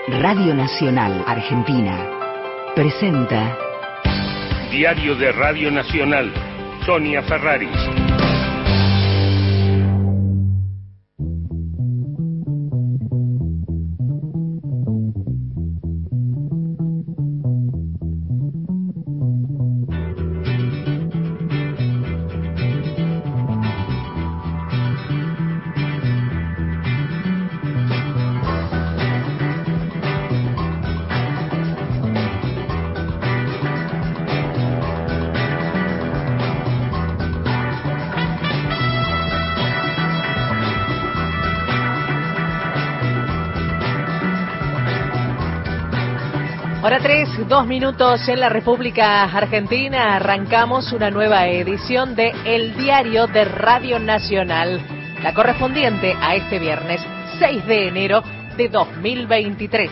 Radio Nacional Argentina presenta Diario de Radio Nacional, Sonia Ferraris. Hora 3, 2 minutos en la República Argentina. Arrancamos una nueva edición de El Diario de Radio Nacional, la correspondiente a este viernes 6 de enero de 2023.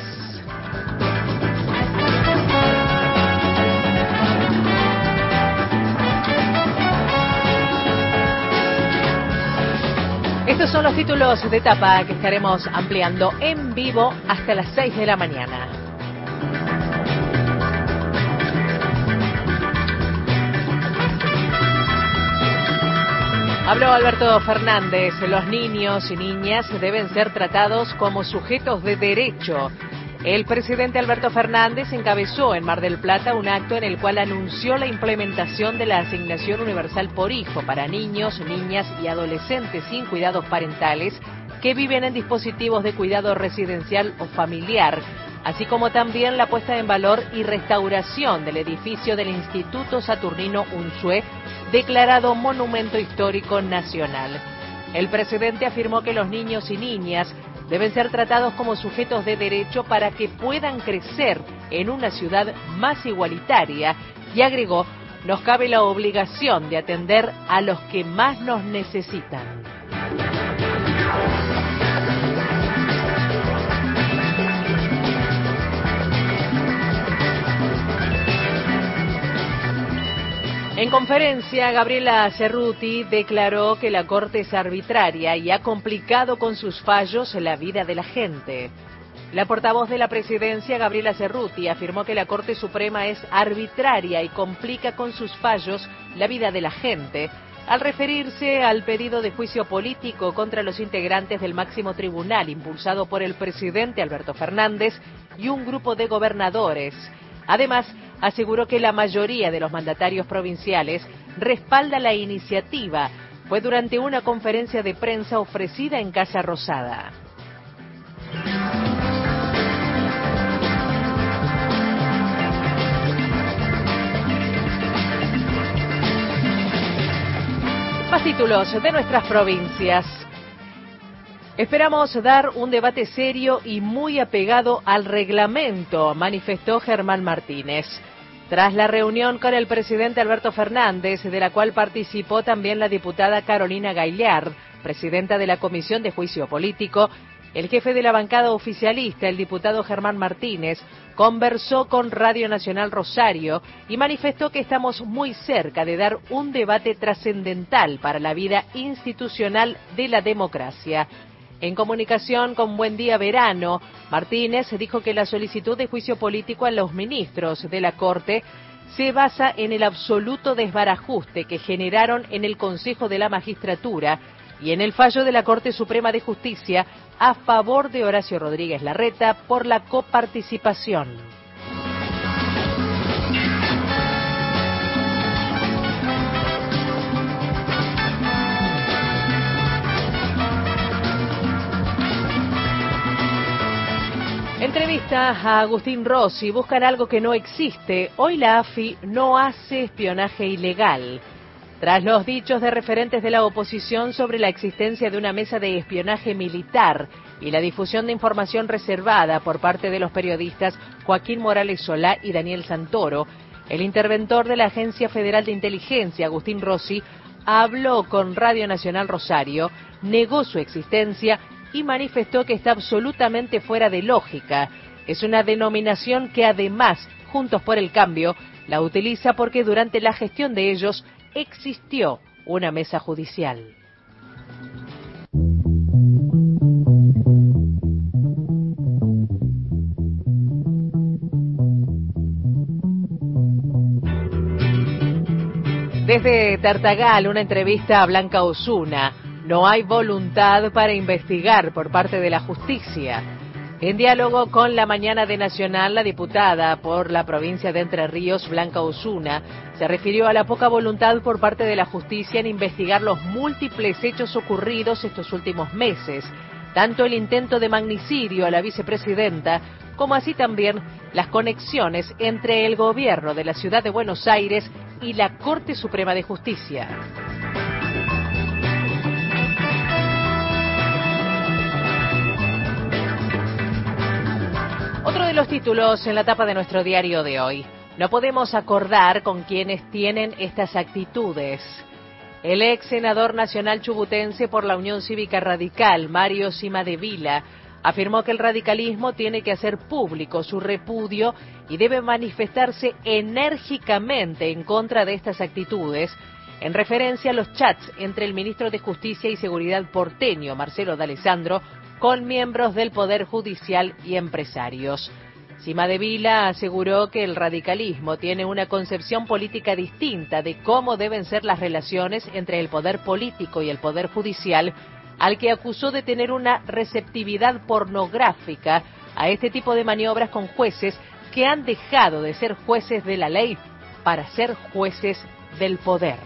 Estos son los títulos de etapa que estaremos ampliando en vivo hasta las 6 de la mañana. Habló Alberto Fernández. Los niños y niñas deben ser tratados como sujetos de derecho. El presidente Alberto Fernández encabezó en Mar del Plata un acto en el cual anunció la implementación de la asignación universal por hijo para niños, niñas y adolescentes sin cuidados parentales que viven en dispositivos de cuidado residencial o familiar, así como también la puesta en valor y restauración del edificio del Instituto Saturnino Unzué, declarado Monumento Histórico Nacional. El presidente afirmó que los niños y niñas deben ser tratados como sujetos de derecho para que puedan crecer en una ciudad más igualitaria y agregó, nos cabe la obligación de atender a los que más nos necesitan. En conferencia, Gabriela Cerruti declaró que la Corte es arbitraria y ha complicado con sus fallos la vida de la gente. La portavoz de la Presidencia, Gabriela Cerruti, afirmó que la Corte Suprema es arbitraria y complica con sus fallos la vida de la gente, al referirse al pedido de juicio político contra los integrantes del máximo tribunal impulsado por el presidente Alberto Fernández y un grupo de gobernadores. Además, aseguró que la mayoría de los mandatarios provinciales respalda la iniciativa. Fue durante una conferencia de prensa ofrecida en Casa Rosada. Más títulos de nuestras provincias. Esperamos dar un debate serio y muy apegado al reglamento, manifestó Germán Martínez. Tras la reunión con el presidente Alberto Fernández, de la cual participó también la diputada Carolina Gaillard, presidenta de la Comisión de Juicio Político, el jefe de la bancada oficialista, el diputado Germán Martínez, conversó con Radio Nacional Rosario y manifestó que estamos muy cerca de dar un debate trascendental para la vida institucional de la democracia. En comunicación con Buen Día Verano, Martínez dijo que la solicitud de juicio político a los ministros de la Corte se basa en el absoluto desbarajuste que generaron en el Consejo de la Magistratura y en el fallo de la Corte Suprema de Justicia a favor de Horacio Rodríguez Larreta por la coparticipación. Entrevista a Agustín Rossi. Buscan algo que no existe. Hoy la AFI no hace espionaje ilegal. Tras los dichos de referentes de la oposición sobre la existencia de una mesa de espionaje militar y la difusión de información reservada por parte de los periodistas Joaquín Morales Solá y Daniel Santoro, el interventor de la Agencia Federal de Inteligencia, Agustín Rossi, habló con Radio Nacional Rosario, negó su existencia y manifestó que está absolutamente fuera de lógica. Es una denominación que además, Juntos por el Cambio, la utiliza porque durante la gestión de ellos existió una mesa judicial. Desde Tartagal, una entrevista a Blanca Osuna. No hay voluntad para investigar por parte de la justicia. En diálogo con La Mañana de Nacional, la diputada por la provincia de Entre Ríos, Blanca Osuna, se refirió a la poca voluntad por parte de la justicia en investigar los múltiples hechos ocurridos estos últimos meses, tanto el intento de magnicidio a la vicepresidenta, como así también las conexiones entre el gobierno de la ciudad de Buenos Aires y la Corte Suprema de Justicia. Otro de los títulos en la tapa de nuestro diario de hoy. No podemos acordar con quienes tienen estas actitudes. El ex senador nacional chubutense por la Unión Cívica Radical, Mario Cimadevila, afirmó que el radicalismo tiene que hacer público su repudio y debe manifestarse enérgicamente en contra de estas actitudes, en referencia a los chats entre el ministro de Justicia y Seguridad porteño, Marcelo D'Alessandro, con miembros del Poder Judicial y empresarios. Cimadevila aseguró que el radicalismo tiene una concepción política distinta de cómo deben ser las relaciones entre el poder político y el poder judicial, al que acusó de tener una receptividad pornográfica a este tipo de maniobras con jueces que han dejado de ser jueces de la ley para ser jueces del poder.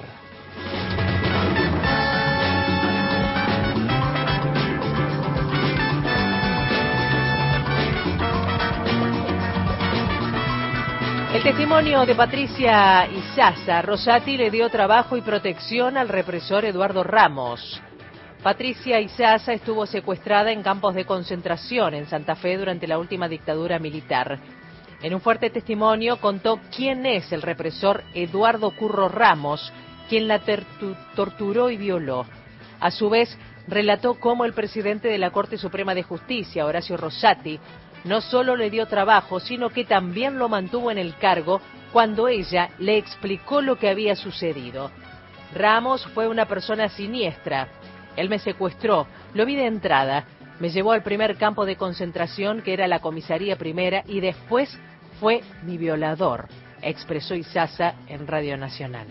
El testimonio de Patricia Izaza. Rosati le dio trabajo y protección al represor Eduardo Ramos. Patricia Izaza estuvo secuestrada en campos de concentración en Santa Fe durante la última dictadura militar. En un fuerte testimonio contó quién es el represor Eduardo Curro Ramos, quien la torturó y violó. A su vez, relató cómo el presidente de la Corte Suprema de Justicia, Horacio Rosati, no solo le dio trabajo, sino que también lo mantuvo en el cargo cuando ella le explicó lo que había sucedido. Ramos fue una persona siniestra. Él me secuestró, lo vi de entrada, me llevó al primer campo de concentración, que era la comisaría primera, y después fue mi violador, expresó Izaza en Radio Nacional.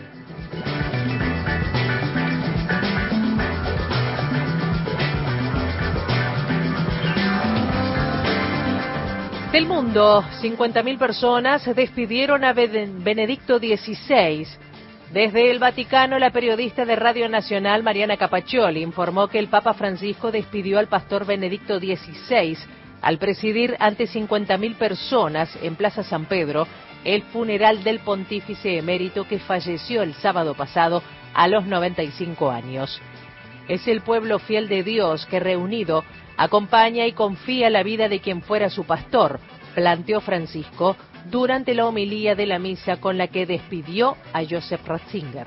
Del mundo, 50.000 personas despidieron a Benedicto XVI. Desde el Vaticano, la periodista de Radio Nacional, Mariana Capaccioli, informó que el Papa Francisco despidió al pastor Benedicto XVI al presidir ante 50.000 personas en Plaza San Pedro el funeral del pontífice emérito que falleció el sábado pasado a los 95 años. Es el pueblo fiel de Dios que, reunido, acompaña y confía la vida de quien fuera su pastor, planteó Francisco durante la homilía de la misa con la que despidió a Joseph Ratzinger.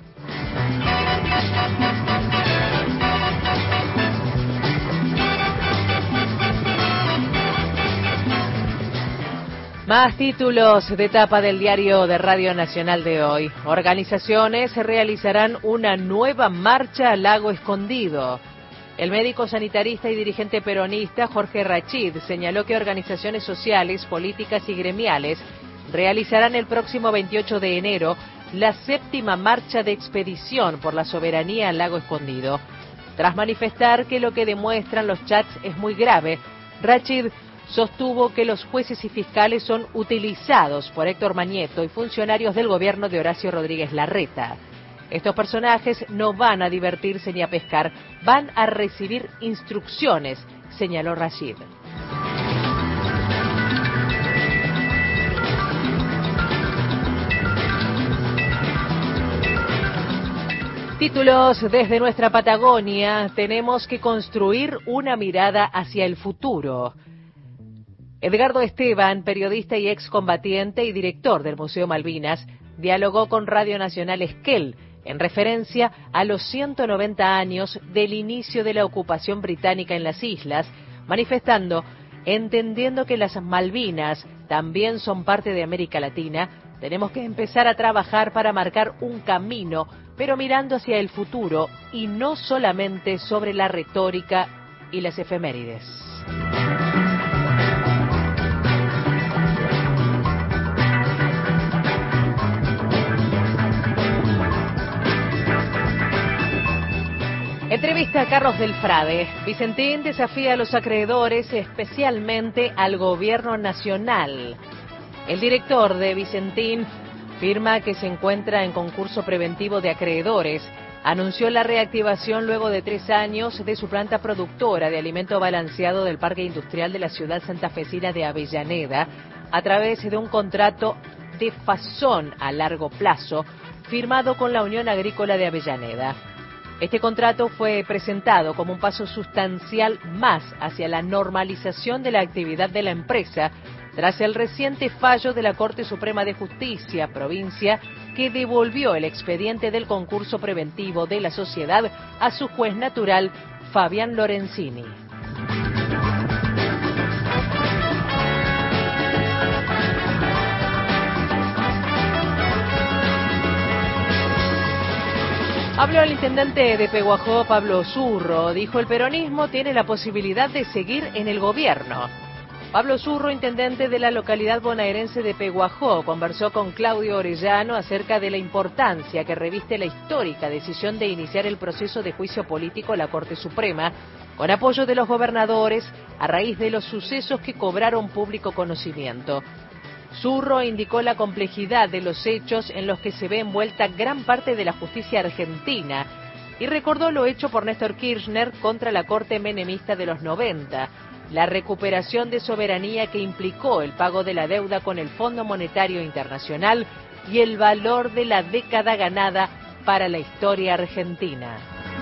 Más títulos de tapa del diario de Radio Nacional de hoy. Organizaciones realizarán una nueva marcha al Lago Escondido. El médico sanitarista y dirigente peronista Jorge Rachid señaló que organizaciones sociales, políticas y gremiales realizarán el próximo 28 de enero la 7ª marcha de expedición por la soberanía al Lago Escondido. Tras manifestar que lo que demuestran los chats es muy grave, Rachid sostuvo que los jueces y fiscales son utilizados por Héctor Mañeto y funcionarios del gobierno de Horacio Rodríguez Larreta. Estos personajes no van a divertirse ni a pescar, van a recibir instrucciones, señaló Rachid. Títulos desde nuestra Patagonia. Tenemos que construir una mirada hacia el futuro. Edgardo Esteban, periodista y excombatiente y director del Museo Malvinas, dialogó con Radio Nacional Esquel en referencia a los 190 años del inicio de la ocupación británica en las islas, manifestando, entendiendo que las Malvinas también son parte de América Latina, tenemos que empezar a trabajar para marcar un camino, pero mirando hacia el futuro y no solamente sobre la retórica y las efemérides. Entrevista a Carlos del Frade. Vicentín desafía a los acreedores, especialmente al gobierno nacional. El director de Vicentín firma que se encuentra en concurso preventivo de acreedores. Anunció la reactivación luego de 3 años de su planta productora de alimento balanceado del Parque Industrial de la ciudad santafesina de Avellaneda a través de un contrato de fasón a largo plazo firmado con la Unión Agrícola de Avellaneda. Este contrato fue presentado como un paso sustancial más hacia la normalización de la actividad de la empresa tras el reciente fallo de la Corte Suprema de Justicia, provincia, que devolvió el expediente del concurso preventivo de la sociedad a su juez natural, Fabián Lorenzini. Habló el intendente de Peguajó, Pablo Zurro. Dijo: el peronismo tiene la posibilidad de seguir en el gobierno. Pablo Zurro, intendente de la localidad bonaerense de Peguajó, conversó con Claudio Orellano acerca de la importancia que reviste la histórica decisión de iniciar el proceso de juicio político a la Corte Suprema, con apoyo de los gobernadores, a raíz de los sucesos que cobraron público conocimiento. Zurro indicó la complejidad de los hechos en los que se ve envuelta gran parte de la justicia argentina y recordó lo hecho por Néstor Kirchner contra la Corte menemista de los 90, la recuperación de soberanía que implicó el pago de la deuda con el Fondo Monetario Internacional y el valor de la década ganada para la historia argentina.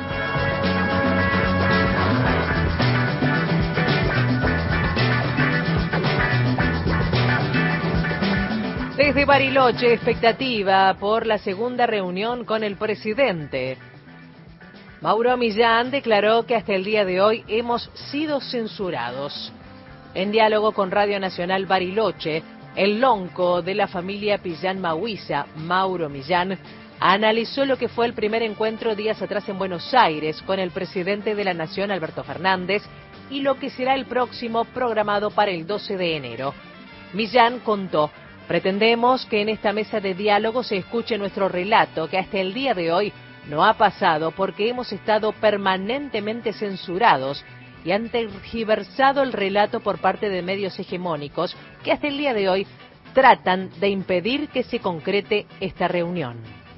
Desde Bariloche, expectativa por la segunda reunión con el presidente. Mauro Millán declaró que hasta el día de hoy hemos sido censurados. En diálogo con Radio Nacional Bariloche, el lonco de la familia Pillán Mahuiza, Mauro Millán, analizó lo que fue el primer encuentro días atrás en Buenos Aires con el presidente de la Nación, Alberto Fernández, y lo que será el próximo programado para el 12 de enero. Millán contó: pretendemos que en esta mesa de diálogo se escuche nuestro relato, que hasta el día de hoy no ha pasado porque hemos estado permanentemente censurados y han tergiversado el relato por parte de medios hegemónicos que hasta el día de hoy tratan de impedir que se concrete esta reunión.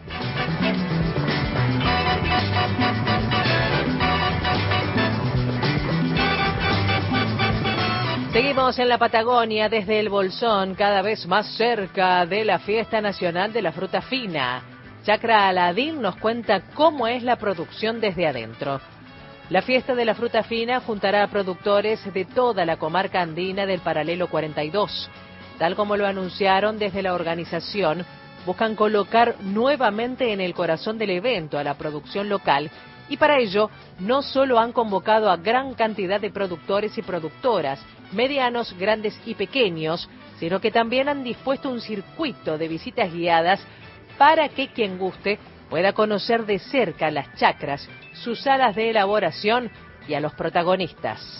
Seguimos en la Patagonia, desde el Bolsón, cada vez más cerca de la Fiesta Nacional de la Fruta Fina. Chacra Aladín nos cuenta cómo es la producción desde adentro. La Fiesta de la Fruta Fina juntará a productores de toda la comarca andina del Paralelo 42. Tal como lo anunciaron desde la organización, buscan colocar nuevamente en el corazón del evento a la producción local, y para ello no solo han convocado a gran cantidad de productores y productoras, medianos, grandes y pequeños, sino que también han dispuesto un circuito de visitas guiadas para que quien guste pueda conocer de cerca las chacras, sus salas de elaboración y a los protagonistas.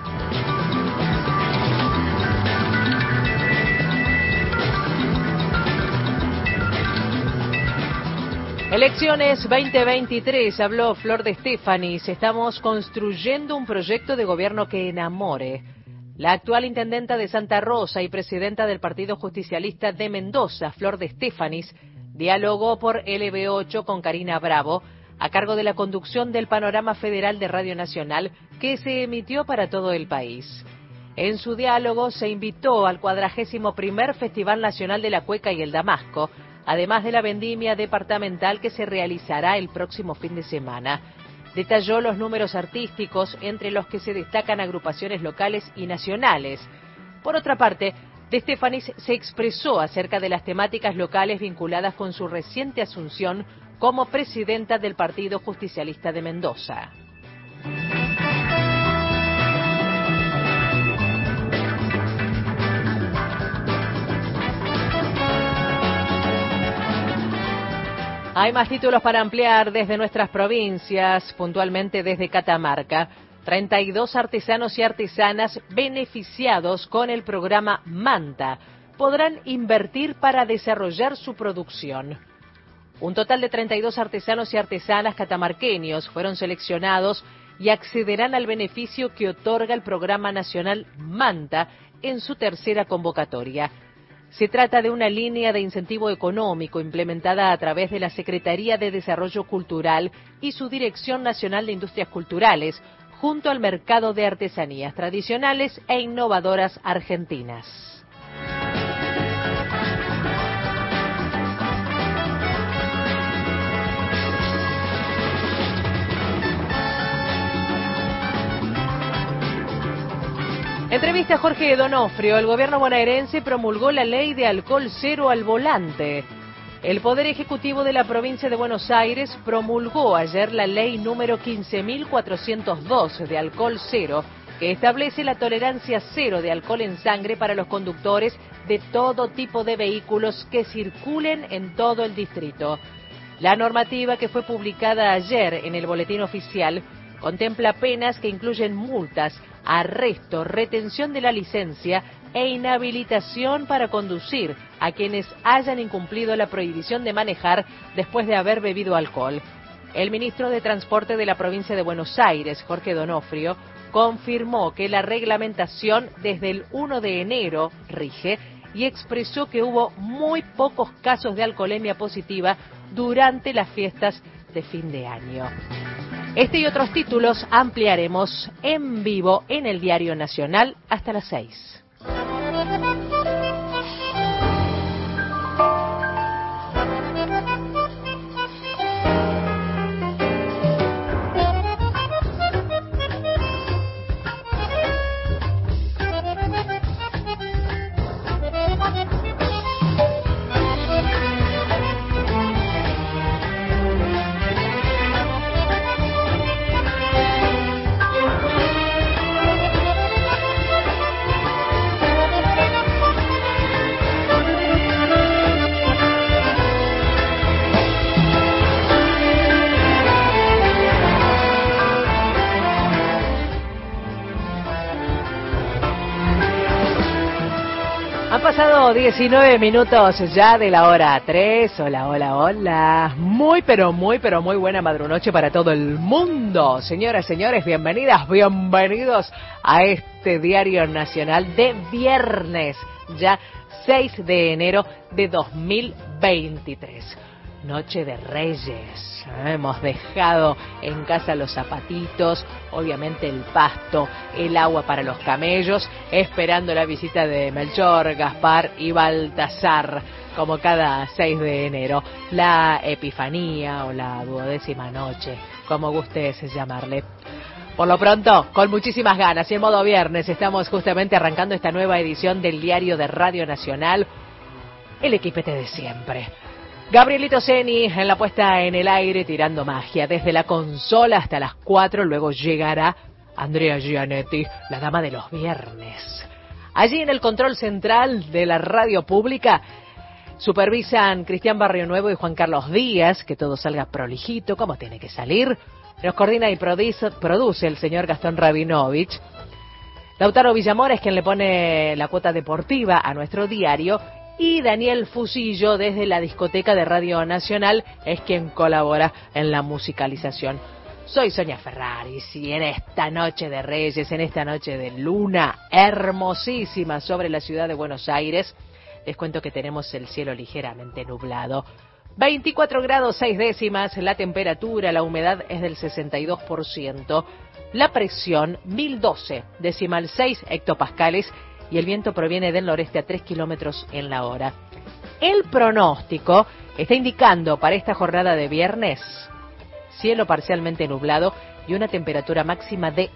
Elecciones 2023, habló Flor de Estefanis. Estamos construyendo un proyecto de gobierno que enamore. La actual intendenta de Santa Rosa y presidenta del Partido Justicialista de Mendoza, Flor de Estefanis, dialogó por LB8 con Karina Bravo, a cargo de la conducción del Panorama Federal de Radio Nacional, que se emitió para todo el país. En su diálogo se invitó al 41º Festival Nacional de la Cueca y el Damasco, además de la vendimia departamental que se realizará el próximo fin de semana. Detalló los números artísticos, entre los que se destacan agrupaciones locales y nacionales. Por otra parte, De Estefanis se expresó acerca de las temáticas locales vinculadas con su reciente asunción como presidenta del Partido Justicialista de Mendoza. Hay más títulos para ampliar desde nuestras provincias, puntualmente desde Catamarca. 32 artesanos y artesanas beneficiados con el programa Manta podrán invertir para desarrollar su producción. Un total de 32 artesanos y artesanas catamarqueños fueron seleccionados y accederán al beneficio que otorga el Programa Nacional Manta en su tercera convocatoria. Se trata de una línea de incentivo económico implementada a través de la Secretaría de Desarrollo Cultural y su Dirección Nacional de Industrias Culturales, junto al mercado de artesanías tradicionales e innovadoras argentinas. Entrevista a Jorge Donofrio. El gobierno bonaerense promulgó la ley de alcohol cero al volante. El Poder Ejecutivo de la provincia de Buenos Aires promulgó ayer la ley número 15.402 de alcohol cero, que establece la tolerancia cero de alcohol en sangre para los conductores de todo tipo de vehículos que circulen en todo el distrito. La normativa, que fue publicada ayer en el Boletín Oficial, contempla penas que incluyen multas, arresto, retención de la licencia e inhabilitación para conducir a quienes hayan incumplido la prohibición de manejar después de haber bebido alcohol. El ministro de Transporte de la provincia de Buenos Aires, Jorge Donofrio, confirmó que la reglamentación desde el 1 de enero rige y expresó que hubo muy pocos casos de alcoholemia positiva durante las fiestas de fin de año. Este y otros títulos ampliaremos en vivo en el Diario Nacional hasta las 6. Han pasado 19 minutos ya de la hora 3. Hola, hola, hola. Muy buena madrunoche para todo el mundo. Señoras, señores, bienvenidas, bienvenidos a este Diario Nacional de viernes, ya 6 de enero de 2023. Noche de Reyes. Hemos dejado en casa los zapatitos, obviamente el pasto, el agua para los camellos, esperando la visita de Melchor, Gaspar y Baltasar, como cada 6 de enero. La Epifanía o la 12ª noche, como gustes llamarle. Por lo pronto, con muchísimas ganas y en modo viernes, estamos justamente arrancando esta nueva edición del Diario de Radio Nacional, el equipete de siempre. Gabrielito Ceni en la puesta en el aire, tirando magia desde la consola hasta las 4. Luego llegará Andrea Gianetti, la dama de los viernes. Allí en el control central de la radio pública supervisan Cristian Barrio Nuevo y Juan Carlos Díaz, que todo salga prolijito, como tiene que salir. Nos coordina y produce el señor Gastón Rabinovich. Lautaro Villamora es quien le pone la cuota deportiva a nuestro diario. Y Daniel Fusillo, desde la discoteca de Radio Nacional, es quien colabora en la musicalización. Soy Sonia Ferraris y en esta noche de Reyes, en esta noche de luna hermosísima sobre la ciudad de Buenos Aires, les cuento que tenemos el cielo ligeramente nublado. 24 grados 6 décimas, la temperatura, la humedad es del 62%, la presión 1012,6 hectopascales, y el viento proviene del noreste a 3 kilómetros en la hora. El pronóstico está indicando para esta jornada de viernes cielo parcialmente nublado y una temperatura máxima de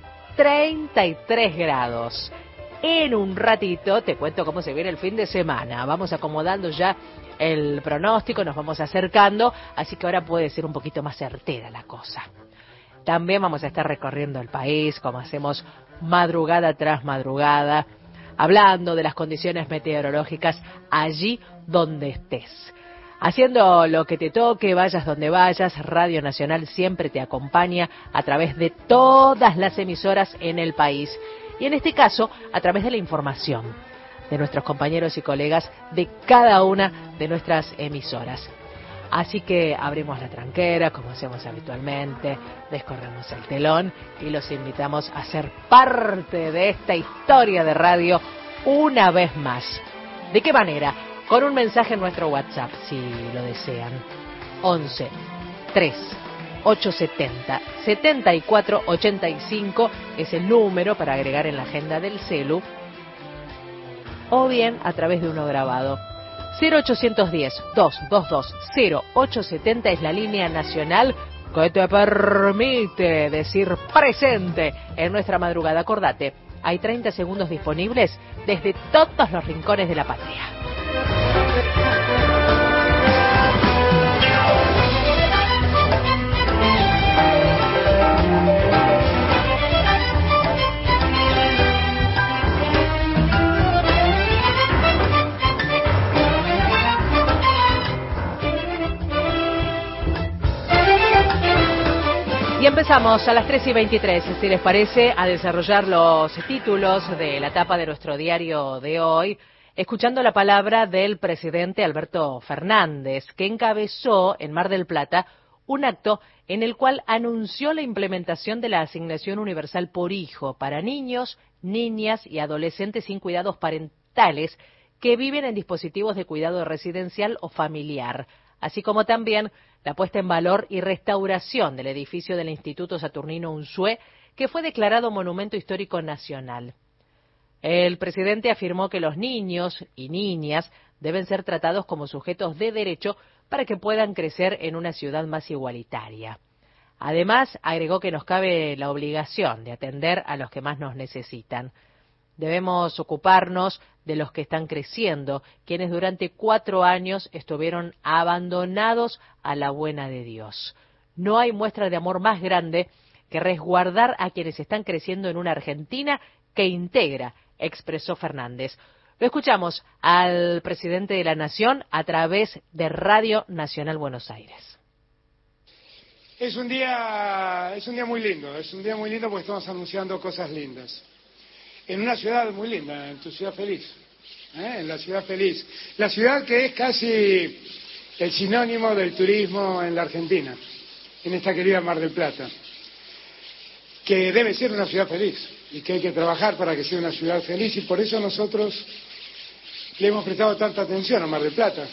33 grados. En un ratito te cuento cómo se viene el fin de semana. Vamos acomodando ya el pronóstico, nos vamos acercando, así que ahora puede ser un poquito más certera la cosa. También vamos a estar recorriendo el país, como hacemos madrugada tras madrugada, hablando de las condiciones meteorológicas allí donde estés. Haciendo lo que te toque, vayas donde vayas, Radio Nacional siempre te acompaña a través de todas las emisoras en el país. Y en este caso, a través de la información de nuestros compañeros y colegas de cada una de nuestras emisoras. Así que abrimos la tranquera, como hacemos habitualmente, descorremos el telón y los invitamos a ser parte de esta historia de radio una vez más. ¿De qué manera? Con un mensaje en nuestro WhatsApp, si lo desean. 11 3 870 7485 es el número para agregar en la agenda del celu, o bien a través de uno grabado. 0810-222-0870 es la línea nacional que te permite decir presente en nuestra madrugada. Acordate, hay 30 segundos disponibles desde todos los rincones de la patria. Y empezamos a las 3:23, si les parece, a desarrollar los títulos de la tapa de nuestro diario de hoy, escuchando la palabra del presidente Alberto Fernández, que encabezó en Mar del Plata un acto en el cual anunció la implementación de la asignación universal por hijo para niños, niñas y adolescentes sin cuidados parentales que viven en dispositivos de cuidado residencial o familiar, así como también la puesta en valor y restauración del edificio del Instituto Saturnino Unzué, que fue declarado Monumento Histórico Nacional. El presidente afirmó que los niños y niñas deben ser tratados como sujetos de derecho para que puedan crecer en una ciudad más igualitaria. Además, agregó que nos cabe la obligación de atender a los que más nos necesitan. Debemos ocuparnos de los que están creciendo, quienes durante 4 años estuvieron abandonados a la buena de Dios. No hay muestra de amor más grande que resguardar a quienes están creciendo en una Argentina que integra, expresó Fernández. Lo escuchamos al presidente de la Nación a través de Radio Nacional Buenos Aires. Es un día muy lindo, porque estamos anunciando cosas lindas. En una ciudad muy linda, en tu ciudad feliz, en la ciudad feliz. La ciudad que es casi el sinónimo del turismo en la Argentina, en esta querida Mar del Plata, que debe ser una ciudad feliz y que hay que trabajar para que sea una ciudad feliz, y por eso nosotros le hemos prestado tanta atención a Mar del Plata.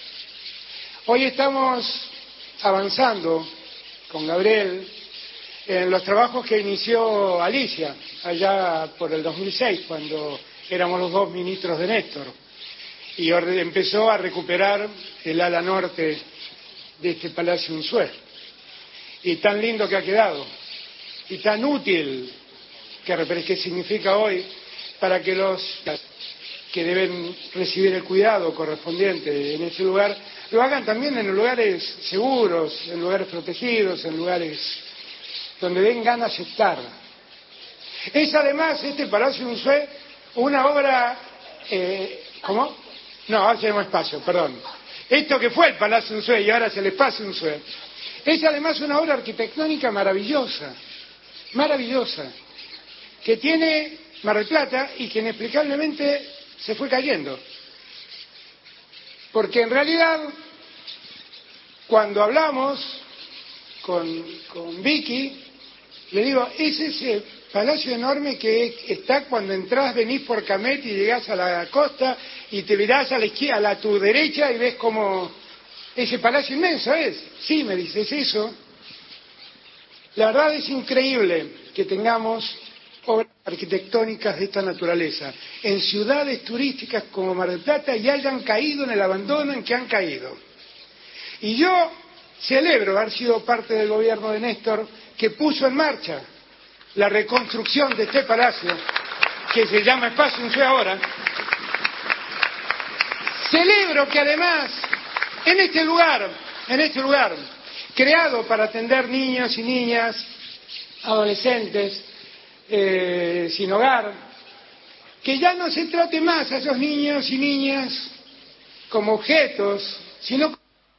Hoy estamos avanzando con Gabriel en los trabajos que inició Alicia allá por el 2006, cuando éramos los 2 ministros de Néstor, y empezó a recuperar el ala norte de este Palacio Unzué, y tan lindo que ha quedado, y tan útil que significa hoy para que los que deben recibir el cuidado correspondiente en este lugar lo hagan también en lugares seguros, en lugares protegidos, en lugares donde den ganas de estar. Es además este Palacio Unzué una obra... ¿Cómo? No, ahora tenemos espacio, perdón. Esto que fue el Palacio Unzué y ahora es el Espacio Unzué, es además una obra arquitectónica maravillosa, que tiene Mar del Plata y que inexplicablemente se fue cayendo. Porque en realidad, cuando hablamos con Vicky, le digo, es ese palacio enorme que está cuando entrás, venís por Camet y llegás a la costa y te mirás a la izquierda, a tu derecha y ves como ese palacio inmenso es. Sí, me dice, es eso. La verdad es increíble que tengamos obras arquitectónicas de esta naturaleza en ciudades turísticas como Mar del Plata y hayan caído en el abandono en que han caído. Y yo celebro haber sido parte del gobierno de Néstor, que puso en marcha la reconstrucción de este palacio, que se llama Espacio Unzué ahora. Celebro que además, en este lugar, creado para atender niños y niñas, adolescentes, sin hogar, que ya no se trate más a esos niños y niñas como objetos, sino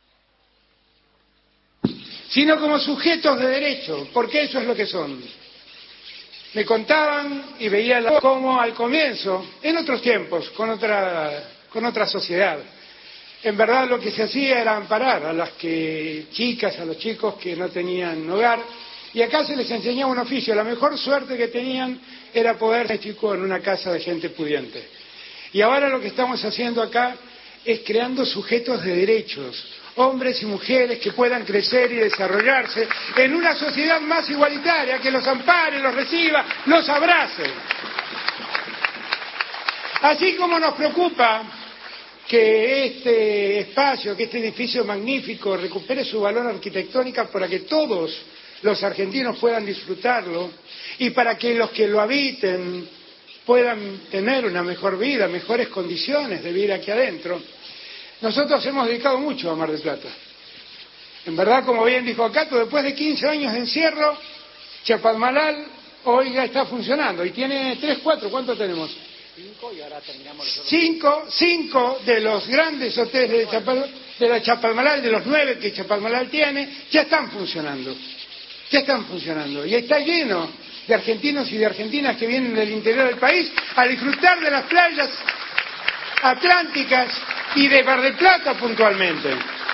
como sujetos de derecho, porque eso es lo que son. Me contaban y veía cómo al comienzo, en otros tiempos, con otra sociedad, en verdad lo que se hacía era amparar a las chicas, a los chicos que no tenían hogar, y acá se les enseñaba un oficio. La mejor suerte que tenían era poder ser chicos en una casa de gente pudiente. Y ahora lo que estamos haciendo acá es creando sujetos de derechos, hombres y mujeres que puedan crecer y desarrollarse en una sociedad más igualitaria, que los ampare, los reciba, los abrace. Así como nos preocupa que este espacio, que este edificio magnífico recupere su valor arquitectónico para que todos los argentinos puedan disfrutarlo y para que los que lo habiten puedan tener una mejor vida, mejores condiciones de vida aquí adentro. Nosotros hemos dedicado mucho a Mar del Plata. En verdad, como bien dijo Cato, después de 15 años de encierro, Chapalmalal hoy ya está funcionando y tiene 3, 4, ¿cuánto tenemos? 5 y ahora terminamos los otros. 5 de los grandes hoteles de la Chapalmalal, de los 9 que Chapalmalal tiene, ya están funcionando. Ya están funcionando. Y está lleno de argentinos y de argentinas que vienen del interior del país a disfrutar de las playas atlánticas y de Mar del Plata puntualmente.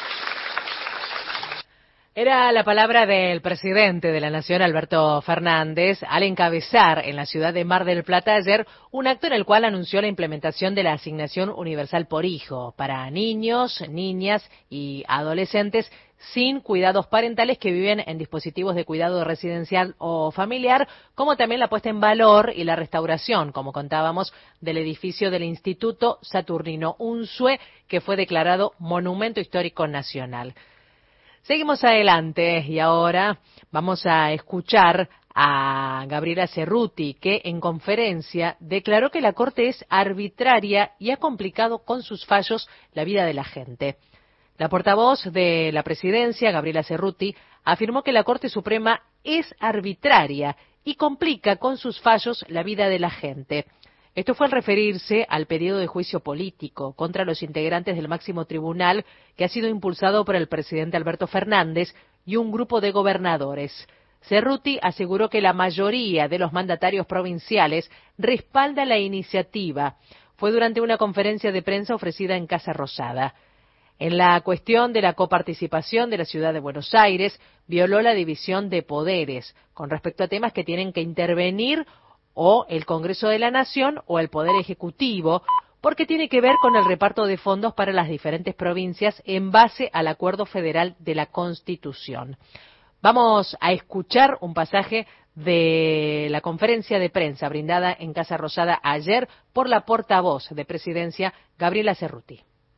Era la palabra del presidente de la Nación, Alberto Fernández, al encabezar en la ciudad de Mar del Plata ayer un acto en el cual anunció la implementación de la asignación universal por hijo para niños, niñas y adolescentes sin cuidados parentales que viven en dispositivos de cuidado residencial o familiar, como también la puesta en valor y la restauración, como contábamos, del edificio del Instituto Saturnino Unzué, que fue declarado Monumento Histórico Nacional. Seguimos adelante y ahora vamos a escuchar a Gabriela Cerruti, que en conferencia declaró que la Corte es arbitraria y ha complicado con sus fallos la vida de la gente. La portavoz de la Presidencia, Gabriela Cerruti, afirmó que la Corte Suprema es arbitraria y complica con sus fallos la vida de la gente. Esto fue al referirse al pedido de juicio político contra los integrantes del máximo tribunal que ha sido impulsado por el presidente Alberto Fernández y un grupo de gobernadores. Cerruti aseguró que la mayoría de los mandatarios provinciales respalda la iniciativa. Fue durante una conferencia de prensa ofrecida en Casa Rosada. En la cuestión de la coparticipación de la Ciudad de Buenos Aires, violó la división de poderes con respecto a temas que tienen que intervenir o el Congreso de la Nación o el Poder Ejecutivo, porque tiene que ver con el reparto de fondos para las diferentes provincias en base al Acuerdo Federal de la Constitución. Vamos a escuchar un pasaje de la conferencia de prensa brindada en Casa Rosada ayer por la portavoz de Presidencia, Gabriela Cerruti.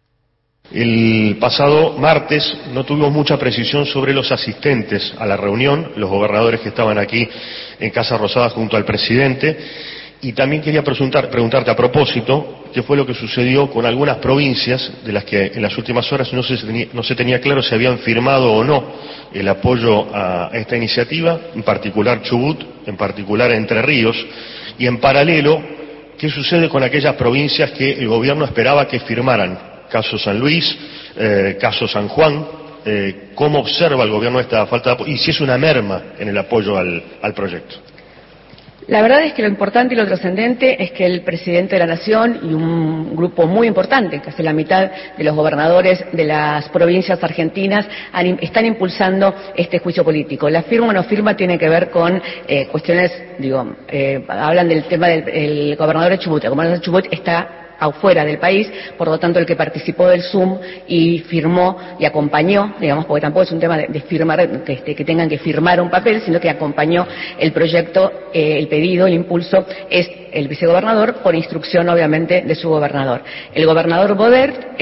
El pasado martes no tuvimos mucha precisión sobre los asistentes a la reunión, los gobernadores que estaban aquí en Casa Rosada junto al presidente, y también quería preguntarte a propósito qué fue lo que sucedió con algunas provincias de las que en las últimas horas no se tenía claro si habían firmado o no el apoyo a esta iniciativa, en particular Chubut, en particular Entre Ríos, y en paralelo, qué sucede con aquellas provincias que el gobierno esperaba que firmaran. Caso San Luis, caso San Juan, ¿cómo observa el gobierno esta falta de apoyo? Y si es una merma en el apoyo al proyecto. La verdad es que lo importante y lo trascendente es que el presidente de la Nación y un grupo muy importante, casi la mitad de los gobernadores de las provincias argentinas, están impulsando este juicio político. La firma o no firma tiene que ver con cuestiones, hablan del tema del gobernador de Chubut. El gobernador de Chubut está afuera del país, por lo tanto el que participó del Zoom y firmó y acompañó, digamos, porque tampoco es un tema de firmar, que tengan que firmar un papel, sino que acompañó el proyecto, el pedido, el impulso, es el vicegobernador, por instrucción obviamente de su gobernador. El gobernador Bordet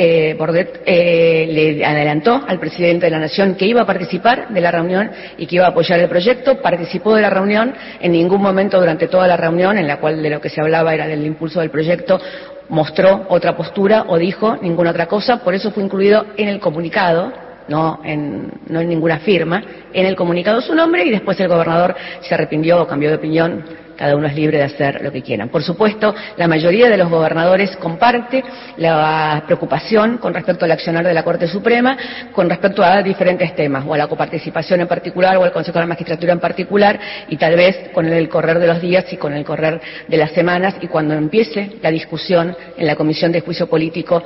le adelantó al presidente de la Nación que iba a participar de la reunión y que iba a apoyar el proyecto, participó de la reunión, en ningún momento durante toda la reunión, en la cual de lo que se hablaba era del impulso del proyecto, mostró otra postura o dijo ninguna otra cosa, por eso fue incluido en el comunicado, no en ninguna firma, en el comunicado su nombre, y después el gobernador se arrepintió o cambió de opinión, cada uno es libre de hacer lo que quieran. Por supuesto, la mayoría de los gobernadores comparte la preocupación con respecto al accionar de la Corte Suprema, con respecto a diferentes temas, o a la coparticipación en particular, o al Consejo de la Magistratura en particular, y tal vez con el correr de los días y con el correr de las semanas, y cuando empiece la discusión en la Comisión de Juicio Político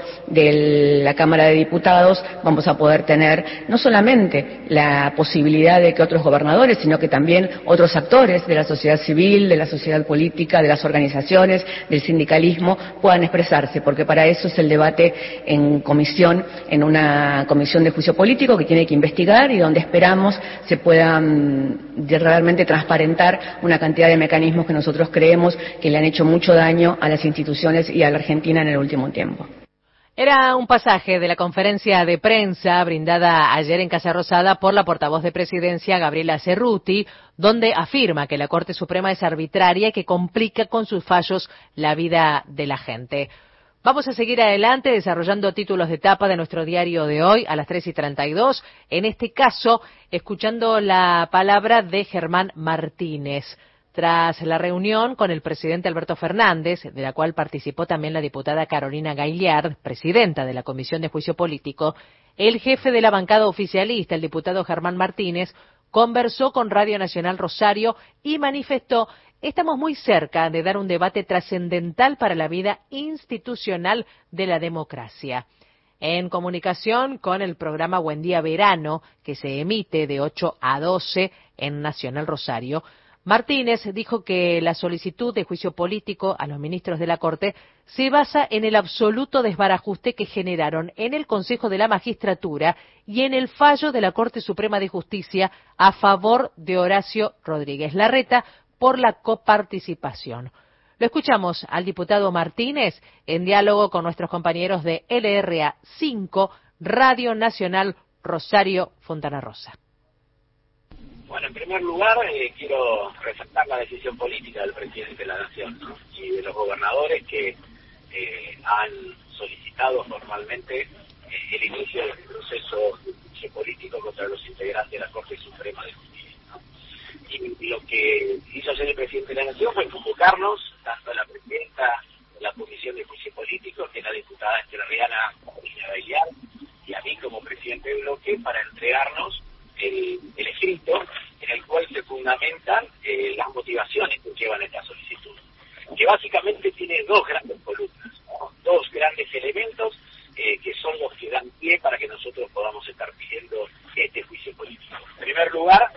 de la Cámara de Diputados, vamos a poder tener no solamente la posibilidad de que otros gobernadores, sino que también otros actores de la sociedad civil, de la sociedad política, de las organizaciones, del sindicalismo, puedan expresarse, porque para eso es el debate en comisión, en una comisión de juicio político que tiene que investigar y donde esperamos se puedan realmente transparentar una cantidad de mecanismos que nosotros creemos que le han hecho mucho daño a las instituciones y a la Argentina en el último tiempo. Era un pasaje de la conferencia de prensa brindada ayer en Casa Rosada por la portavoz de Presidencia, Gabriela Cerruti, donde afirma que la Corte Suprema es arbitraria y que complica con sus fallos la vida de la gente. Vamos a seguir adelante desarrollando títulos de tapa de nuestro diario de hoy a las 3:32, en este caso escuchando la palabra de Germán Martínez. Tras la reunión con el presidente Alberto Fernández, de la cual participó también la diputada Carolina Gaillard, presidenta de la Comisión de Juicio Político, el jefe de la bancada oficialista, el diputado Germán Martínez, conversó con Radio Nacional Rosario y manifestó: estamos muy cerca de dar un debate trascendental para la vida institucional de la democracia. En comunicación con el programa Buen Día Verano, que se emite de 8 a 12 en Nacional Rosario, Martínez dijo que la solicitud de juicio político a los ministros de la Corte se basa en el absoluto desbarajuste que generaron en el Consejo de la Magistratura y en el fallo de la Corte Suprema de Justicia a favor de Horacio Rodríguez Larreta por la coparticipación. Lo escuchamos al diputado Martínez en diálogo con nuestros compañeros de LRA 5, Radio Nacional Rosario Fontana Rosa. Bueno, en primer lugar, quiero resaltar la decisión política del presidente de la Nación, ¿no? Y de los gobernadores que han solicitado formalmente el inicio del proceso de juicio político contra los integrantes de la Corte Suprema de Justicia, ¿no? Y lo que hizo ayer el presidente de la Nación fue convocarnos, tanto a la presidenta de la Comisión de Juicio Político, que es la diputada entrerriana Carolina Gaillard, y a mí como presidente del bloque, para entregarnos el escrito en el cual se fundamentan las motivaciones que llevan esta solicitud, que básicamente tiene dos grandes columnas, ¿no? Dos grandes elementos que son los que dan pie para que nosotros podamos estar pidiendo este juicio político. En primer lugar,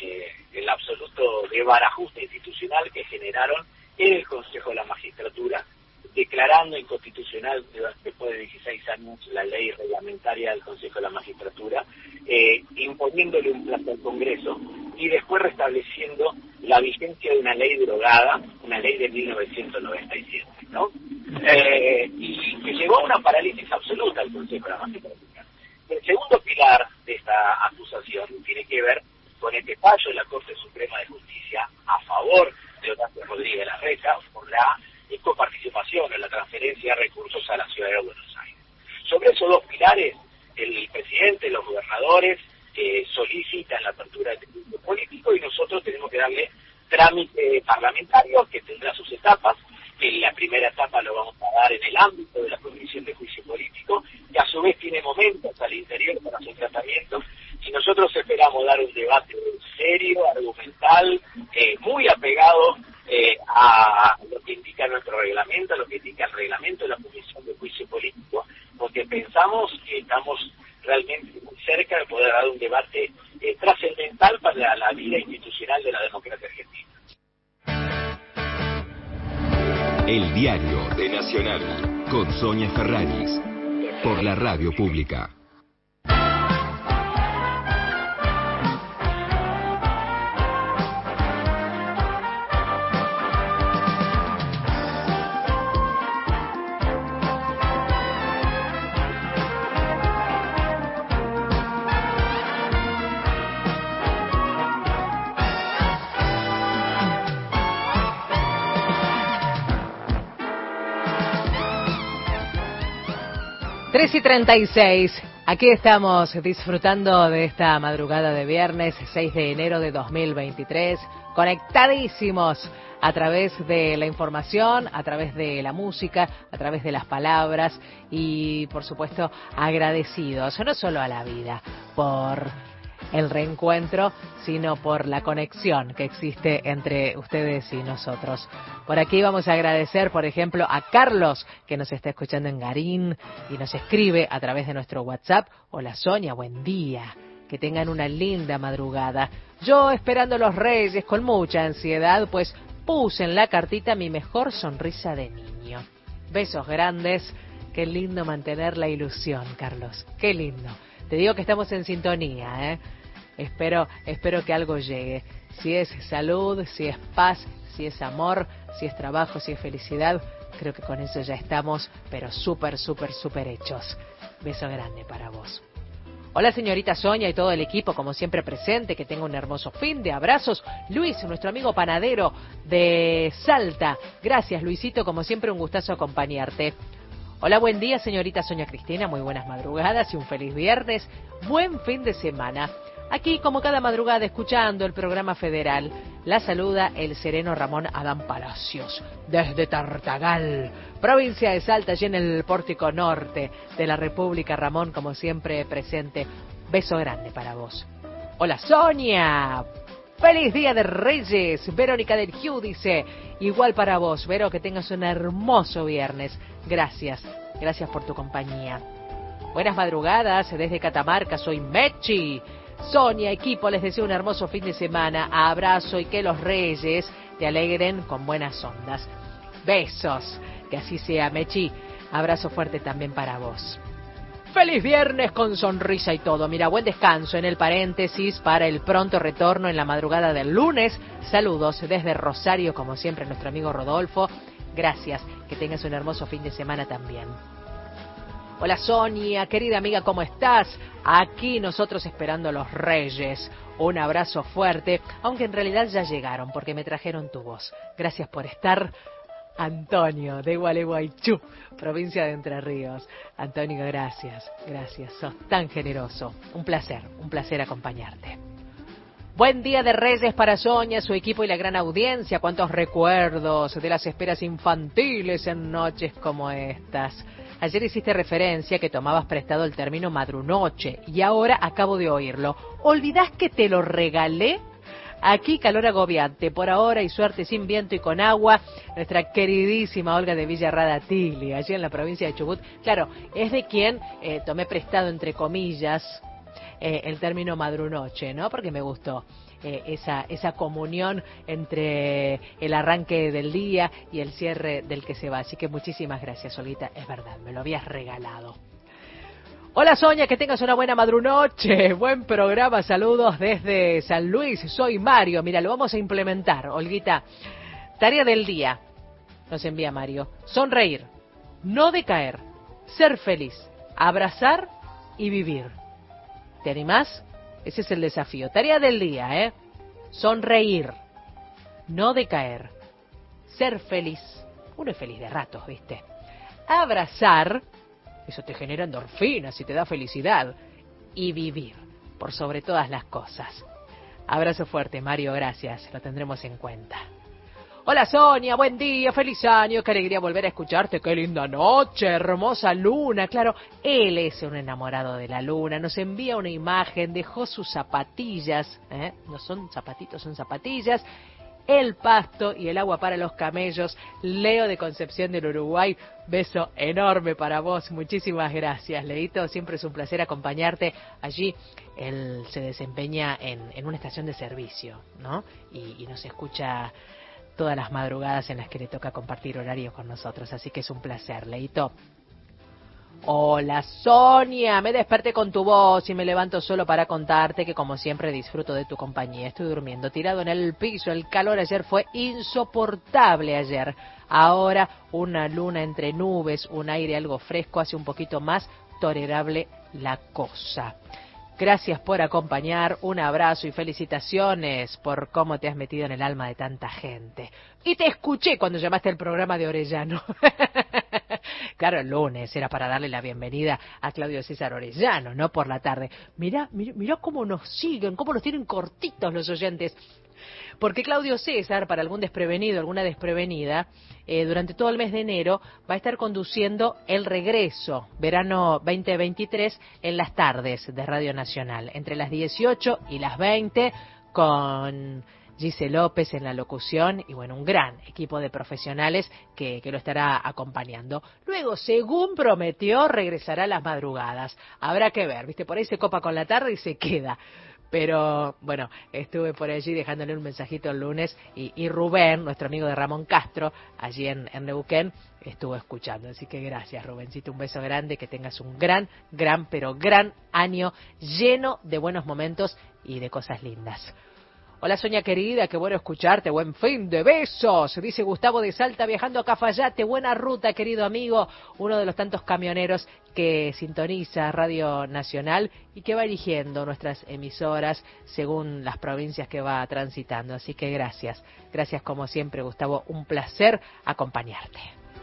el absoluto desbarajuste institucional que generaron en el Consejo de la Magistratura, declarando inconstitucional después de 16 años la ley reglamentaria del Consejo de la Magistratura, imponiéndole un plazo al Congreso y después restableciendo la vigencia de una ley derogada, una ley de 1997, ¿no? Y que llevó a una parálisis absoluta al Consejo de la Magistratura. El segundo pilar de esta acusación tiene que ver con este fallo de la Corte Suprema de Justicia a favor de Horacio Rodríguez Larreta por la coparticipación en la transferencia de recursos a la Ciudad de Buenos Aires. Sobre esos dos pilares, el presidente, los gobernadores solicitan la apertura del juicio político y nosotros tenemos que darle trámite parlamentario que tendrá sus etapas. En la primera etapa lo vamos a dar en el ámbito de la Comisión de Juicio Político, que a su vez tiene momentos al interior para su tratamiento, y nosotros esperamos dar un debate serio, argumental, muy apegado a lo que indica nuestro reglamento, a lo que indica el reglamento de la Comisión de Juicio Político, porque pensamos que estamos realmente muy cerca de poder dar un debate trascendental para la vida institucional de la democracia argentina. El diario de Nacional, con Sonia Ferraris, por la radio pública. Tres y 36, aquí estamos disfrutando de esta madrugada de viernes 6 de enero de 2023, conectadísimos a través de la información, a través de la música, a través de las palabras y, por supuesto, agradecidos, no solo a la vida por el reencuentro, sino por la conexión que existe entre ustedes y nosotros. Por aquí vamos a agradecer, por ejemplo, a Carlos, que nos está escuchando en Garín y nos escribe a través de nuestro WhatsApp. Hola Sonia, buen día. Que tengan una linda madrugada. Yo esperando los Reyes con mucha ansiedad, pues puse en la cartita mi mejor sonrisa de niño. Besos grandes. Qué lindo mantener la ilusión, Carlos. Qué lindo. Te digo que estamos en sintonía, ¿eh? Espero que algo llegue. Si es salud, si es paz, si es amor, si es trabajo, si es felicidad, creo que con eso ya estamos, pero súper hechos. Beso grande para vos. Hola señorita Sonia y todo el equipo, como siempre presente, que tenga un hermoso fin de abrazos. Luis, nuestro amigo panadero de Salta. Gracias Luisito, como siempre un gustazo acompañarte. Hola, buen día señorita Sonia Cristina, muy buenas madrugadas y un feliz viernes. Buen fin de semana. Aquí, como cada madrugada, escuchando el programa federal, la saluda el sereno Ramón Adán Palacios, desde Tartagal, provincia de Salta, allí en el Pórtico Norte de la República. Ramón, como siempre, presente. Beso grande para vos. Hola, Sonia. ¡Feliz Día de Reyes! Verónica del Hugh dice, igual para vos, Vero, que tengas un hermoso viernes. Gracias por tu compañía. Buenas madrugadas, desde Catamarca, soy Mechi. Sonia, equipo, les deseo un hermoso fin de semana. Abrazo y que los Reyes te alegren con buenas ondas. Besos, que así sea, Mechi. Abrazo fuerte también para vos. ¡Feliz viernes con sonrisa y todo! Mira, buen descanso en el paréntesis para el pronto retorno en la madrugada del lunes. Saludos desde Rosario, como siempre, nuestro amigo Rodolfo. Gracias, que tengas un hermoso fin de semana también. Hola Sonia, querida amiga, ¿cómo estás? Aquí nosotros esperando a los Reyes. Un abrazo fuerte, aunque en realidad ya llegaron porque me trajeron tu voz. Gracias por estar. Antonio, de Gualeguaychú, provincia de Entre Ríos. Antonio, gracias, sos tan generoso. Un placer acompañarte. Buen día de Reyes para Sonia, su equipo y la gran audiencia. Cuántos recuerdos de las esperas infantiles en noches como estas. Ayer hiciste referencia que tomabas prestado el término madrunoche y ahora acabo de oírlo. ¿Olvidás que te lo regalé? Aquí calor agobiante, por ahora y suerte sin viento y con agua. Nuestra queridísima Olga de Villarrada Tigli, allí en la provincia de Chubut. Claro, es de quien tomé prestado, entre comillas, el término madrunoche, ¿no? Porque me gustó esa comunión entre el arranque del día y el cierre del que se va. Así que muchísimas gracias, Olguita. Es verdad, me lo habías regalado. Hola Sonia, que tengas una buena madrunoche, buen programa, saludos desde San Luis, soy Mario. Mira, lo vamos a implementar, Olguita. Tarea del día, nos envía Mario: sonreír, no decaer, ser feliz, abrazar y vivir. ¿Te animás? Ese es el desafío. Tarea del día, sonreír, no decaer, ser feliz. Uno es feliz de ratos, ¿viste? Abrazar. Eso te genera endorfinas y te da felicidad. Y vivir, por sobre todas las cosas. Abrazo fuerte, Mario, gracias. Lo tendremos en cuenta. Hola, Sonia, buen día, feliz año. Qué alegría volver a escucharte. Qué linda noche, hermosa luna. Claro, él es un enamorado de la luna. Nos envía una imagen, dejó sus zapatillas. No son zapatitos, son zapatillas. El pasto y el agua para los camellos. Leo de Concepción del Uruguay, beso enorme para vos, muchísimas gracias, Leito, siempre es un placer acompañarte. Allí él se desempeña en una estación de servicio, ¿no? Y nos escucha todas las madrugadas en las que le toca compartir horario con nosotros, así que es un placer, Leito. Hola Sonia, me desperté con tu voz y me levanto solo para contarte que como siempre disfruto de tu compañía. Estoy durmiendo tirado en el piso, el calor ayer fue insoportable ayer. Ahora una luna entre nubes, un aire algo fresco, hace un poquito más tolerable la cosa. Gracias por acompañar, un abrazo y felicitaciones por cómo te has metido en el alma de tanta gente. Y te escuché cuando llamaste al programa de Orellano. Claro, el lunes era para darle la bienvenida a Claudio César Orellano, no por la tarde. Mirá cómo nos siguen, cómo nos tienen cortitos los oyentes. Porque Claudio César, para algún desprevenido, alguna desprevenida, durante todo el mes de enero va a estar conduciendo El Regreso, verano 2023, en las tardes de Radio Nacional, entre las 18 y las 20, con Gise López en la locución y bueno, un gran equipo de profesionales que lo estará acompañando. Luego, según prometió, regresará a las madrugadas. Habrá que ver, ¿viste? Por ahí se copa con la tarde y se queda. Pero bueno, estuve por allí dejándole un mensajito el lunes y Rubén, nuestro amigo de Ramón Castro, allí en Neuquén, estuvo escuchando. Así que gracias, Rubencito, un beso grande, que tengas un gran año lleno de buenos momentos y de cosas lindas. Hola, Sonia querida, qué bueno escucharte, buen fin de besos, dice Gustavo de Salta, viajando a Cafayate, buena ruta, querido amigo, uno de los tantos camioneros que sintoniza Radio Nacional y que va eligiendo nuestras emisoras según las provincias que va transitando, así que gracias como siempre, Gustavo, un placer acompañarte.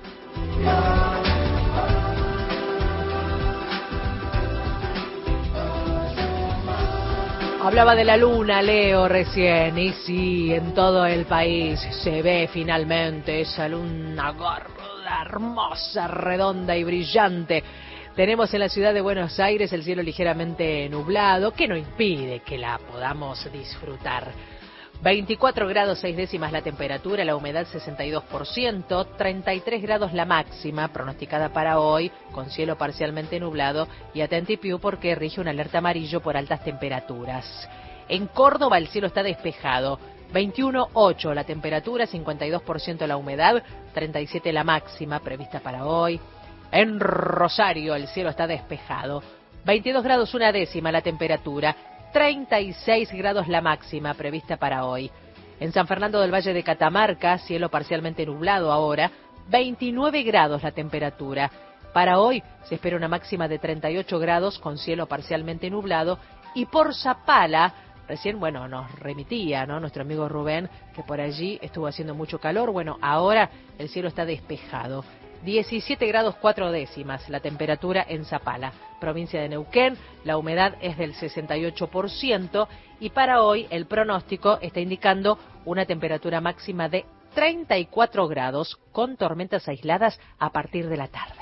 Hablaba de la luna, Leo, recién, y sí, en todo el país se ve finalmente esa luna gorda, hermosa, redonda y brillante. Tenemos en la ciudad de Buenos Aires el cielo ligeramente nublado, que no impide que la podamos disfrutar. 24 grados 6 décimas la temperatura, la humedad 62%, 33 grados la máxima, pronosticada para hoy, con cielo parcialmente nublado, y atentipiu porque rige una alerta amarillo por altas temperaturas. En Córdoba el cielo está despejado, 21,8 la temperatura, 52% la humedad, 37 la máxima prevista para hoy. En Rosario el cielo está despejado, 22 grados 1 décima la temperatura, 36 grados la máxima prevista para hoy. En San Fernando del Valle de Catamarca, cielo parcialmente nublado ahora, 29 grados la temperatura. Para hoy se espera una máxima de 38 grados con cielo parcialmente nublado. Y por Zapala, recién, nos remitía, ¿no?, nuestro amigo Rubén, que por allí estuvo haciendo mucho calor. Bueno, ahora el cielo está despejado. 17 grados 4 décimas la temperatura en Zapala, provincia de Neuquén, la humedad es del 68% y para hoy el pronóstico está indicando una temperatura máxima de 34 grados con tormentas aisladas a partir de la tarde.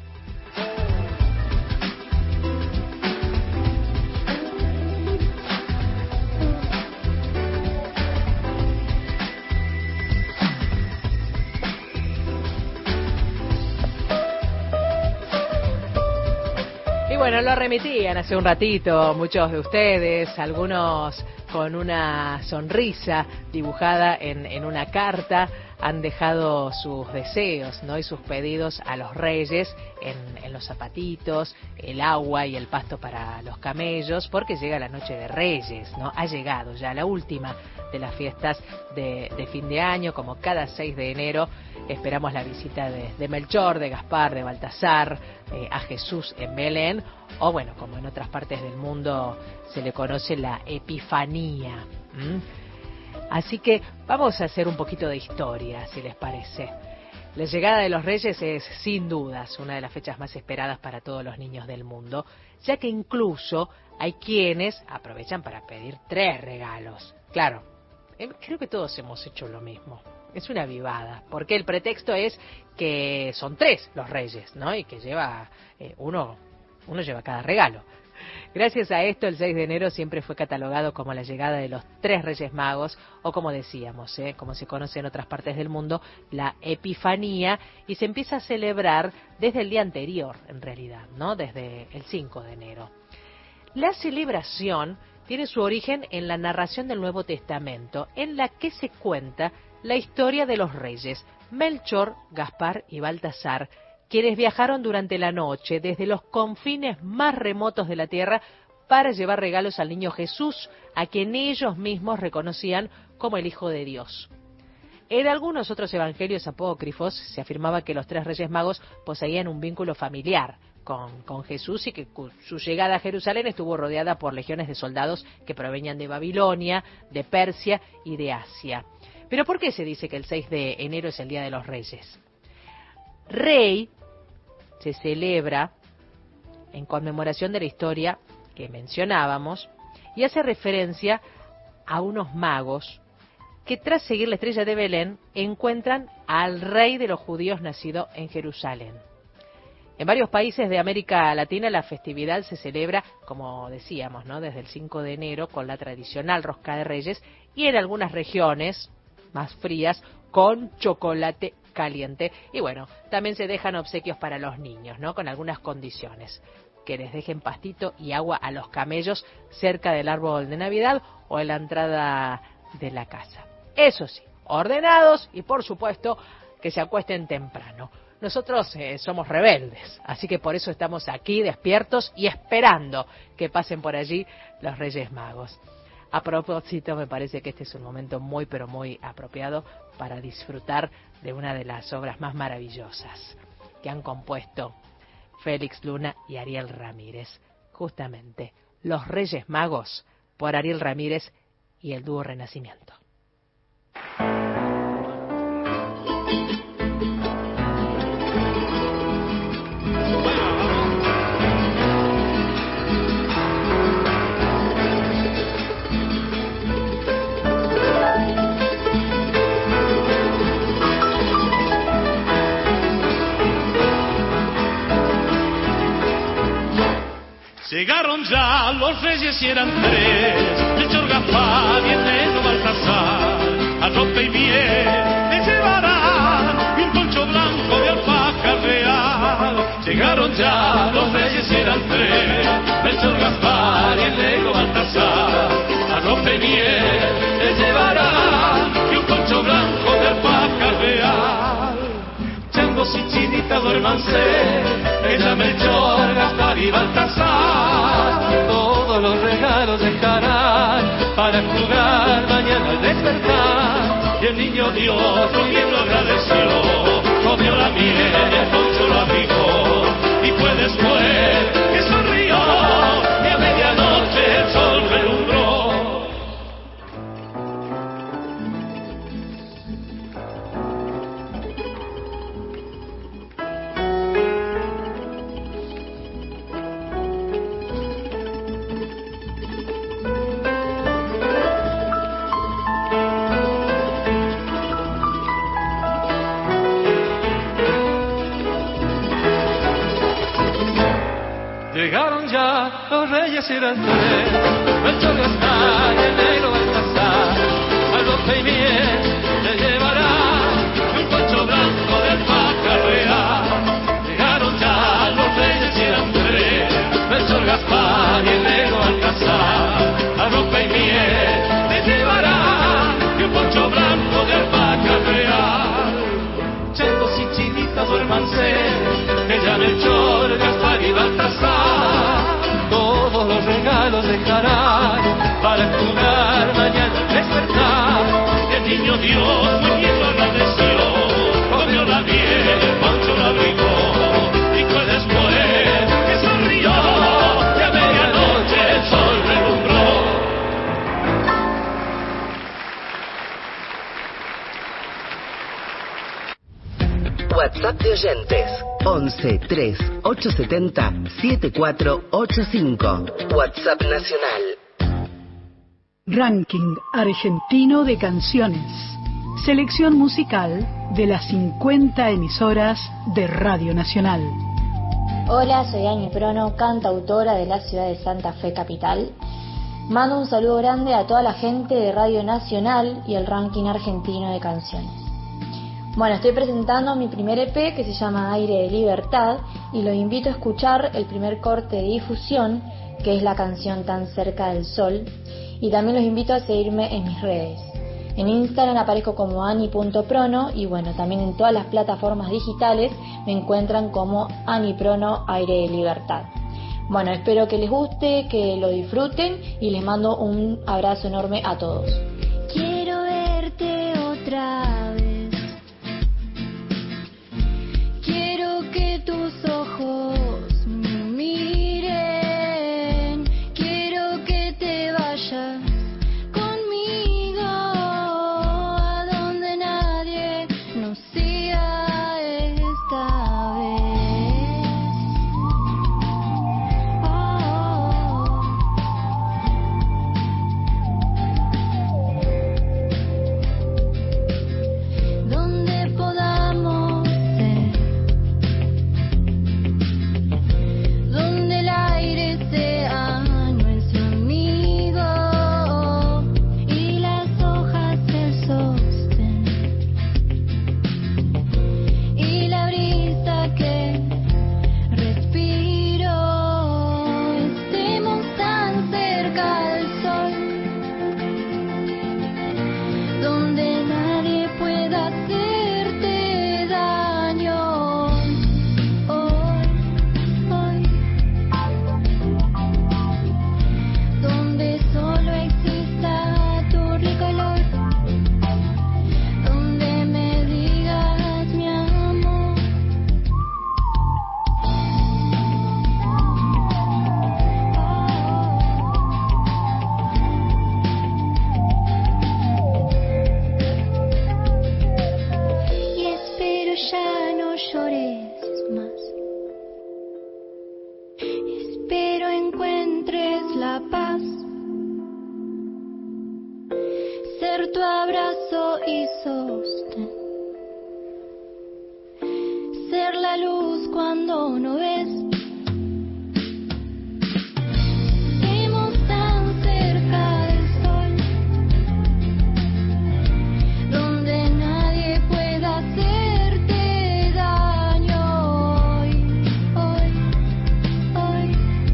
Y bueno, lo remitían hace un ratito muchos de ustedes, algunos con una sonrisa dibujada en una carta, han dejado sus deseos, ¿no?, y sus pedidos a los reyes en los zapatitos, el agua y el pasto para los camellos, porque llega la noche de Reyes, ¿no? Ha llegado ya la última de las fiestas de fin de año, como cada 6 de enero esperamos la visita de Melchor, de Gaspar, de Baltasar, a Jesús en Belén, o bueno, como en otras partes del mundo se le conoce, la Epifanía. Así que vamos a hacer un poquito de historia, si les parece. La llegada de los Reyes es, sin dudas, una de las fechas más esperadas para todos los niños del mundo, ya que incluso hay quienes aprovechan para pedir 3 regalos. Claro, creo que todos hemos hecho lo mismo. Es una vivada, porque el pretexto es que son 3 los Reyes, ¿no? Y que lleva uno lleva cada regalo. Gracias a esto, el 6 de enero siempre fue catalogado como la llegada de los 3 Reyes Magos, o como decíamos, como se conoce en otras partes del mundo, la Epifanía, y se empieza a celebrar desde el día anterior, en realidad, ¿no?, desde el 5 de enero. La celebración tiene su origen en la narración del Nuevo Testamento, en la que se cuenta la historia de los reyes Melchor, Gaspar y Baltasar, quienes viajaron durante la noche desde los confines más remotos de la tierra para llevar regalos al niño Jesús, a quien ellos mismos reconocían como el Hijo de Dios. En algunos otros evangelios apócrifos se afirmaba que los 3 Reyes Magos poseían un vínculo familiar con Jesús y que su llegada a Jerusalén estuvo rodeada por legiones de soldados que provenían de Babilonia, de Persia y de Asia. ¿Pero por qué se dice que el 6 de enero es el Día de los Reyes? Rey se celebra en conmemoración de la historia que mencionábamos y hace referencia a unos magos que tras seguir la estrella de Belén encuentran al rey de los judíos nacido en Jerusalén. En varios países de América Latina la festividad se celebra, como decíamos, ¿no?, desde el 5 de enero con la tradicional Rosca de Reyes y en algunas regiones más frías con chocolate caliente. Y bueno, también se dejan obsequios para los niños, ¿no?, con algunas condiciones. Que les dejen pastito y agua a los camellos cerca del árbol de Navidad o en la entrada de la casa. Eso sí, ordenados y por supuesto que se acuesten temprano. Nosotros somos rebeldes, así que por eso estamos aquí despiertos y esperando que pasen por allí los Reyes Magos. A propósito, me parece que este es un momento muy pero muy apropiado para disfrutar de una de las obras más maravillosas que han compuesto Félix Luna y Ariel Ramírez. Justamente, Los Reyes Magos, por Ariel Ramírez y el dúo Renacimiento. Llegaron ya los reyes y eran tres, Melchor, Gaspar y el negro Baltasar. A ropa y miel le llevarán y un poncho blanco de alpaca real. Llegaron ya los reyes y eran tres, Melchor, Gaspar y el negro Baltasar. A ropa y miel le llevarán y un poncho blanco de alpaca real. Changos y chinitas duérmanse, ella, Melchor, Gaspar y Baltasar. Todos los regalos dejarán para jugar mañana al despertar. Y el niño Dios muy bien lo agradeció, comió la miel y el poncho lo abrigó. Y fue después que sonrió y a medianoche el sol relumbró. Llegaron ya los reyes y eran tres, Melchor, Gaspar y el negro Baltasar. Al ropa y miel le llevarán un poncho blanco de alpaca real. Llegaron ya los reyes y eran tres, Melchor, Gaspar y el negro Baltasar. Al ropa y miel le llevarán un poncho blanco de alpaca real. Changos y chinitas duérmanse, ella, Melchor, Gaspar y Baltasar. Todos los regalos dejarán para jugar mañana al despertar. Y el niño Dios muy bien lo agradeció, comió la miel, el poncho lo abrigó. Y fue después que sonrió y a medianoche el sol relumbró. WhatsApp de oyentes 11 3 870 7485. WhatsApp nacional. Ranking argentino de canciones. Selección musical de las 50 emisoras de Radio Nacional. Hola, soy Ani Prono, cantautora de la ciudad de Santa Fe capital. Mando un saludo grande a toda la gente de Radio Nacional y el ranking argentino de canciones. Bueno, estoy presentando mi primer EP que se llama Aire de Libertad y los invito a escuchar el primer corte de difusión, que es la canción Tan Cerca del Sol, y también los invito a seguirme en mis redes. En Instagram aparezco como ani.prono y bueno, también en todas las plataformas digitales me encuentran como Ani Prono Aire de Libertad. Bueno, espero que les guste, que lo disfruten y les mando un abrazo enorme a todos. Quiero verte otra vez. Quiero que tus ojos me miren. Quiero que te vayas conmigo a donde nadie nos siga esta vez. paz, ser tu abrazo y sostén, ser la luz cuando no ves. Estemos tan cerca del sol, donde nadie pueda hacerte daño hoy, hoy, hoy,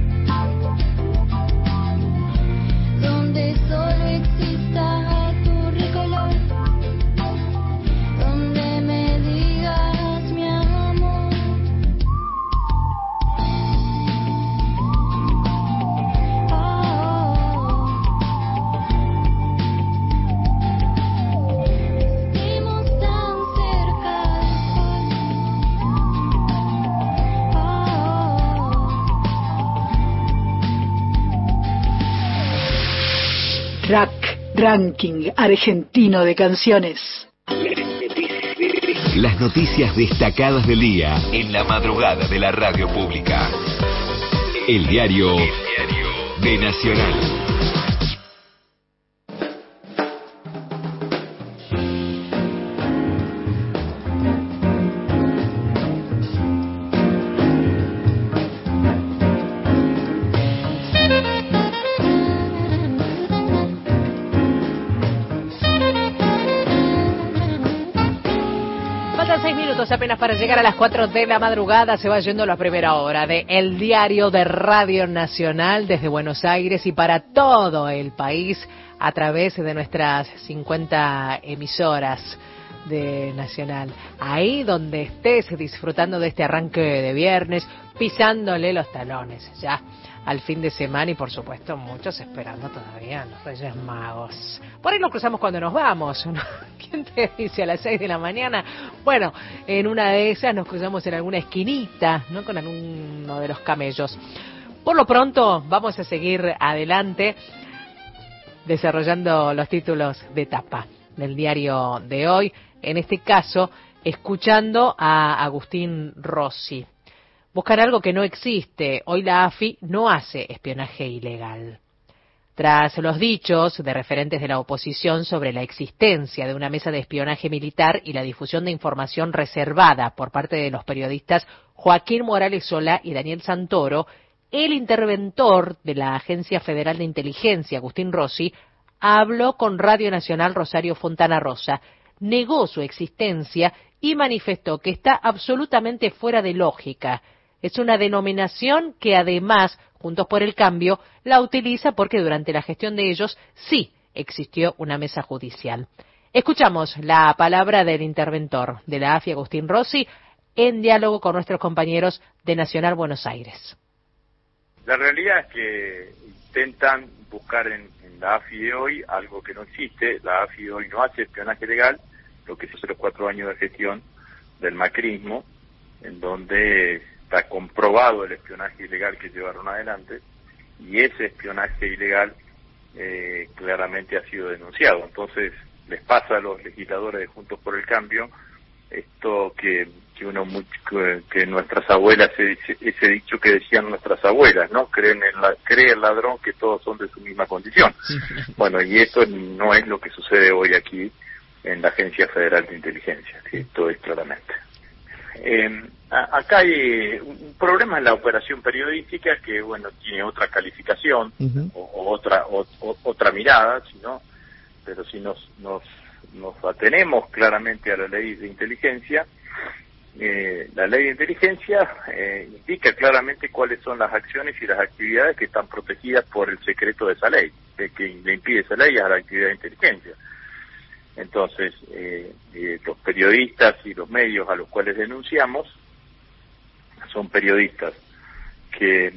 donde solo exista tu recolor, donde me digas mi amor. Estemos tan cerca del sol. Ranking argentino de canciones. Las noticias destacadas del día en la madrugada de la radio pública. El diario de Nacional. Faltan 6 minutos apenas para llegar a las 4 de la madrugada. Se va yendo la primera hora de El Diario de Radio Nacional desde Buenos Aires y para todo el país a través de nuestras 50 emisoras de Nacional. Ahí donde estés disfrutando de este arranque de viernes, pisándole los talones ya al fin de semana y por supuesto muchos esperando todavía a los Reyes Magos. Por ahí nos cruzamos cuando nos vamos, ¿no? ¿Quién te dice a las 6 de la mañana? Bueno, en una de esas nos cruzamos en alguna esquinita, ¿no? Con alguno de los camellos. Por lo pronto vamos a seguir adelante desarrollando los títulos de tapa del diario de hoy, en este caso escuchando a Agustín Rossi. Buscan algo que no existe. Hoy la AFI no hace espionaje ilegal. Tras los dichos de referentes de la oposición sobre la existencia de una mesa de espionaje militar y la difusión de información reservada por parte de los periodistas Joaquín Morales Solá y Daniel Santoro, el interventor de la Agencia Federal de Inteligencia, Agustín Rossi, habló con Radio Nacional Rosario Fontana Rosa, negó su existencia y manifestó que está absolutamente fuera de lógica. Es una denominación que además, Juntos por el Cambio, la utiliza porque durante la gestión de ellos sí existió una mesa judicial. Escuchamos la palabra del interventor de la AFI, Agustín Rossi, en diálogo con nuestros compañeros de Nacional Buenos Aires. La realidad es que intentan buscar en la AFI de hoy algo que no existe. La AFI de hoy no hace espionaje legal, lo que se hizo los 4 años de gestión del macrismo, en donde está comprobado el espionaje ilegal que llevaron adelante, y ese espionaje ilegal claramente ha sido denunciado. Entonces les pasa a los legisladores de Juntos por el Cambio esto que nuestras abuelas, ese dicho que decían nuestras abuelas, ¿no? Cree el ladrón que todos son de su misma condición. Bueno, y esto no es lo que sucede hoy aquí en la Agencia Federal de Inteligencia, ¿sí? Esto es claramente. Acá hay un problema en la operación periodística que, bueno, tiene otra calificación, o otra mirada, pero si nos atenemos claramente a la ley de inteligencia, la ley de inteligencia indica claramente cuáles son las acciones y las actividades que están protegidas por el secreto de esa ley, que le impide esa ley a la actividad de inteligencia. Entonces, los periodistas y los medios a los cuales denunciamos son periodistas que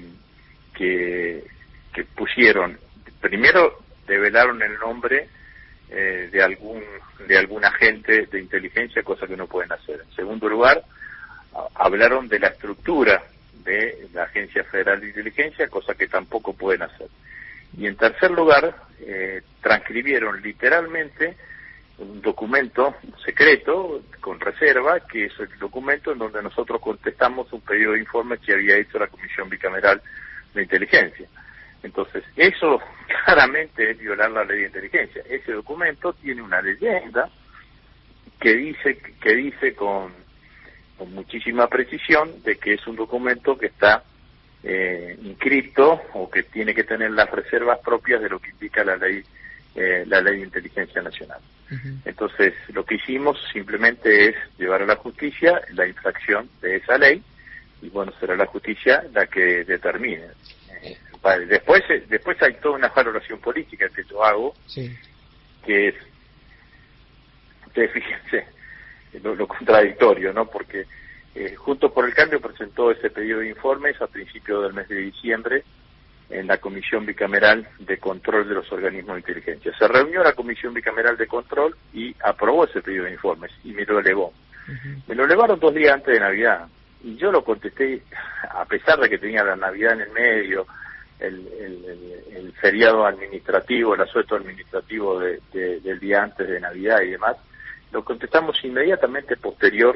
pusieron, primero develaron el nombre de algún agente de inteligencia, cosa que no pueden hacer. En segundo lugar, hablaron de la estructura de la Agencia Federal de Inteligencia, cosa que tampoco pueden hacer. Y en tercer lugar, transcribieron literalmente un documento secreto con reserva, que es el documento en donde nosotros contestamos un pedido de informe que había hecho la Comisión Bicameral de Inteligencia. Entonces, eso claramente es violar la ley de inteligencia. Ese documento tiene una leyenda que dice con muchísima precisión de que es un documento que está inscripto o que tiene que tener las reservas propias de lo que indica la ley de inteligencia nacional. Entonces, lo que hicimos simplemente es llevar a la justicia la infracción de esa ley, y bueno, será la justicia la que determine. Vale, después hay toda una valoración política que yo hago, que es, ustedes fíjense, lo contradictorio, ¿no? Porque Juntos por el Cambio presentó ese pedido de informes a principios del mes de diciembre en la Comisión Bicameral de Control de los Organismos de Inteligencia. Se reunió la Comisión Bicameral de Control y aprobó ese pedido de informes y me lo elevó. Me lo elevaron 2 días antes de Navidad y yo lo contesté, a pesar de que tenía la Navidad en el medio, el feriado administrativo, el asueto administrativo del día antes de Navidad y demás. Lo contestamos inmediatamente posterior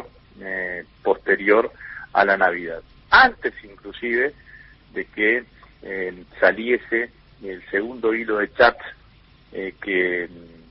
a la Navidad, antes inclusive de que saliese el segundo hilo de chat que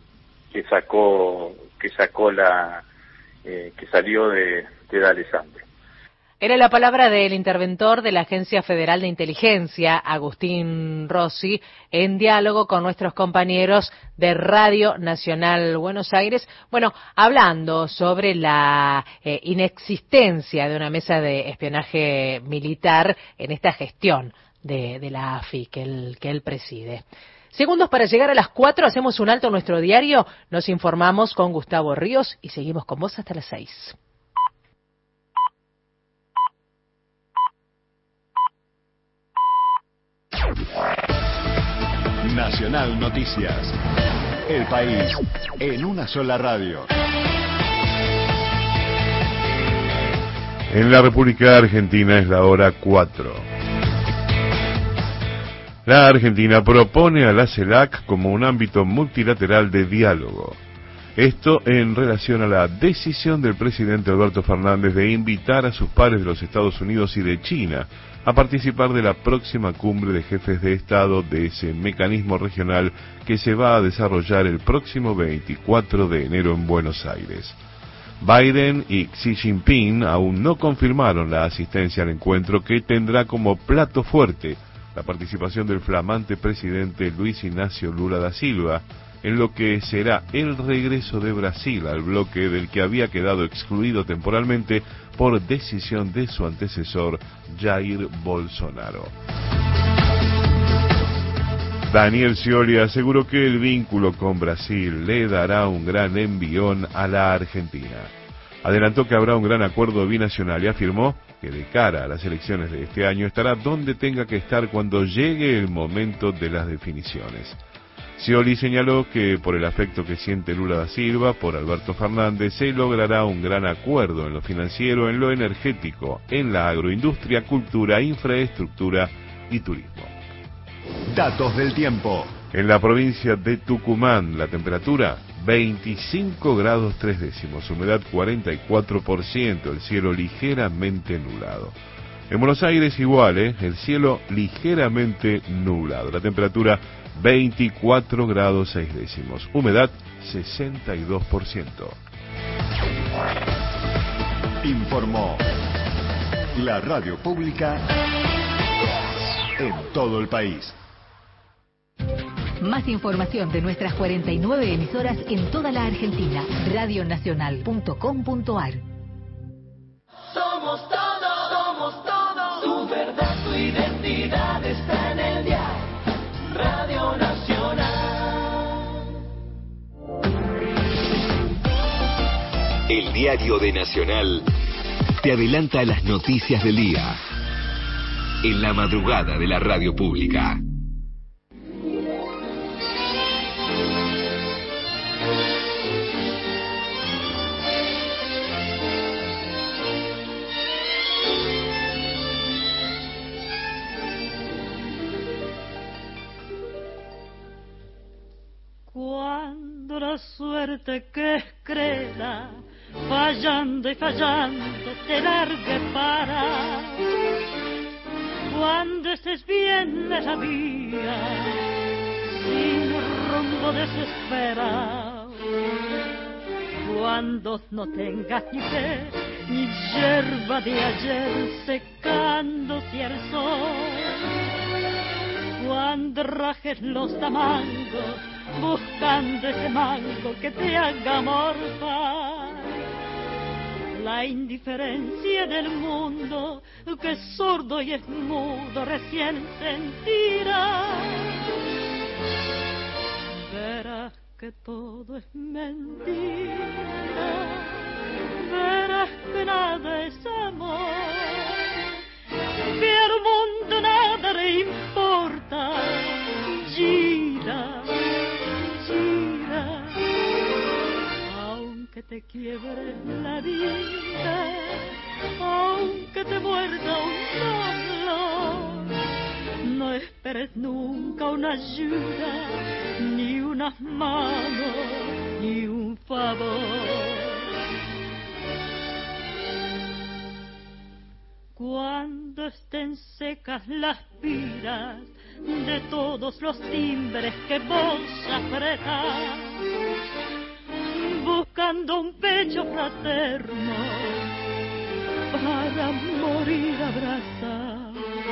salió de D'Alessandro. Era la palabra del interventor de la Agencia Federal de Inteligencia, Agustín Rossi, en diálogo con nuestros compañeros de Radio Nacional Buenos Aires. Bueno, hablando sobre la inexistencia de una mesa de espionaje militar en esta gestión de la AFI que él preside. Segundos para llegar a las 4, hacemos un alto en nuestro diario, nos informamos con Gustavo Ríos y seguimos con vos hasta las 6. Nacional Noticias. El país en una sola radio. En la República Argentina es la hora 4. La Argentina propone a la CELAC como un ámbito multilateral de diálogo. Esto en relación a la decisión del presidente Alberto Fernández de invitar a sus pares de los Estados Unidos y de China a participar de la próxima cumbre de jefes de Estado de ese mecanismo regional que se va a desarrollar el próximo 24 de enero en Buenos Aires. Biden y Xi Jinping aún no confirmaron la asistencia al encuentro, que tendrá como plato fuerte la participación del flamante presidente Luis Ignacio Lula da Silva, en lo que será el regreso de Brasil al bloque del que había quedado excluido temporalmente por decisión de su antecesor Jair Bolsonaro. Daniel Scioli aseguró que el vínculo con Brasil le dará un gran envión a la Argentina. Adelantó que habrá un gran acuerdo binacional y afirmó que de cara a las elecciones de este año estará donde tenga que estar cuando llegue el momento de las definiciones. Scioli señaló que por el afecto que siente Lula da Silva por Alberto Fernández se logrará un gran acuerdo en lo financiero, en lo energético, en la agroindustria, cultura, infraestructura y turismo. Datos del tiempo. En la provincia de Tucumán, la temperatura 25 grados 3 décimos, humedad 44%, el cielo ligeramente nublado. En Buenos Aires igual, el cielo ligeramente nublado, la temperatura 24 grados 6 décimos, humedad 62%. Informó la radio pública en todo el país. Más información de nuestras 49 emisoras en toda la Argentina. Radionacional.com.ar. Somos todo, tu verdad, tu identidad está en el diario. Radio Nacional. El diario de Nacional te adelanta las noticias del día. En la madrugada de la radio pública. Cuando la suerte que es cruela, fallando y fallando, te largue para. Cuando veces viene la vida sin rumbo desesperado, cuando no tengas ni fe ni hierba de ayer secándose al sol, cuando rajes los tamangos buscando ese mango que te haga morfar. La indiferencia del mundo que es sordo y es mudo recién sentirá. Verás que todo es mentira, verás que nada es amor, que al mundo nada le importa. Gira, gira, aunque te quiebre la vida, aunque te muerda un dolor, no esperes nunca una ayuda, ni unas manos, ni un favor. Cuando estén secas las piras de todos los timbres que vos apretás, buscando un pecho fraterno para morir abrazado,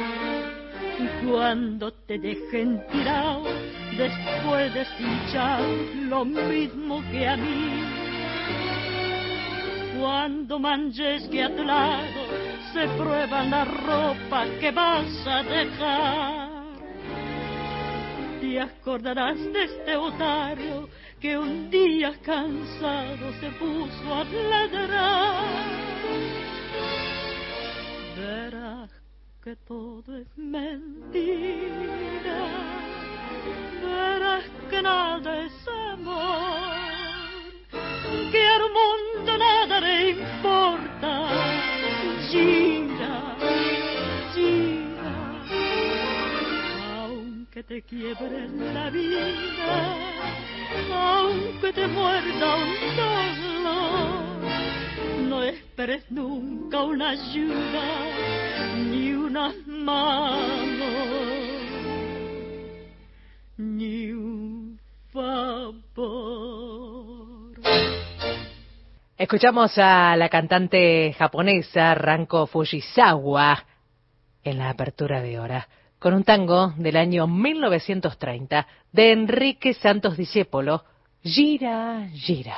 cuando te dejen tirado después de hinchar lo mismo que a mí, cuando manches que a tu lado se prueba la ropa que vas a dejar, te acordarás de este otario que un día cansado se puso a ladrar. Verás que todo es mentira, verás que nada es amor, que al mundo nada le importa. Gira, gira, aunque te quiebre la vida, aunque te muerda un dolor, no esperes nunca una ayuda, ni unas manos, ni un favor. Escuchamos a la cantante japonesa Ranko Fujisawa en la apertura de hora, con un tango del año 1930 de Enrique Santos Discépolo, Gira, gira.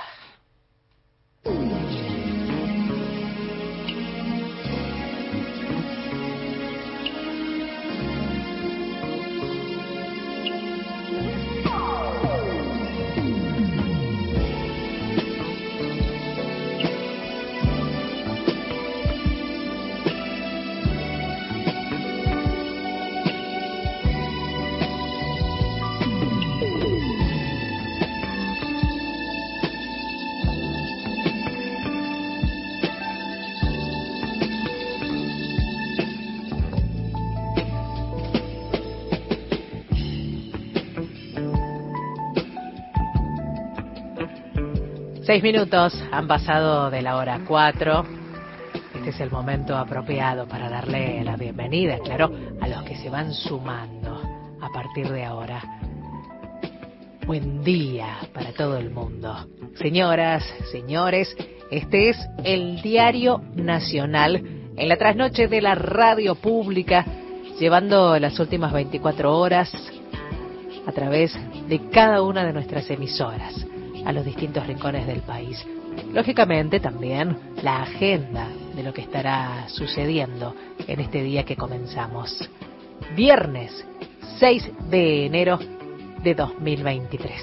Seis minutos han pasado de la hora 4. Este es el momento apropiado para darle la bienvenida, claro, a los que se van sumando a partir de ahora. Buen día para todo el mundo. Señoras, señores, este es el Diario Nacional en la trasnoche de la radio pública, llevando las últimas 24 horas a través de cada una de nuestras emisoras a los distintos rincones del país. Lógicamente también la agenda de lo que estará sucediendo en este día que comenzamos. Viernes 6 de enero de 2023.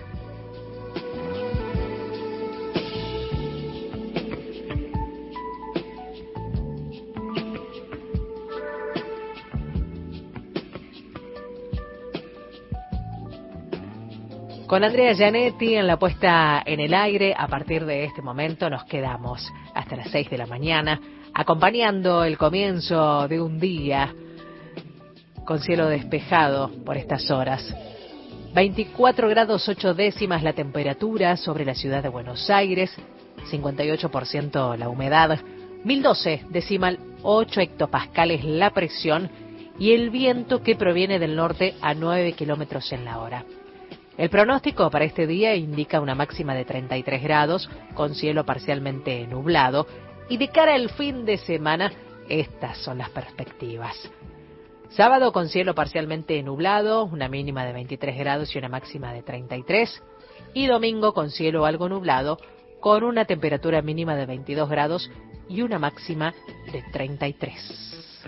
Con Andrea Gianetti en la puesta en el aire, a partir de este momento nos quedamos hasta las 6 de la mañana, acompañando el comienzo de un día con cielo despejado por estas horas. 24 grados 8 décimas la temperatura sobre la ciudad de Buenos Aires, 58% la humedad, 1012 decimal 8 hectopascales la presión y el viento que proviene del norte a 9 kilómetros en la hora. El pronóstico para este día indica una máxima de 33 grados, con cielo parcialmente nublado, y de cara al fin de semana, estas son las perspectivas. Sábado con cielo parcialmente nublado, una mínima de 23 grados y una máxima de 33. Y domingo con cielo algo nublado, con una temperatura mínima de 22 grados y una máxima de 33.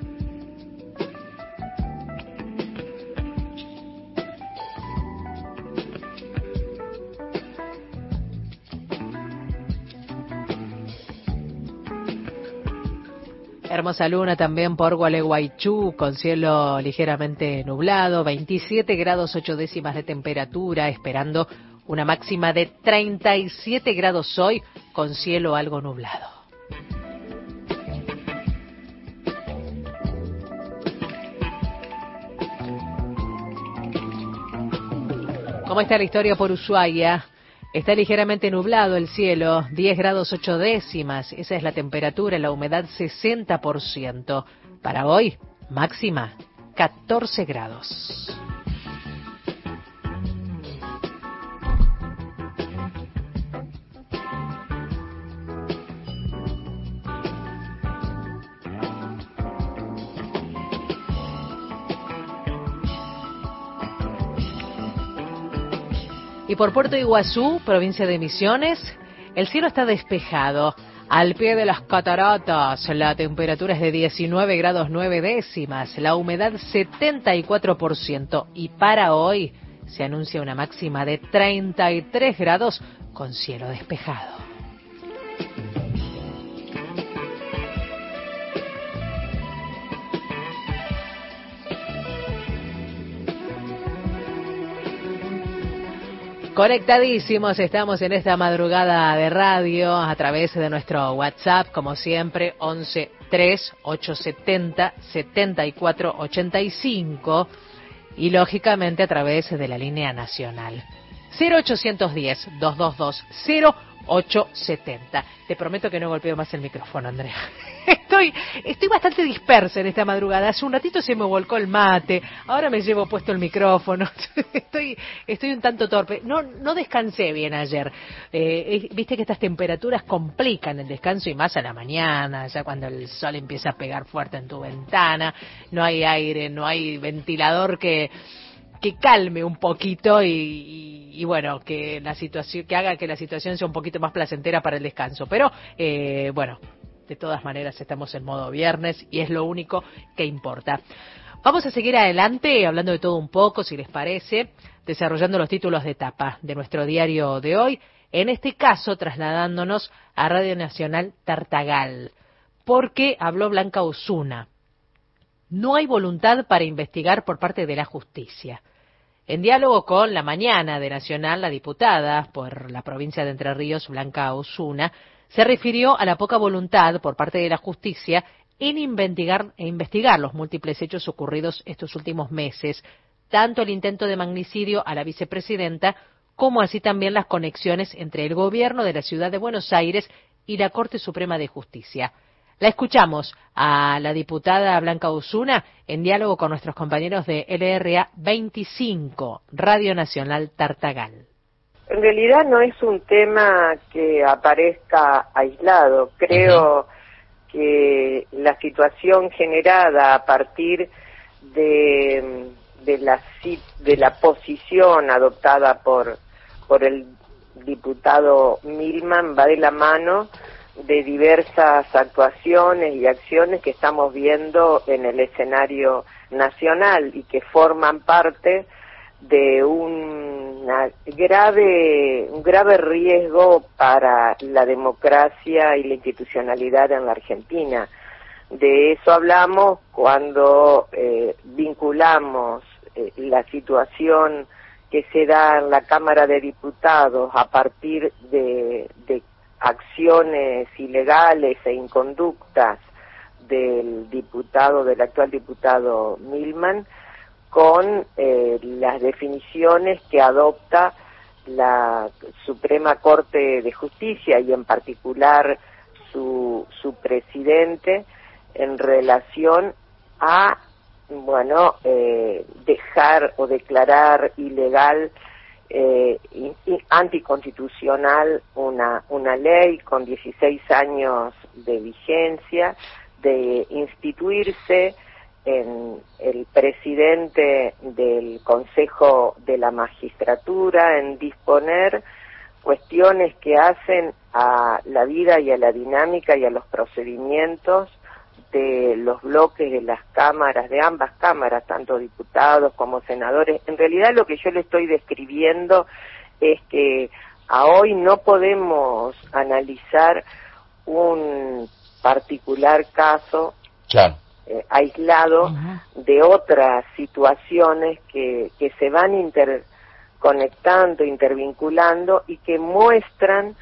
Hermosa luna también por Gualeguaychú, con cielo ligeramente nublado, 27 grados 8 décimas de temperatura, esperando una máxima de 37 grados hoy, con cielo algo nublado. ¿Cómo está la historia por Ushuaia? Está ligeramente nublado el cielo, 10 grados 8 décimas, esa es la temperatura, la humedad 60%. Para hoy, máxima 14 grados. Y por Puerto Iguazú, provincia de Misiones, el cielo está despejado. Al pie de las cataratas, la temperatura es de 19 grados 9 décimas, la humedad 74%. Y para hoy se anuncia una máxima de 33 grados con cielo despejado. Conectadísimos, estamos en esta madrugada de radio a través de nuestro WhatsApp, como siempre, 11 3 870 74 85 y lógicamente a través de la línea nacional 0810 222 0870. Te prometo que no golpeo más el micrófono, Andrea. Estoy bastante dispersa en esta madrugada. Hace un ratito se me volcó el mate, ahora me llevo puesto el micrófono. Estoy un tanto torpe. No descansé bien ayer. Viste que estas temperaturas complican el descanso y más a la mañana, ya cuando el sol empieza a pegar fuerte en tu ventana, no hay aire, no hay ventilador que calme un poquito y bueno, que haga que la situación sea un poquito más placentera para el descanso. Pero bueno, de todas maneras estamos en modo viernes y es lo único que importa. Vamos a seguir adelante hablando de todo un poco, si les parece, desarrollando los títulos de tapa de nuestro diario de hoy, en este caso trasladándonos a Radio Nacional Tartagal, porque habló Blanca Osuna. No hay voluntad para investigar por parte de la justicia. En diálogo con La Mañana de Nacional, la diputada por la provincia de Entre Ríos, Blanca Osuna, se refirió a la poca voluntad por parte de la justicia en investigar los múltiples hechos ocurridos estos últimos meses, tanto el intento de magnicidio a la vicepresidenta, como así también las conexiones entre el gobierno de la ciudad de Buenos Aires y la Corte Suprema de Justicia. La escuchamos a la diputada Blanca Osuna en diálogo con nuestros compañeros de LRA 25, Radio Nacional Tartagal. En realidad no es un tema que aparezca aislado. Creo que la situación generada a partir de la posición adoptada por el diputado Milman va de la mano de diversas actuaciones y acciones que estamos viendo en el escenario nacional y que forman parte de un grave riesgo para la democracia y la institucionalidad en la Argentina. De eso hablamos cuando vinculamos la situación que se da en la Cámara de Diputados a partir de acciones ilegales e inconductas del actual diputado Milman, con las definiciones que adopta la Suprema Corte de Justicia y en particular su presidente en relación a dejar o declarar ilegal, anticonstitucional una ley con 16 años de vigencia, de instituirse en el presidente del Consejo de la Magistratura, en disponer cuestiones que hacen a la vida y a la dinámica y a los procedimientos de los bloques de las cámaras, de ambas cámaras, tanto diputados como senadores. En realidad lo que yo le estoy describiendo es que a hoy no podemos analizar un particular caso aislado de otras situaciones que se van interconectando, intervinculando y que muestran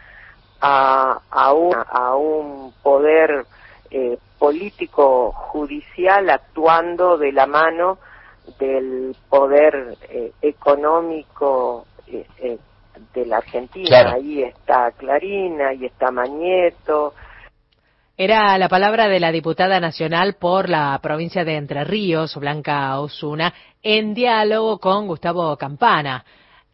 a un poder político judicial actuando de la mano del poder económico de la Argentina. Claro. Ahí está Clarín, ahí está Mañeto. Era la palabra de la diputada nacional por la provincia de Entre Ríos, Blanca Osuna, en diálogo con Gustavo Campana,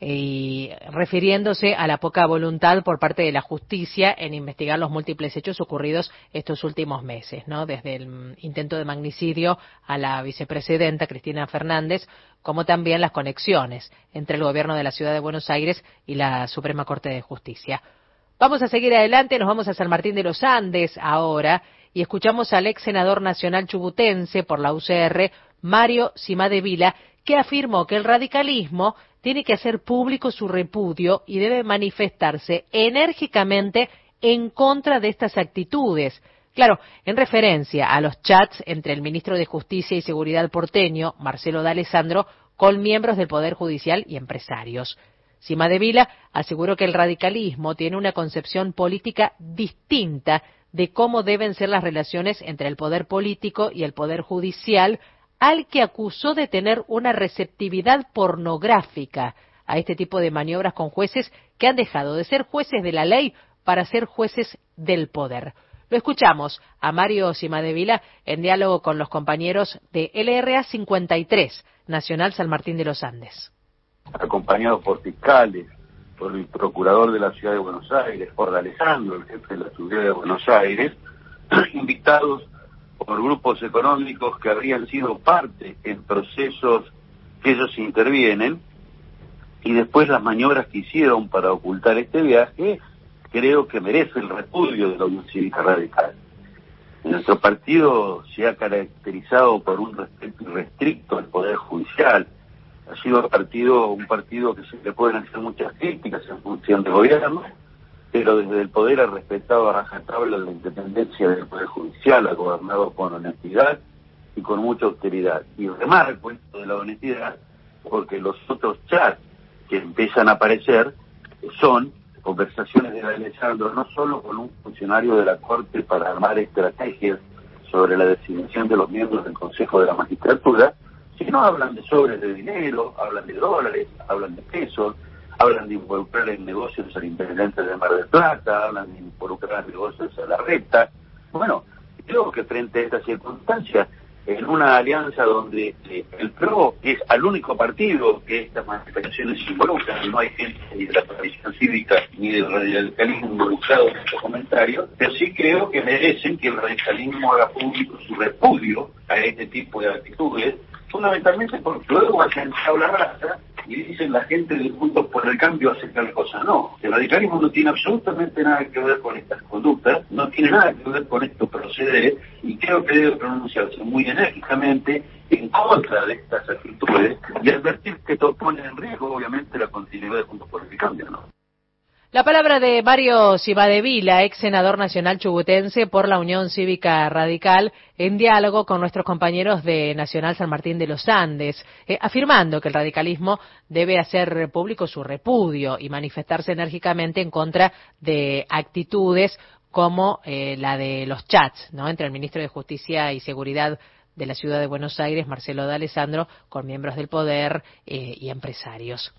y refiriéndose a la poca voluntad por parte de la justicia en investigar los múltiples hechos ocurridos estos últimos meses, ¿no? Desde el intento de magnicidio a la vicepresidenta Cristina Fernández, como también las conexiones entre el gobierno de la Ciudad de Buenos Aires y la Suprema Corte de Justicia. Vamos a seguir adelante, nos vamos a San Martín de los Andes ahora y escuchamos al ex senador nacional chubutense por la UCR, Mario Cimadevila, que afirmó que el radicalismo tiene que hacer público su repudio y debe manifestarse enérgicamente en contra de estas actitudes. Claro, en referencia a los chats entre el ministro de Justicia y Seguridad porteño, Marcelo D'Alessandro, con miembros del Poder Judicial y empresarios. Cimadevila aseguró que el radicalismo tiene una concepción política distinta de cómo deben ser las relaciones entre el poder político y el poder judicial, al que acusó de tener una receptividad pornográfica a este tipo de maniobras con jueces que han dejado de ser jueces de la ley para ser jueces del poder. Lo escuchamos a Mario Cimadevila en diálogo con los compañeros de LRA 53, Nacional San Martín de los Andes. Acompañado por fiscales, por el procurador de la Ciudad de Buenos Aires, por D'Alessandro, el jefe de la Ciudad de Buenos Aires, invitados por grupos económicos que habrían sido parte en procesos que ellos intervienen, y después las maniobras que hicieron para ocultar este viaje, creo que merece el repudio de la Unión Cívica Radical. Nuestro partido se ha caracterizado por un respeto irrestricto al Poder Judicial. Ha sido un partido que se le pueden hacer muchas críticas en función de gobierno, pero desde el poder ha respetado a rajatabla la independencia del Poder Judicial, ha gobernado con honestidad y con mucha austeridad. Y remarco esto de la honestidad porque los otros chats que empiezan a aparecer son conversaciones de D'Alessandro no solo con un funcionario de la Corte para armar estrategias sobre la designación de los miembros del Consejo de la Magistratura, sino hablan de sobres de dinero, hablan de dólares, hablan de pesos, hablan de involucrar en negocios al intendente de Mar del Plata, hablan de involucrar en negocios a la Reta. Bueno, creo que frente a esta circunstancia, en una alianza donde el PRO es al único partido que estas manifestaciones se involucran, no hay gente ni de la tradición cívica ni del radicalismo involucrado en estos comentarios, pero sí creo que merecen que el radicalismo haga público su repudio a este tipo de actitudes, fundamentalmente porque luego hacen tabla rasa y dicen la gente de Juntos por el Cambio hace tal cosa. No, el radicalismo no tiene absolutamente nada que ver con estas conductas, no tiene nada que ver con estos procederes, y creo que debe pronunciarse muy enérgicamente en contra de estas actitudes y advertir que esto pone en riesgo obviamente la continuidad de Juntos por el Cambio, ¿no? La palabra de Mario Cimadevila, ex senador nacional chubutense por la Unión Cívica Radical, en diálogo con nuestros compañeros de Nacional San Martín de los Andes, afirmando que el radicalismo debe hacer público su repudio y manifestarse enérgicamente en contra de actitudes como la de los chats, ¿no?, entre el ministro de Justicia y Seguridad de la Ciudad de Buenos Aires, Marcelo D'Alessandro, con miembros del poder y empresarios.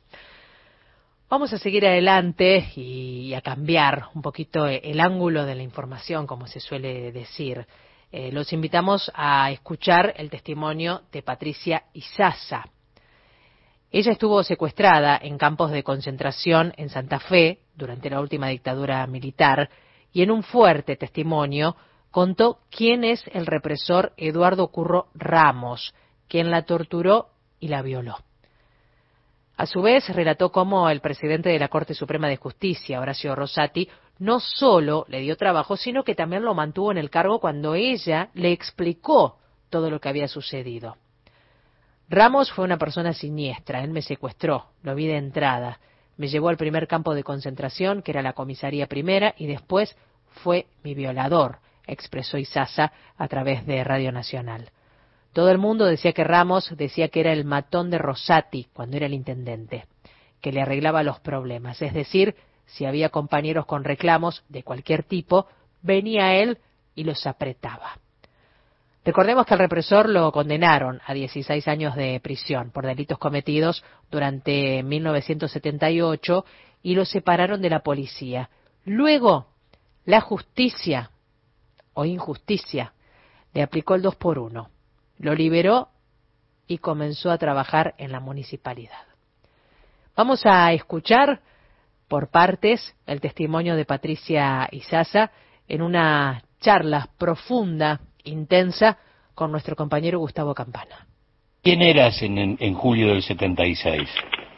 Vamos a seguir adelante y a cambiar un poquito el ángulo de la información, como se suele decir. Los invitamos a escuchar el testimonio de Patricia Izaza. Ella estuvo secuestrada en campos de concentración en Santa Fe durante la última dictadura militar y en un fuerte testimonio contó quién es el represor Eduardo Curro Ramos, quien la torturó y la violó. A su vez, relató cómo el presidente de la Corte Suprema de Justicia, Horacio Rosati, no solo le dio trabajo, sino que también lo mantuvo en el cargo cuando ella le explicó todo lo que había sucedido. Ramos fue una persona siniestra, él me secuestró, lo vi de entrada, me llevó al primer campo de concentración, que era la comisaría primera, y después fue mi violador, expresó Izaza a través de Radio Nacional. Todo el mundo decía que Ramos decía que era el matón de Rosati cuando era el intendente, que le arreglaba los problemas, es decir, si había compañeros con reclamos de cualquier tipo, venía él y los apretaba. Recordemos que al represor lo condenaron a 16 años de prisión por delitos cometidos durante 1978 y lo separaron de la policía. Luego, la justicia, o injusticia, le aplicó el 2x1. Lo liberó y comenzó a trabajar en la municipalidad. Vamos a escuchar por partes el testimonio de Patricia Izaza en una charla profunda, intensa, con nuestro compañero Gustavo Campana. ¿Quién eras en julio del 76?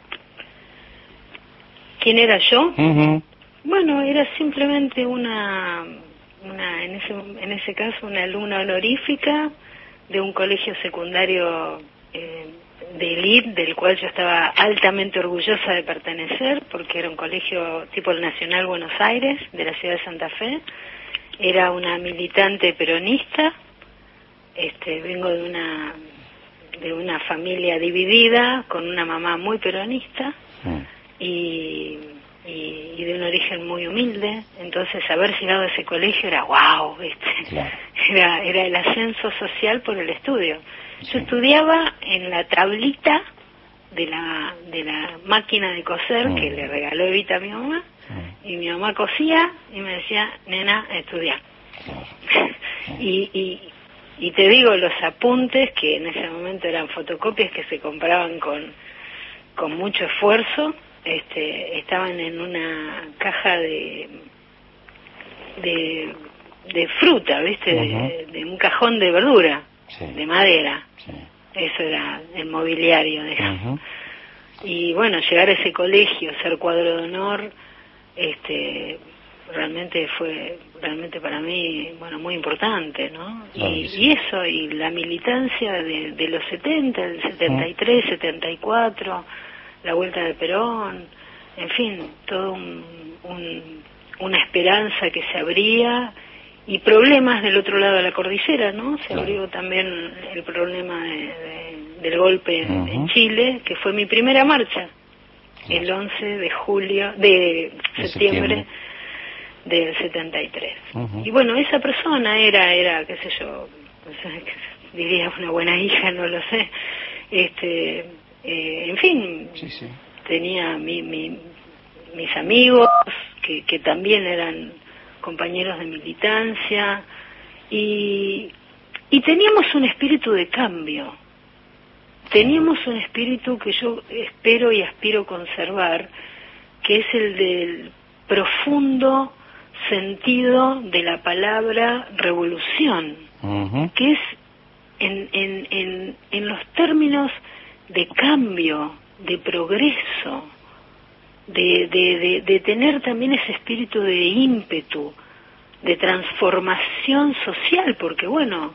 ¿Quién era yo? Uh-huh. Bueno, era simplemente en ese caso, una alumna honorífica de un colegio secundario de élite, del cual yo estaba altamente orgullosa de pertenecer, porque era un colegio tipo el Nacional Buenos Aires, de la ciudad de Santa Fe. Era una militante peronista, vengo de una familia dividida, con una mamá muy peronista, y de un origen muy humilde. Entonces haber llegado a ese colegio era wow, Claro. Era el ascenso social por el estudio. Yo estudiaba en la tablita de la máquina de coser que le regaló Evita a mi mamá, y mi mamá cosía y me decía, nena, estudia. Y te digo, los apuntes, que en ese momento eran fotocopias que se compraban con mucho esfuerzo, estaban en una caja de fruta, ¿viste? Uh-huh. de un cajón de verdura, sí, de madera. Sí. Eso era el mobiliario, digamos. Uh-huh. Y bueno, llegar a ese colegio, ser cuadro de honor, realmente fue para mí, bueno, muy importante, ¿no? Claro, y eso, y la militancia de los 70, del 73, 74, la vuelta de Perón, en fin, todo una esperanza que se abría, y problemas del otro lado de la cordillera, ¿no? Se abrió también el problema del golpe en Chile, que fue mi primera marcha, el 11 de septiembre del 73. Uh-huh. Y bueno, esa persona era qué sé yo, diría una buena hija, no lo sé, en fin, sí. Tenía mis amigos que también eran compañeros de militancia, y teníamos un espíritu de cambio, teníamos un espíritu que yo espero y aspiro conservar, que es el del profundo sentido de la palabra revolución, uh-huh, que es en los términos de cambio, de progreso, de tener también ese espíritu de ímpetu, de transformación social, porque bueno,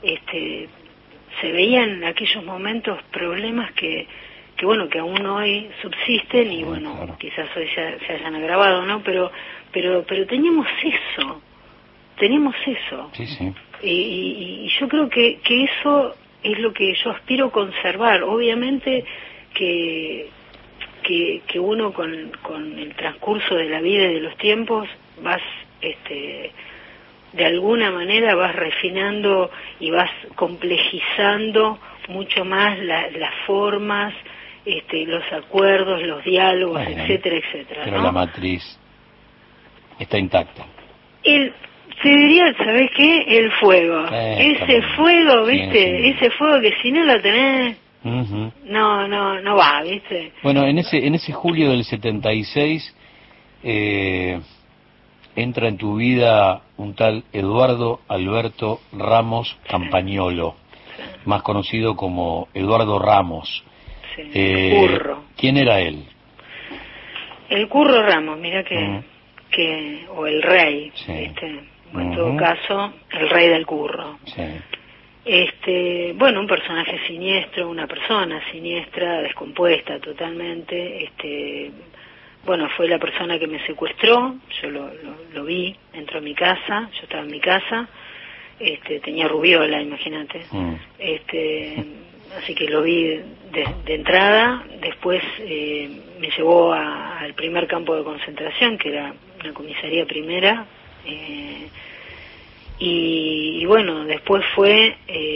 se veían en aquellos momentos problemas que aún hoy subsisten, y bueno, claro, quizás hoy se hayan agravado, ¿no? Pero teníamos eso. Sí, sí. Y yo creo que eso es lo que yo aspiro conservar. Obviamente que uno con el transcurso de la vida y de los tiempos vas de alguna manera vas refinando y vas complejizando mucho más las formas, los acuerdos, los diálogos, bueno, etcétera, etcétera. Pero ¿no? la matriz está intacta. Te diría, ¿sabés qué? El fuego. Ese fuego, ¿viste? Sí. Ese fuego que si no lo tenés, Ujú. no va, ¿viste? Bueno, en ese julio del 76 entra en tu vida un tal Eduardo Alberto Ramos Campagnolo, más conocido como Eduardo Ramos. Curro. ¿Quién era él? El Curro Ramos, mira que o el rey, Sí. ¿viste? O en todo caso, el rey del curro. Sí. Bueno, un personaje siniestro, una persona siniestra, descompuesta totalmente. Bueno, fue la persona que me secuestró, yo lo vi, entró a mi casa, yo estaba en mi casa, tenía rubiola, imagínate. Así que lo vi de entrada. Después me llevó al primer campo de concentración, que era una comisaría primera, y bueno, después fue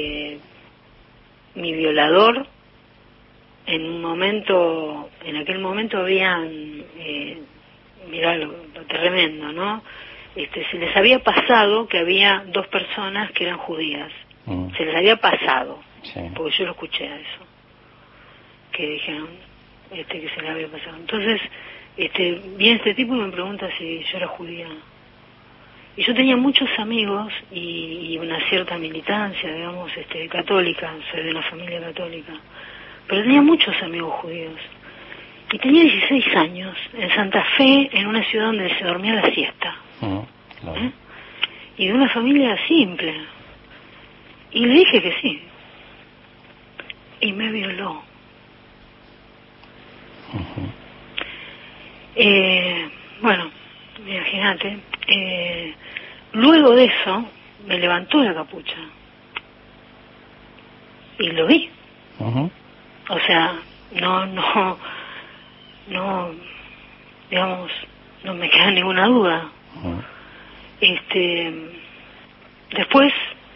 mi violador. En aquel momento habían, mirá lo tremendo, ¿no? Se les había pasado que había 2 personas que eran judías. Se les había pasado, porque yo lo escuché a eso, que dijeron que se les había pasado. Entonces, viene este tipo y me pregunta si yo era judía. Y yo tenía muchos amigos y una cierta militancia, digamos, católica, soy de una familia católica, pero tenía muchos amigos judíos. Y tenía 16 años, en Santa Fe, en una ciudad donde se dormía la siesta. Claro. Y de una familia simple. Y le dije que sí. Y me violó. Bueno, imagínate. Luego de eso, me levantó la capucha. Y lo vi. O sea, no, digamos, no me queda ninguna duda. Después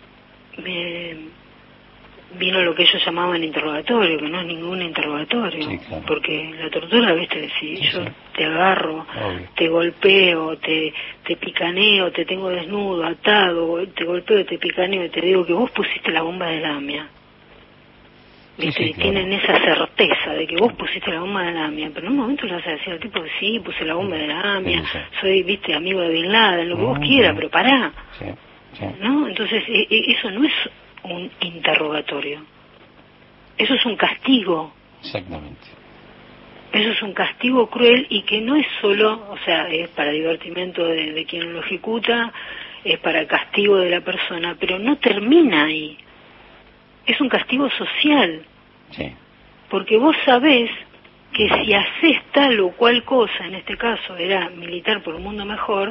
vino lo que ellos llamaban interrogatorio, que no es ningún interrogatorio, porque la tortura, viste, si yo te agarro, te golpeo, te picaneo, te tengo desnudo, atado, te golpeo, te picaneo y te digo que vos pusiste la bomba de lamia. ¿Viste? Y tienen esa certeza de que vos pusiste la bomba de lamia, pero en un momento le vas a decir al tipo que sí, puse la bomba de lamia, soy, viste, amigo de Bin Laden, lo que vos quieras, pero pará. ¿No? Entonces, eso no es un interrogatorio. Eso es un castigo. Exactamente. Eso es un castigo cruel y que no es solo, o sea, es para divertimento de quien lo ejecuta, es para el castigo de la persona, pero no termina ahí. Es un castigo social. Porque vos sabés que si haces tal o cual cosa, en este caso era militar por un mundo mejor,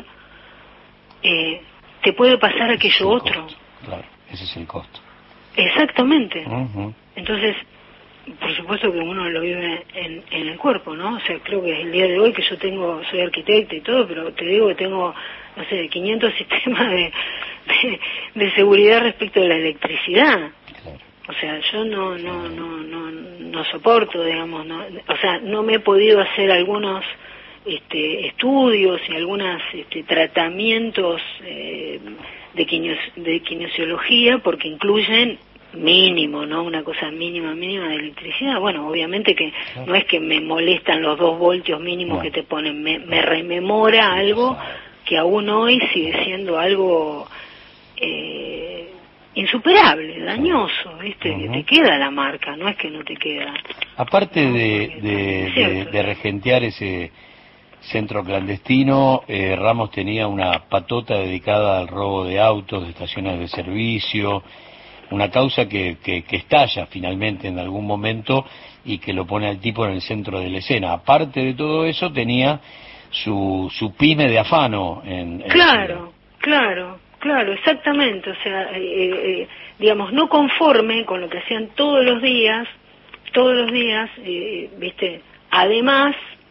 te puede pasar aquello otro. Claro, ese es el costo. Exactamente. Entonces, por supuesto que uno lo vive en el cuerpo, ¿no? O sea, creo que es el día de hoy que yo soy arquitecta y todo, pero te digo que tengo, no sé, 500 sistemas de seguridad respecto de la electricidad. O sea, yo no soporto, digamos, o sea, no me he podido hacer algunos estudios y algunos tratamientos de kinesiología, porque incluyen mínimo, ¿no? Una cosa mínima de electricidad. Bueno, obviamente que no es que me molestan los 2 voltios mínimos que te ponen, me rememora algo que aún hoy sigue siendo algo insuperable, dañoso, ¿viste? Que te queda la marca, no es que no te queda. Aparte de regentear ese centro clandestino, Ramos tenía una patota dedicada al robo de autos, de estaciones de servicio, una causa que estalla finalmente en algún momento y que lo pone al tipo en el centro de la escena. Aparte de todo eso, tenía su pyme de afano en Claro, exactamente. O sea, digamos, no conforme con lo que hacían todos los días, viste, además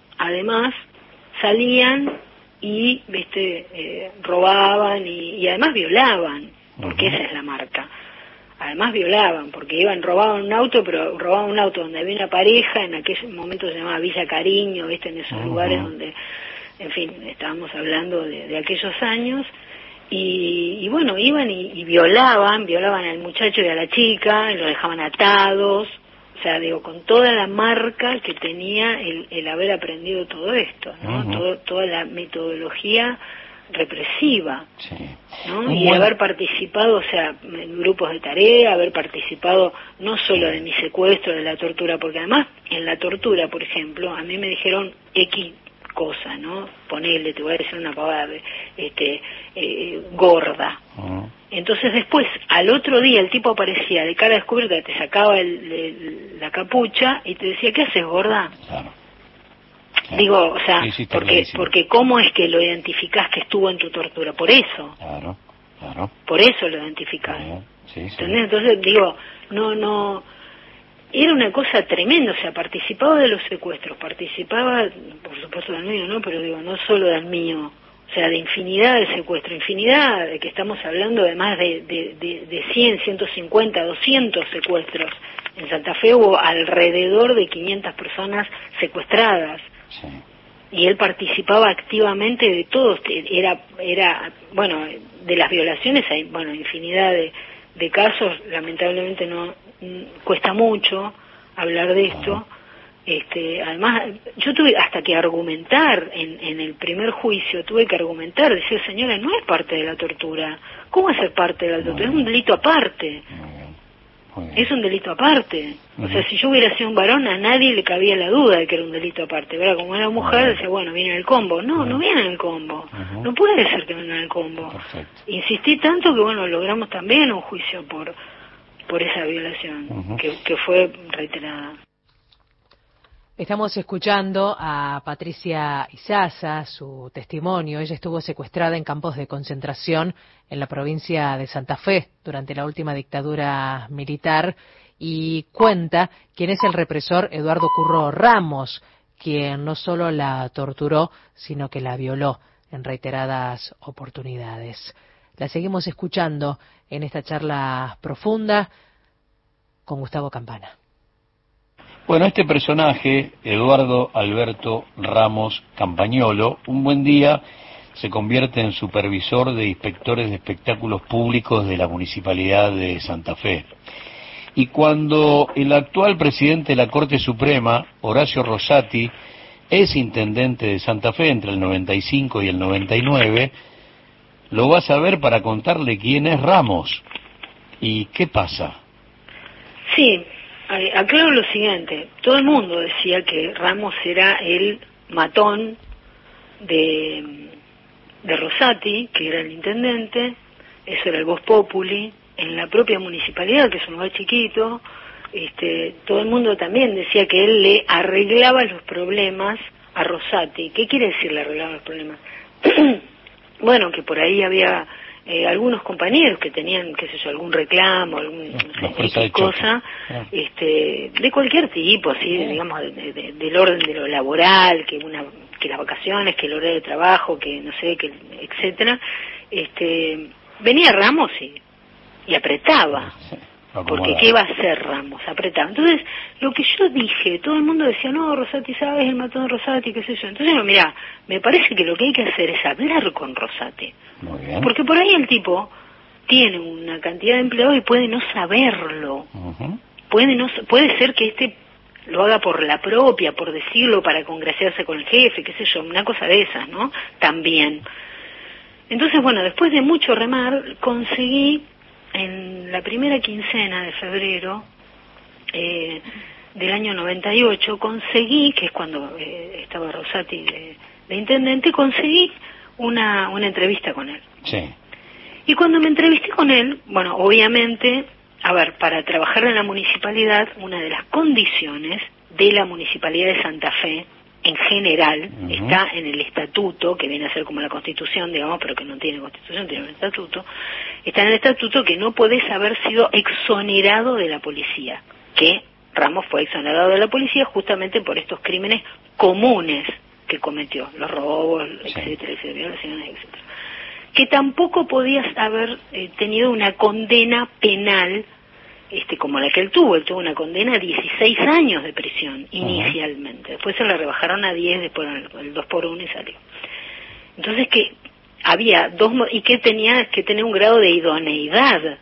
salían y, viste, robaban y además violaban, porque esa es la marca. Además violaban, porque robaban un auto, pero robaban un auto donde había una pareja, en aquel momento se llamaba Villa Cariño, viste, en esos lugares donde, en fin, estábamos hablando de aquellos años, y bueno, iban y violaban al muchacho y a la chica, y lo dejaban atados, o sea, digo, con toda la marca que tenía el haber aprendido todo esto, ¿no? Toda la metodología represiva, ¿no? Y haber participado, o sea, en grupos de tarea, haber participado no solo de mi secuestro, de la tortura, porque además en la tortura, por ejemplo, a mí me dijeron X cosa, ¿no? Ponele, te voy a decir una pavada, gorda. Entonces después, al otro día, el tipo aparecía de cara descubierta, te sacaba la capucha y te decía, ¿qué haces, gorda? Claro. Digo, o sea, porque ¿cómo es que lo identificás que estuvo en tu tortura? Por eso. Claro. Por eso lo identificás. Sí. ¿Entendés? Entonces, digo, no... Era una cosa tremenda, o sea, participaba de los secuestros, participaba, por supuesto, del mío, ¿no? Pero digo, no solo del mío, o sea, de infinidad de secuestros, infinidad, de que estamos hablando de más de 100, 150, 200 secuestros. En Santa Fe hubo alrededor de 500 personas secuestradas. Sí. Y él participaba activamente de todos, era bueno, de las violaciones hay, bueno, infinidad de casos, lamentablemente no cuesta mucho hablar de esto. Además, yo tuve hasta que argumentar en el primer juicio, tuve que argumentar, decir, señora, no es parte de la tortura. ¿Cómo es ser parte de la tortura? Es un delito aparte. Es un delito aparte. O sea, si yo hubiera sido un varón, a nadie le cabía la duda de que era un delito aparte, ¿verdad? Como era mujer, decía, bueno, viene en el combo. No viene en el combo. No puede ser que venga en el combo. Perfecto. Insistí tanto que, bueno, logramos también un juicio por esa violación, que fue reiterada. Estamos escuchando a Patricia Izaza, su testimonio. Ella estuvo secuestrada en campos de concentración en la provincia de Santa Fe durante la última dictadura militar y cuenta quién es el represor Eduardo Curro Ramos, quien no solo la torturó, sino que la violó en reiteradas oportunidades. La seguimos escuchando en esta charla profunda con Gustavo Campana. Bueno, este personaje, Eduardo Alberto Ramos Campagnolo, un buen día se convierte en supervisor de inspectores de espectáculos públicos de la Municipalidad de Santa Fe. Y cuando el actual presidente de la Corte Suprema, Horacio Rosati, es intendente de Santa Fe entre el 95 y el 99, lo vas a ver para contarle quién es Ramos y qué pasa. Sí. Aclaro lo siguiente, todo el mundo decía que Ramos era el matón de Rosati, que era el intendente, eso era el Vox Populi, en la propia municipalidad, que es un lugar chiquito, todo el mundo también decía que él le arreglaba los problemas a Rosati. ¿Qué quiere decir le arreglaba los problemas? Bueno, que por ahí había algunos compañeros que tenían, qué sé yo, algún reclamo, cosa, de cualquier tipo, así, digamos, del orden de lo laboral, que las vacaciones, que el horario de trabajo, que no sé, que etcétera, venía Ramos y apretaba. Porque ¿qué va a hacer Ramos? Apretaba. Entonces, lo que yo dije, todo el mundo decía, no, Rosati, ¿sabes? El matón de Rosati, qué sé yo. Entonces, no, mirá, me parece que lo que hay que hacer es hablar con Rosati. Muy bien. Porque por ahí el tipo tiene una cantidad de empleados y puede no saberlo. Puede ser que lo haga por la propia, por decirlo, para congraciarse con el jefe, qué sé yo, una cosa de esas, ¿no? También. Entonces, bueno, después de mucho remar, conseguí en la primera quincena de febrero del año 98, conseguí, que es cuando estaba Rosati de intendente, conseguí una entrevista con él. Sí. Y cuando me entrevisté con él, bueno, obviamente, a ver, para trabajar en la municipalidad, una de las condiciones de la Municipalidad de Santa Fe, en general, está en el estatuto, que viene a ser como la Constitución, digamos, pero que no tiene Constitución, tiene un estatuto, está en el estatuto que no podés haber sido exonerado de la policía, que Ramos fue exonerado de la policía justamente por estos crímenes comunes que cometió, los robos, etcétera, violaciones, etcétera. Que tampoco podías haber tenido una condena penal como la que él tuvo una condena a 16 años de prisión inicialmente, después se la rebajaron a 10, después el 2 por 1 y salió. Entonces que había y que tenía que tener un grado de idoneidad.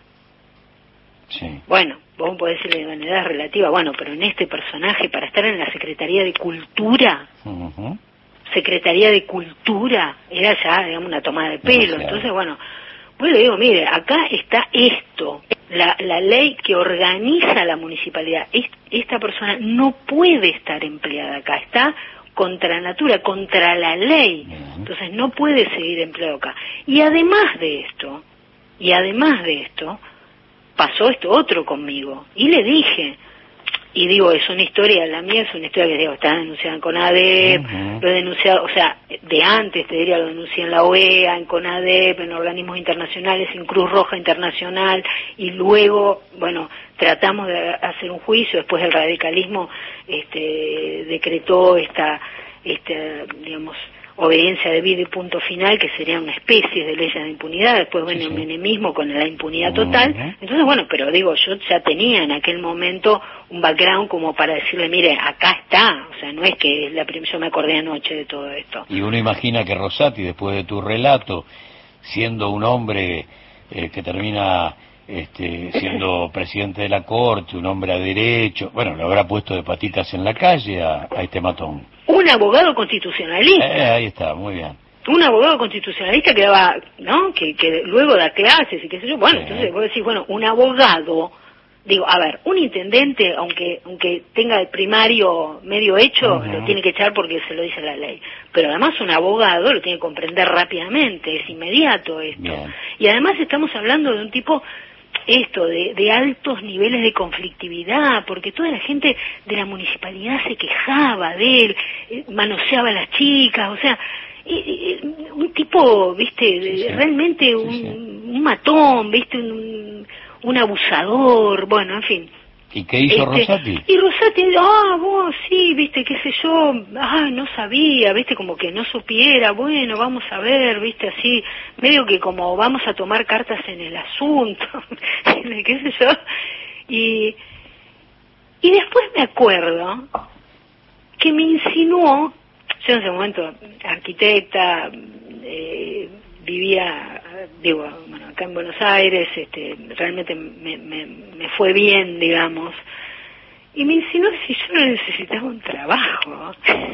Sí. Bueno, vos podés decir la idoneidad relativa, bueno, pero en este personaje, para estar en la Secretaría de Cultura, Secretaría de Cultura, era ya, digamos, una toma de pelo. Entonces, bueno, le digo, mire, acá está esto, la ley que organiza la municipalidad. Esta persona no puede estar empleada acá, está contra natura, contra la ley. Entonces no puede seguir empleado acá. Y además de esto, pasó esto otro conmigo. Y le dije, y digo, es una historia, la mía es una historia que digo, está denunciada en CONADEP, lo he denunciado, o sea, de antes te diría, lo denuncié en la OEA, en CONADEP, en organismos internacionales, en Cruz Roja Internacional, y luego, bueno, tratamos de hacer un juicio, después el radicalismo decretó esta, digamos, obediencia debida y punto final, que sería una especie de ley de impunidad. Después el menemismo con la impunidad total. Entonces, bueno, pero digo, yo ya tenía en aquel momento un background como para decirle, mire, acá está, o sea, no es que yo me acordé anoche de todo esto. Y uno imagina que Rosati, después de tu relato, siendo un hombre que termina siendo presidente de la Corte, un hombre a derecho, bueno, lo habrá puesto de patitas en la calle a este matón. Un abogado constitucionalista. Ahí está, muy bien. Un abogado constitucionalista que daba, ¿no? Que luego da clases y qué sé yo. Bueno, entonces vos decís, bueno, un abogado, digo, a ver, un intendente, aunque tenga el primario medio hecho, lo tiene que echar porque se lo dice la ley. Pero además un abogado lo tiene que comprender rápidamente, es inmediato esto. Bien. Y además estamos hablando de un tipo de altos niveles de conflictividad, porque toda la gente de la municipalidad se quejaba de él, manoseaba a las chicas, o sea, un tipo, viste, realmente un matón, viste, un abusador, bueno, en fin. ¿Y qué hizo Rosati? Y Rosati, vos, sí, viste, qué sé yo, no sabía, viste, como que no supiera, bueno, vamos a ver, viste, así, medio que como vamos a tomar cartas en el asunto, qué sé yo, y después me acuerdo que me insinuó, yo en ese momento, arquitecta, vivía, digo, bueno, acá en Buenos Aires, realmente me fue bien, digamos, y me insinuó si yo no necesitaba un trabajo.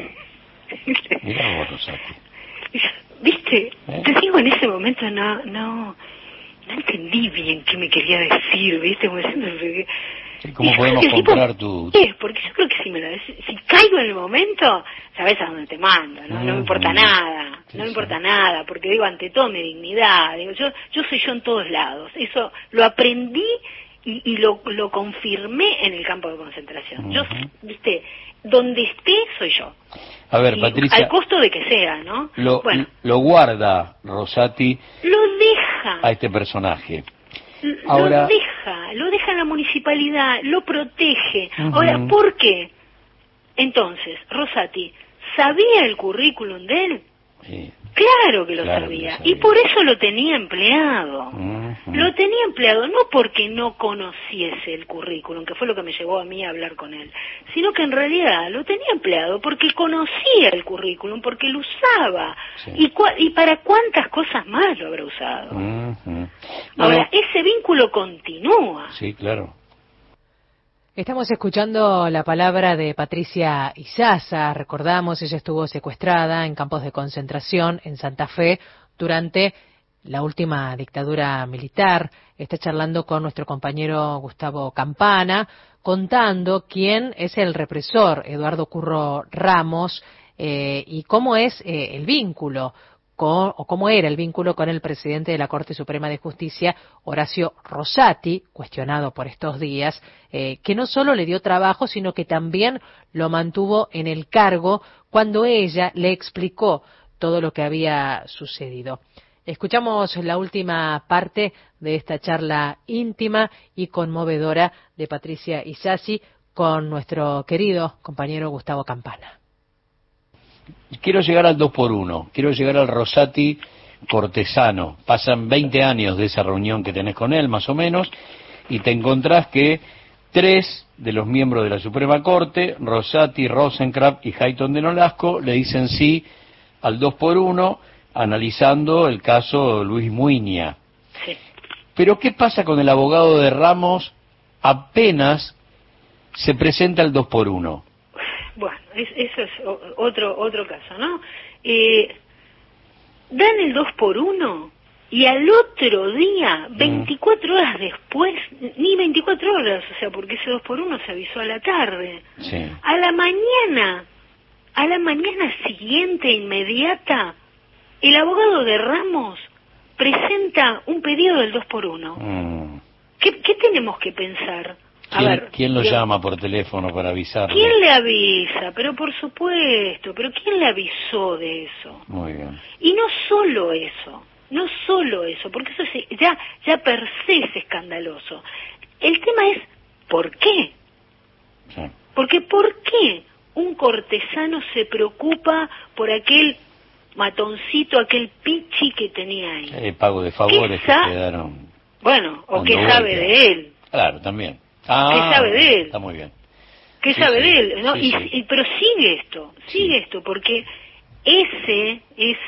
Mirá vos, Rosati. Viste, te digo, en ese momento no entendí bien qué me quería decir, viste, como diciendo, ¿cómo podemos comprar tu...? Porque yo creo que si caigo en el momento, sabes a dónde te mando, ¿no? No me importa nada, no me importa nada, porque digo, ante todo mi dignidad, digo, yo soy yo en todos lados, eso lo aprendí y lo confirmé en el campo de concentración. Yo, viste, donde esté soy yo. A ver, Patricia, al costo de que sea, ¿no? Lo guarda Rosati, lo deja a este personaje. Ahora, lo deja en la municipalidad, lo protege. Ahora, ¿por qué? Entonces, Rosati, ¿sabía el currículum de él? Sí. Claro que lo sabía. Y por eso lo tenía empleado. Lo tenía empleado no porque no conociese el currículum, que fue lo que me llevó a mí a hablar con él, sino que en realidad lo tenía empleado porque conocía el currículum, porque lo usaba. Y para cuántas cosas más lo habrá usado. Ahora, ese vínculo continúa. Sí, claro. Estamos escuchando la palabra de Patricia Izaza. Recordamos, ella estuvo secuestrada en campos de concentración en Santa Fe durante la última dictadura militar. Está charlando con nuestro compañero Gustavo Campana, contando quién es el represor, Eduardo Curro Ramos, y cómo es el vínculo o cómo era el vínculo con el presidente de la Corte Suprema de Justicia, Horacio Rosati, cuestionado por estos días, que no solo le dio trabajo, sino que también lo mantuvo en el cargo cuando ella le explicó todo lo que había sucedido. Escuchamos la última parte de esta charla íntima y conmovedora de Patricia Izaza con nuestro querido compañero Gustavo Campana. Quiero llegar al 2x1, quiero llegar al Rosati cortesano. Pasan 20 años de esa reunión que tenés con él, más o menos, y te encontrás que 3 de los miembros de la Suprema Corte, Rosati, Rosenkrantz y Hayton de Nolasco, le dicen sí al 2x1, analizando el caso Luis Muiña. Sí. Pero ¿qué pasa con el abogado de Ramos apenas se presenta el 2x1? Bueno, eso es otro caso, ¿no? Dan el 2x1 y al otro día, 24 horas después, ni 24 horas, o sea, porque ese 2x1 se avisó a la tarde. Sí. A la mañana siguiente, inmediata, el abogado de Ramos presenta un pedido del 2x1. ¿Qué tenemos que pensar? ¿Quién lo llama por teléfono para avisarle? ¿Quién le avisa? Pero por supuesto, pero ¿quién le avisó de eso? Muy bien. Y no solo eso, porque eso ya per se es escandaloso. El tema es, ¿por qué? Sí. Porque ¿por qué un cortesano se preocupa por aquel matoncito, aquel pichi que tenía ahí? Pago de favores que quedaron. Bueno, o qué sabe de él. Claro, también. ¿Qué sabe de él? Está muy bien. ¿Qué sabe de él? ¿No? Sí, Pero sigue esto, porque ese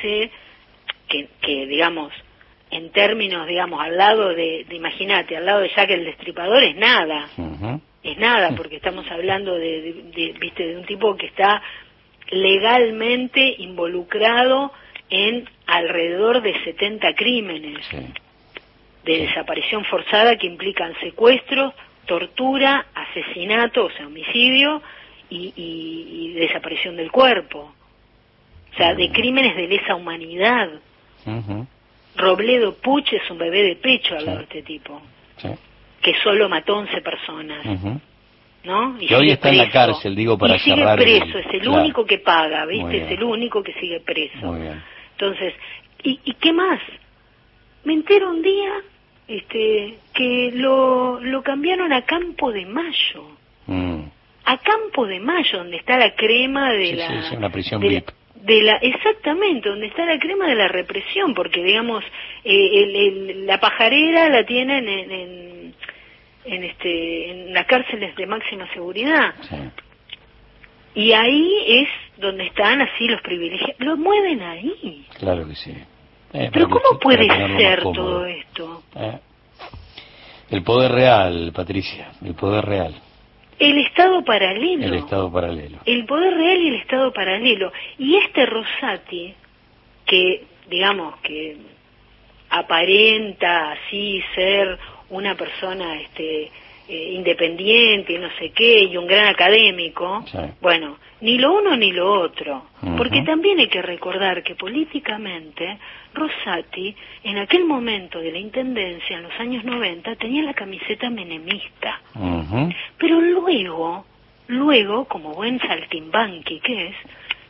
que digamos, en términos, digamos, al lado de imagínate, al lado de Jack el Destripador es nada. Es nada, porque estamos hablando de un tipo que está legalmente involucrado en alrededor de 70 crímenes de desaparición forzada que implican secuestros, tortura, asesinato, o sea, homicidio y desaparición del cuerpo. O sea, de crímenes de lesa humanidad. Robledo Puch es un bebé de pecho al lado de este tipo, que solo mató 11 personas. ¿No? Y que hoy está preso en la cárcel, digo, para cerrar. Sigue preso, es el único que paga, ¿viste? Es el único que sigue preso. Muy bien. Entonces, ¿y qué más? Me entero un día que lo cambiaron a Campo de Mayo. A Campo de Mayo, donde está la crema de Sí, una prisión VIP. Exactamente, donde está la crema de la represión, porque digamos, la pajarera la tienen en las cárceles de máxima seguridad. Y ahí es donde están así los privilegios. Lo mueven ahí. Claro que sí. Pero ¿cómo puede ser todo esto? El poder real, Patricia, el poder real. El Estado paralelo. El Estado paralelo. El poder real y el Estado paralelo. Y Rosati, que digamos que aparenta así ser una persona independiente y no sé qué, y un gran académico, bueno, ni lo uno ni lo otro, porque también hay que recordar que políticamente Rosati, en aquel momento de la intendencia, en los años 90, tenía la camiseta menemista, pero luego, como buen saltimbanqui que es,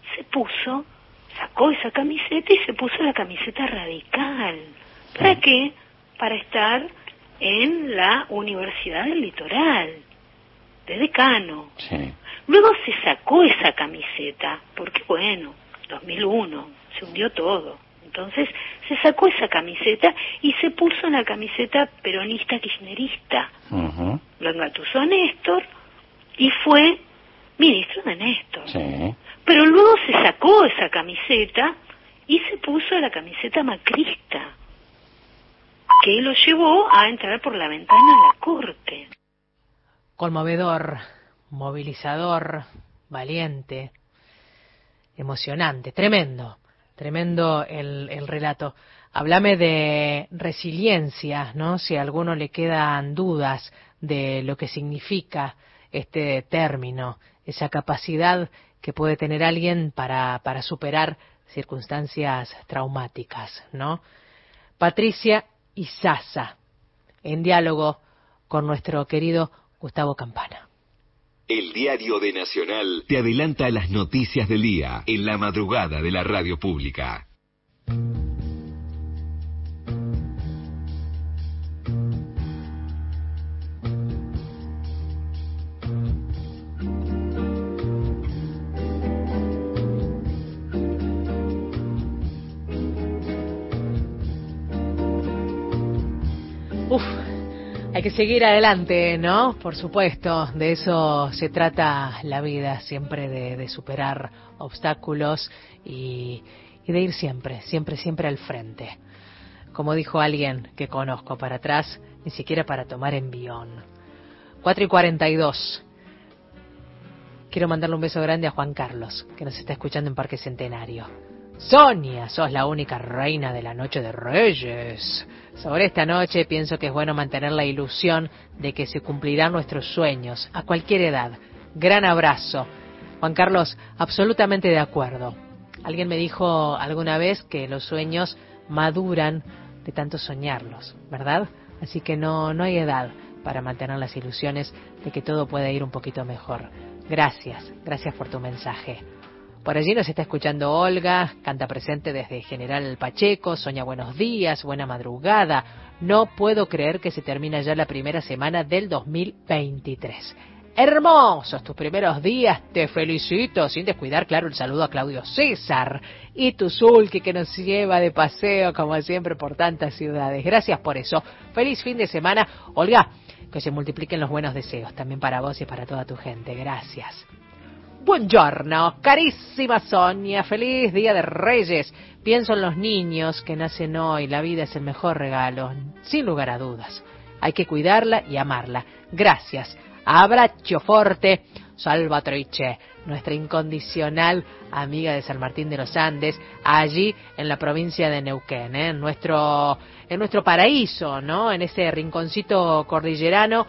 sacó esa camiseta y se puso la camiseta radical. ¿Para qué? Para estar en la Universidad del Litoral, de decano. Luego se sacó esa camiseta, porque bueno, 2001, se hundió todo. Entonces se sacó esa camiseta y se puso una camiseta peronista kirchnerista. Lo engatusó Néstor y fue ministro de Néstor. Pero luego se sacó esa camiseta y se puso la camiseta macrista, que lo llevó a entrar por la ventana a la corte. Conmovedor, movilizador, valiente, emocionante, tremendo el relato. Háblame de resiliencia, ¿no? Si a alguno le quedan dudas de lo que significa este término, esa capacidad que puede tener alguien para superar circunstancias traumáticas, ¿no? Patricia Izaza, en diálogo con nuestro querido Gustavo Campana. El Diario de Nacional te adelanta las noticias del día en la madrugada de la radio pública. Hay que seguir adelante, ¿no? Por supuesto, de eso se trata la vida, siempre de superar obstáculos y y de ir siempre, siempre, siempre al frente. Como dijo alguien que conozco, para atrás, ni siquiera para tomar envión. 4:42. Quiero mandarle un beso grande a Juan Carlos, que nos está escuchando en Parque Centenario. Sonia, sos la única reina de la noche de Reyes. Sobre esta noche pienso que es bueno mantener la ilusión de que se cumplirán nuestros sueños, a cualquier edad. Gran abrazo. Juan Carlos, absolutamente de acuerdo. Alguien me dijo alguna vez que los sueños maduran de tanto soñarlos, ¿verdad? Así que no hay edad para mantener las ilusiones de que todo pueda ir un poquito mejor. Gracias por tu mensaje. Por allí nos está escuchando Olga, canta presente desde General Pacheco, Sonia, buenos días, buena madrugada. No puedo creer que se termina ya la primera semana del 2023. Hermosos tus primeros días, te felicito, sin descuidar, claro, el saludo a Claudio César y tu Zulki que nos lleva de paseo, como siempre, por tantas ciudades. Gracias por eso. Feliz fin de semana. Olga, que se multipliquen los buenos deseos, también para vos y para toda tu gente. Gracias. Buongiorno, carísima Sonia, feliz Día de Reyes. Pienso en los niños que nacen hoy, la vida es el mejor regalo, sin lugar a dudas. Hay que cuidarla y amarla. Gracias. Abbraccio forte, Salvatrice, nuestra incondicional amiga de San Martín de los Andes, allí en la provincia de Neuquén, en nuestro paraíso, ¿no? En ese rinconcito cordillerano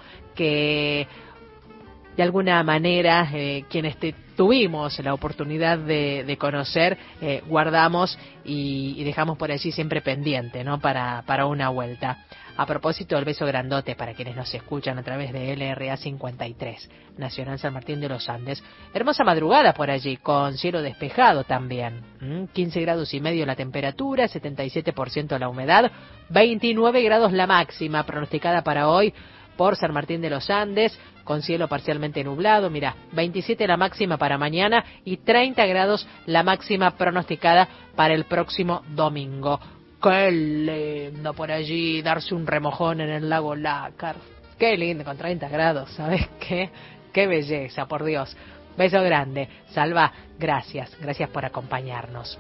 que de alguna manera quienes tuvimos la oportunidad de conocer, guardamos y dejamos por allí siempre pendiente, ¿no? Para una vuelta. A propósito, el beso grandote para quienes nos escuchan a través de LRA 53, Nacional San Martín de los Andes. Hermosa madrugada por allí, con cielo despejado también. 15 grados y medio la temperatura, 77% la humedad, 29 grados la máxima pronosticada para hoy por San Martín de los Andes, con cielo parcialmente nublado. Mira, 27 la máxima para mañana y 30 grados la máxima pronosticada para el próximo domingo. Qué lindo por allí darse un remojón en el lago Lácar. Qué lindo, con 30 grados, ¿sabes qué? Qué belleza, por Dios. Beso grande. Salva, gracias por acompañarnos.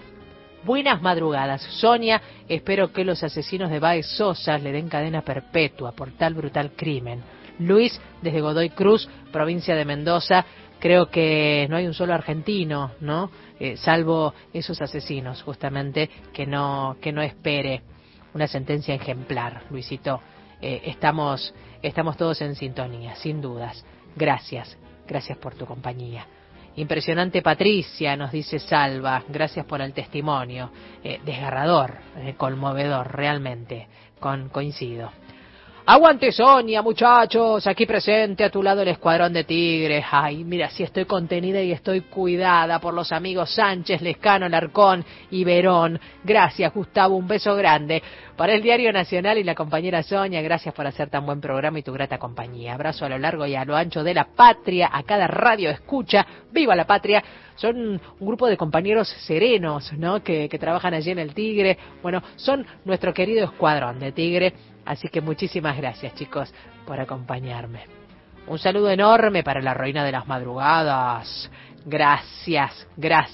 Buenas madrugadas, Sonia. Espero que los asesinos de Baez Sosa le den cadena perpetua por tal brutal crimen. Luis, desde Godoy Cruz, provincia de Mendoza. Creo que no hay un solo argentino, ¿no? Salvo esos asesinos, justamente, que no espere una sentencia ejemplar, Luisito. Estamos todos en sintonía, sin dudas. Gracias por tu compañía. Impresionante Patricia, nos dice Salva, gracias por el testimonio. Desgarrador, conmovedor, realmente, coincido. Aguante Sonia, muchachos, aquí presente a tu lado el escuadrón de Tigres. Ay, mira, si estoy contenida y estoy cuidada por los amigos Sánchez, Lescano, Larcón y Verón. Gracias, Gustavo, un beso grande. Para el Diario Nacional y la compañera Sonia, gracias por hacer tan buen programa y tu grata compañía. Abrazo a lo largo y a lo ancho de la patria, a cada radio escucha. ¡Viva la patria! Son un grupo de compañeros serenos, ¿no? Que trabajan allí en el Tigre. Bueno, son nuestro querido escuadrón de Tigre. Así que muchísimas gracias, chicos, por acompañarme. Un saludo enorme para la reina de las madrugadas. Gracias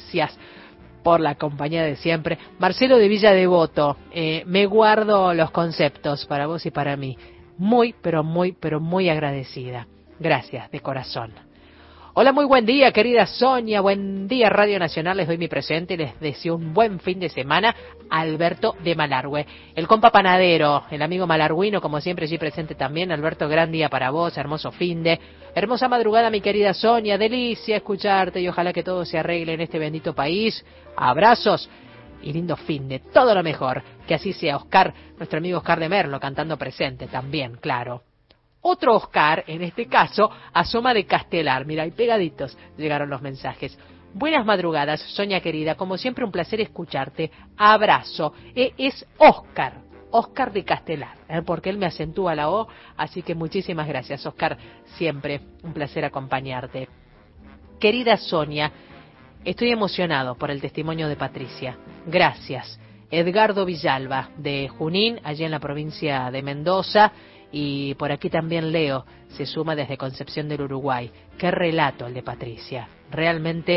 por la compañía de siempre. Marcelo de Villa Devoto, me guardo los conceptos para vos y para mí. Muy, pero muy agradecida. Gracias, de corazón. Hola, muy buen día, querida Sonia. Buen día, Radio Nacional. Les doy mi presente y les deseo un buen fin de semana. Alberto de Malargüe. El compa panadero, el amigo malarguino, como siempre, allí presente también. Alberto, gran día para vos, hermoso fin de... Hermosa madrugada, mi querida Sonia. Delicia escucharte y ojalá que todo se arregle en este bendito país. Abrazos y lindo fin de todo lo mejor. Que así sea. Oscar, nuestro amigo Oscar de Merlo, cantando presente también, claro. Otro Oscar, en este caso, asoma de Castelar. Mira, y pegaditos llegaron los mensajes. Buenas madrugadas, Sonia querida. Como siempre, un placer escucharte. Abrazo. Es Oscar de Castelar, porque él me acentúa la O. Así que muchísimas gracias, Oscar. Siempre un placer acompañarte. Querida Sonia, estoy emocionado por el testimonio de Patricia. Gracias. Edgardo Villalba, de Junín, allí en la provincia de Mendoza. Y por aquí también Leo se suma desde Concepción del Uruguay. Qué relato el de Patricia. Realmente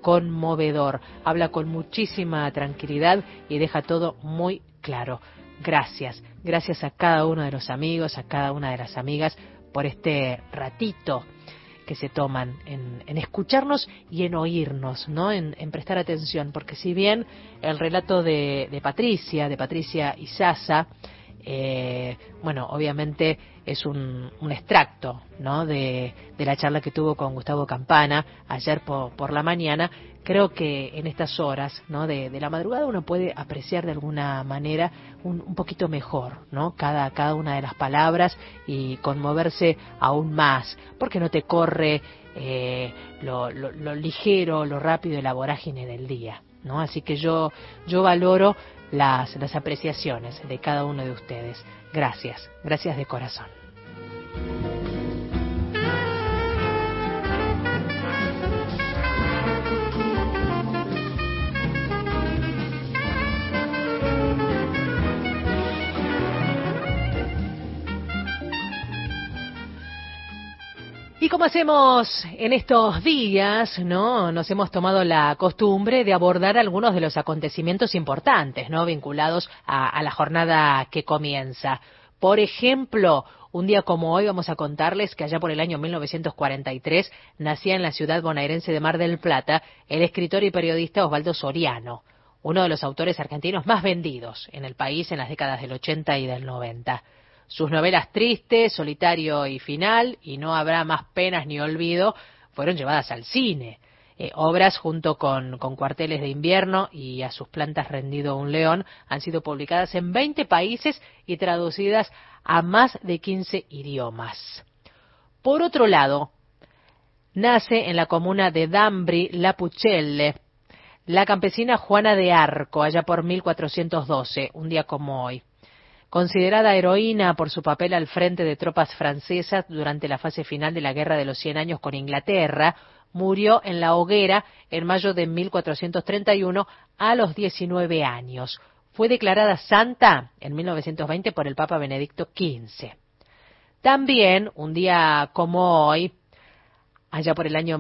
conmovedor. Habla con muchísima tranquilidad y deja todo muy claro. Gracias a cada uno de los amigos, a cada una de las amigas por este ratito que se toman en escucharnos y en oírnos, ¿no? En prestar atención, porque si bien el relato de Patricia Izaza, bueno, obviamente es un extracto, ¿no? de la charla que tuvo con Gustavo Campana ayer por la mañana. Creo que en estas horas, ¿no? de la madrugada uno puede apreciar de alguna manera un poquito mejor, ¿no? cada una de las palabras y conmoverse aún más, porque no te corre lo ligero, lo rápido de la vorágine del día, ¿no? Así que yo valoro las apreciaciones de cada uno de ustedes. Gracias de corazón. Y como hacemos en estos días, ¿no? Nos hemos tomado la costumbre de abordar algunos de los acontecimientos importantes, ¿no? Vinculados a la jornada que comienza. Por ejemplo, un día como hoy vamos a contarles que allá por el año 1943 nacía en la ciudad bonaerense de Mar del Plata el escritor y periodista Osvaldo Soriano, uno de los autores argentinos más vendidos en el país en las décadas del 80 y del 90. Sus novelas Triste, Solitario y Final y No habrá más penas ni olvido fueron llevadas al cine. Obras junto con Cuarteles de invierno y A sus plantas rendido un león han sido publicadas en 20 países y traducidas a más de 15 idiomas. Por otro lado, nace en la comuna de Dambri La Pucelle la campesina Juana de Arco, allá por 1412, un día como hoy. Considerada heroína por su papel al frente de tropas francesas durante la fase final de la Guerra de los 100 años con Inglaterra, murió en la hoguera en mayo de 1431 a los 19 años. Fue declarada santa en 1920 por el Papa Benedicto XV. También, un día como hoy, allá por el año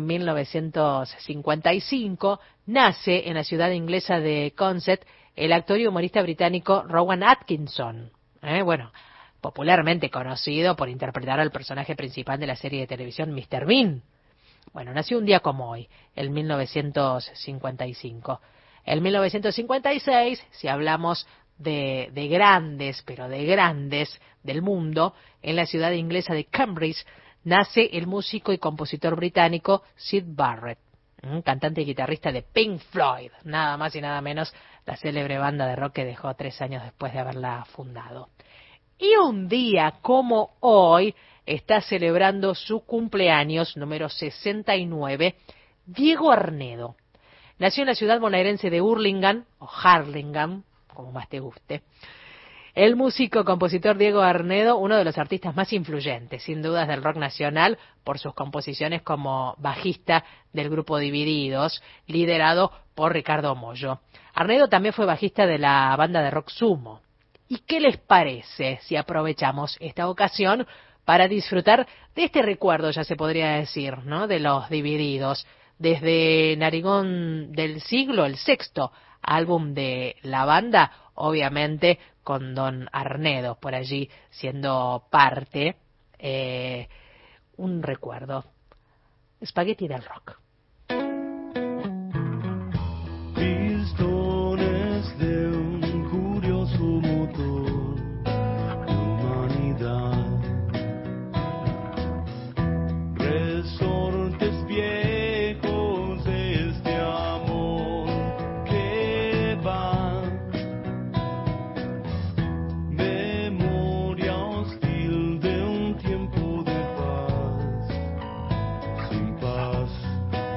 1955, nace en la ciudad inglesa de Consett el actor y humorista británico Rowan Atkinson. Bueno, popularmente conocido por interpretar al personaje principal de la serie de televisión Mr. Bean. Bueno, nació un día como hoy, en 1955. En 1956, si hablamos de grandes, pero de grandes del mundo, en la ciudad inglesa de Cambridge, nace el músico y compositor británico Syd Barrett, cantante y guitarrista de Pink Floyd, nada más y nada menos la célebre banda de rock que dejó 3 años después de haberla fundado. Y un día como hoy está celebrando su cumpleaños número 69, Diego Arnedo. Nació en la ciudad bonaerense de Hurlingham, o Harlingham, como más te guste. El músico-compositor Diego Arnedo, uno de los artistas más influyentes, sin dudas, del rock nacional, por sus composiciones como bajista del grupo Divididos, liderado por Ricardo Mollo. Arnedo también fue bajista de la banda de rock Sumo. ¿Y qué les parece si aprovechamos esta ocasión para disfrutar de este recuerdo, ya se podría decir, ¿no?, de los Divididos? Desde Narigón del Siglo, el 6º álbum de la banda, obviamente con don Arnedo por allí siendo parte, un recuerdo. Spaghetti del rock. Pistones de un curioso motor de humanidad, resortes viejos de este amor que va, memoria hostil de un tiempo de paz, sin paz.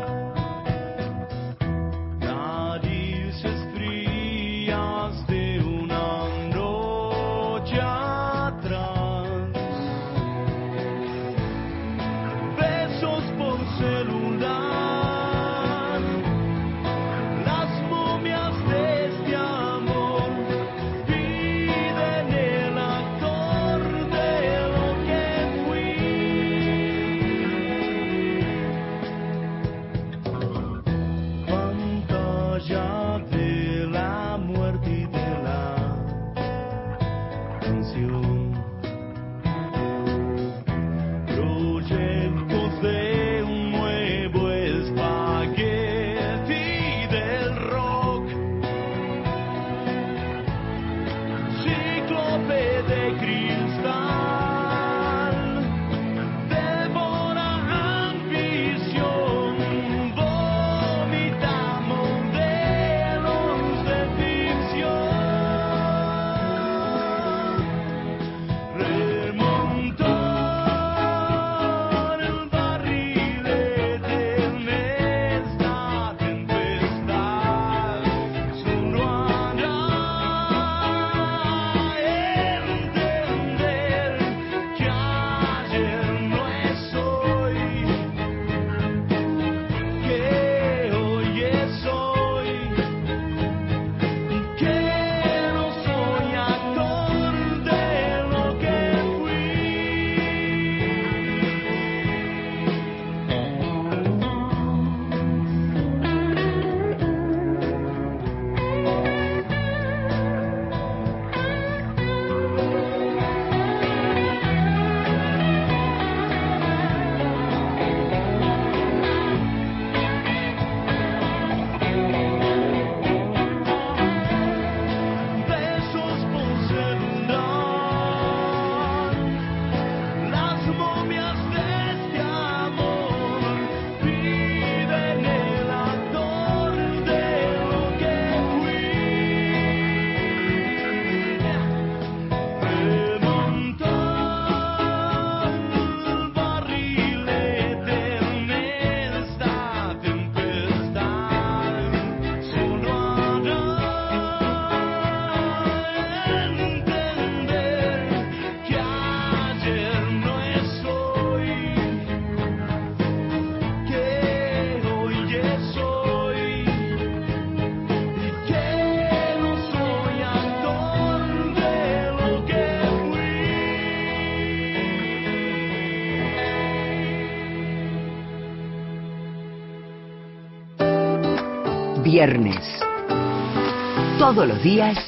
viernes. Todos los días,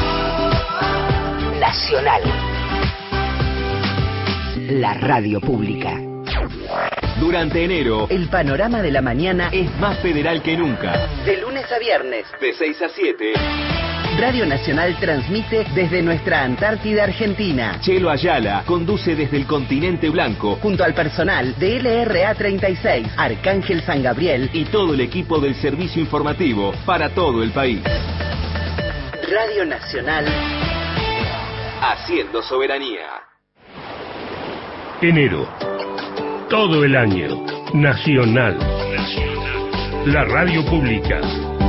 Nacional. La radio pública. Durante enero, El panorama de la mañana es más federal que nunca. de lunes a viernes. De 6 a 7, Radio Nacional transmite desde nuestra Antártida Argentina, Chelo Ayala conduce desde el continente blanco junto al personal de LRA 36, Arcángel San Gabriel y todo el equipo del servicio informativo para todo el país. Radio Nacional. Haciendo soberanía. Enero. Todo el año. Nacional. La radio pública.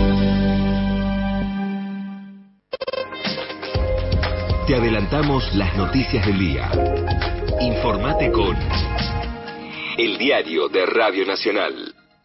Te adelantamos las noticias del día. Informate con El Diario de Radio Nacional.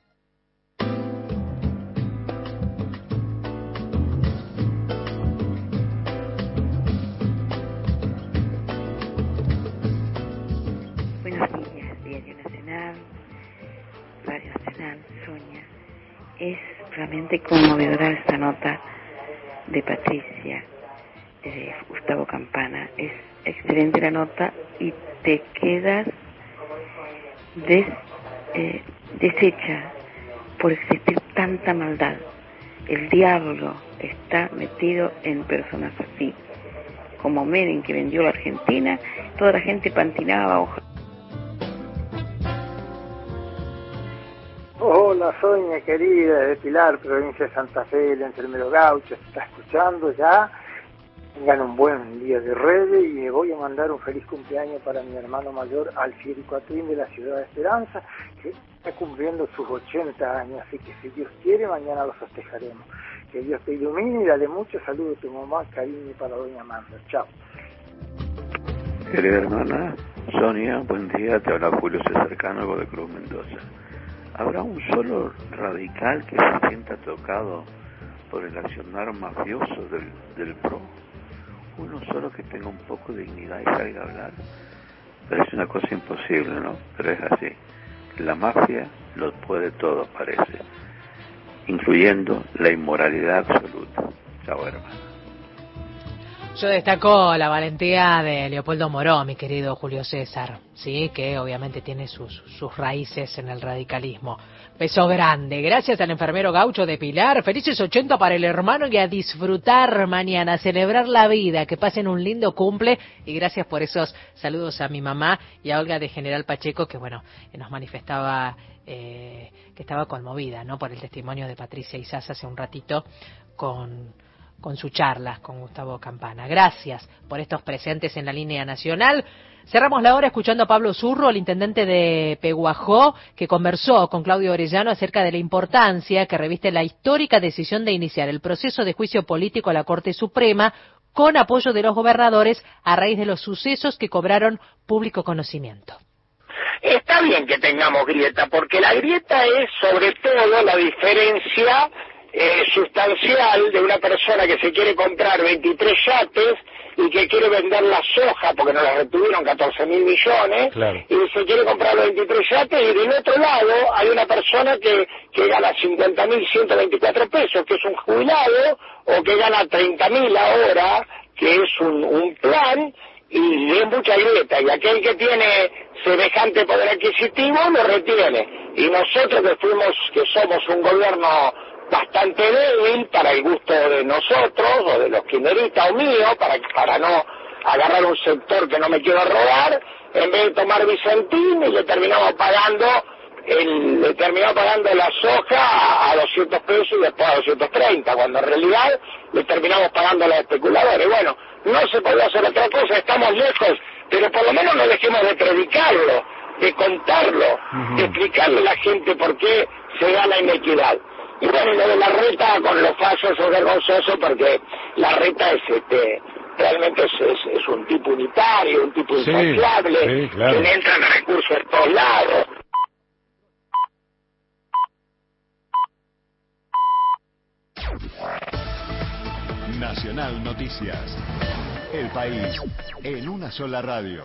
Buenos días, Diario Nacional, Radio Nacional, Sonia. Es realmente conmovedora esta nota de Patricia, de Gustavo Campana. Es excelente la nota y te quedas deshecha por existir tanta maldad. El diablo está metido en personas así. Como Menem, que vendió la Argentina, toda la gente pantinaba. Hola, Sonia querida, de Pilar, provincia de Santa Fe, el enfermero Gaucho, se está escuchando ya. Tengan un buen día de redes y me voy a mandar un feliz cumpleaños para mi hermano mayor Alfieri Cuatrín de la ciudad de Esperanza, que está cumpliendo sus 80 años, así que si Dios quiere, mañana lo festejaremos. Que Dios te ilumine y dale mucho saludo a tu mamá, cariño para doña Amanda. Chao. Querida hermana Sonia, buen día, te habla Julio César Cánogo de Cruz Mendoza. ¿Habrá un solo radical que se sienta tocado por el accionar mafioso del PRO? Uno solo que tenga un poco de dignidad y salga a hablar. Parece una cosa imposible, ¿no? Pero es así. La mafia lo puede todo, parece, incluyendo la inmoralidad absoluta. Chao, hermano. Yo destaco la valentía de Leopoldo Moró, mi querido Julio César, sí, que obviamente tiene sus raíces en el radicalismo. Beso grande. Gracias al enfermero Gaucho de Pilar. Felices 80 para el hermano y a disfrutar mañana, a celebrar la vida, que pasen un lindo cumple. Y gracias por esos saludos a mi mamá y a Olga de General Pacheco, que bueno, nos manifestaba que estaba conmovida, ¿no?, por el testimonio de Patricia Izás hace un ratito con sus charlas con Gustavo Campana. Gracias por estos presentes en la línea nacional. Cerramos la hora escuchando a Pablo Zurro, el intendente de Peguajó, que conversó con Claudio Orellano acerca de la importancia que reviste la histórica decisión de iniciar el proceso de juicio político a la Corte Suprema con apoyo de los gobernadores a raíz de los sucesos que cobraron público conocimiento. Está bien que tengamos grieta, porque la grieta es sobre todo la diferencia sustancial de una persona que se quiere comprar 23 yates y que quiere vender la soja porque nos la retuvieron 14.000 millones, claro, y se quiere comprar los 23 yates, y del otro lado hay una persona que gana 50.124 pesos, que es un jubilado, o que gana 30.000 ahora, que es un plan, y es mucha grieta, y aquel que tiene semejante poder adquisitivo lo retiene, y nosotros que somos un gobierno bastante débil para el gusto de nosotros, o de los kirchneristas o mío, para no agarrar un sector que no me quiero robar, en vez de tomar Vicentín, y le terminamos pagando la soja a 200 pesos y después a 230, cuando en realidad le terminamos pagando a los especuladores. Bueno, no se podía hacer otra cosa, estamos lejos, pero por lo menos no dejemos de predicarlo, de contarlo, de explicarle a la gente por qué se da la inequidad. Y bueno, y lo de la reta con los fallos es vergonzoso, porque la reta realmente es un tipo unitario, un tipo insaciable, sí, claro, que le entran recursos de todos lados. Nacional Noticias. El país en una sola radio.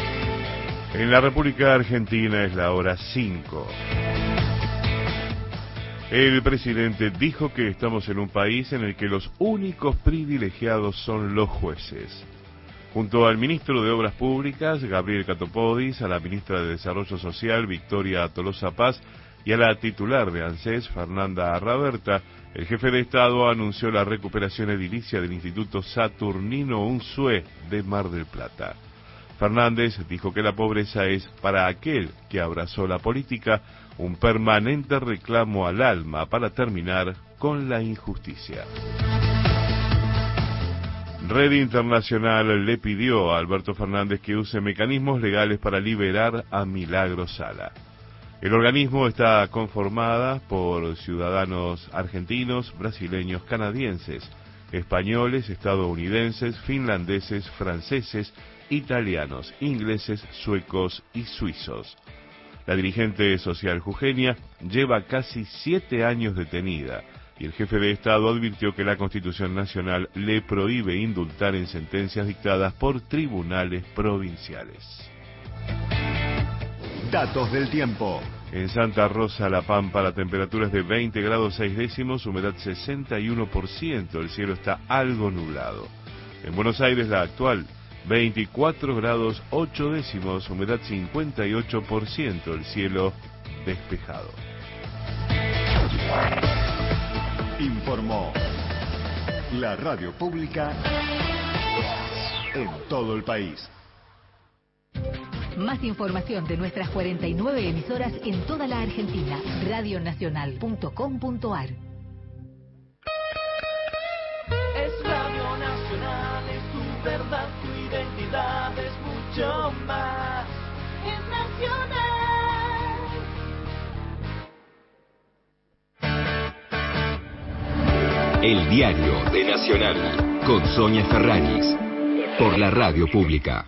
En la República Argentina es la hora 5. El presidente dijo que estamos en un país en el que los únicos privilegiados son los jueces. Junto al ministro de Obras Públicas, Gabriel Catopodis, a la ministra de Desarrollo Social, Victoria Tolosa Paz, y a la titular de ANSES, Fernanda Arraberta, el jefe de Estado anunció la recuperación edilicia del Instituto Saturnino Unzué de Mar del Plata. Fernández dijo que la pobreza es, para aquel que abrazó la política, un permanente reclamo al alma para terminar con la injusticia. Red Internacional le pidió a Alberto Fernández que use mecanismos legales para liberar a Milagro Sala. El organismo está conformada por ciudadanos argentinos, brasileños, canadienses, españoles, estadounidenses, finlandeses, franceses, italianos, ingleses, suecos y suizos. La dirigente social jujeña lleva casi 7 años detenida y el jefe de Estado advirtió que la Constitución Nacional le prohíbe indultar en sentencias dictadas por tribunales provinciales. Datos del tiempo. En Santa Rosa, La Pampa, la temperatura es de 20 grados 6 décimos, humedad 61%, el cielo está algo nublado. En Buenos Aires, la actual, 24 grados 8 décimos, humedad 58%, el cielo despejado. Informó la radio pública en todo el país. Más información de nuestras 49 emisoras en toda la Argentina. Radionacional.com.ar. Es Radio Nacional, es tu verdad, tu identidad, es mucho más. Es Nacional. El diario de Nacional, con Sonia Ferraris, por la radio pública.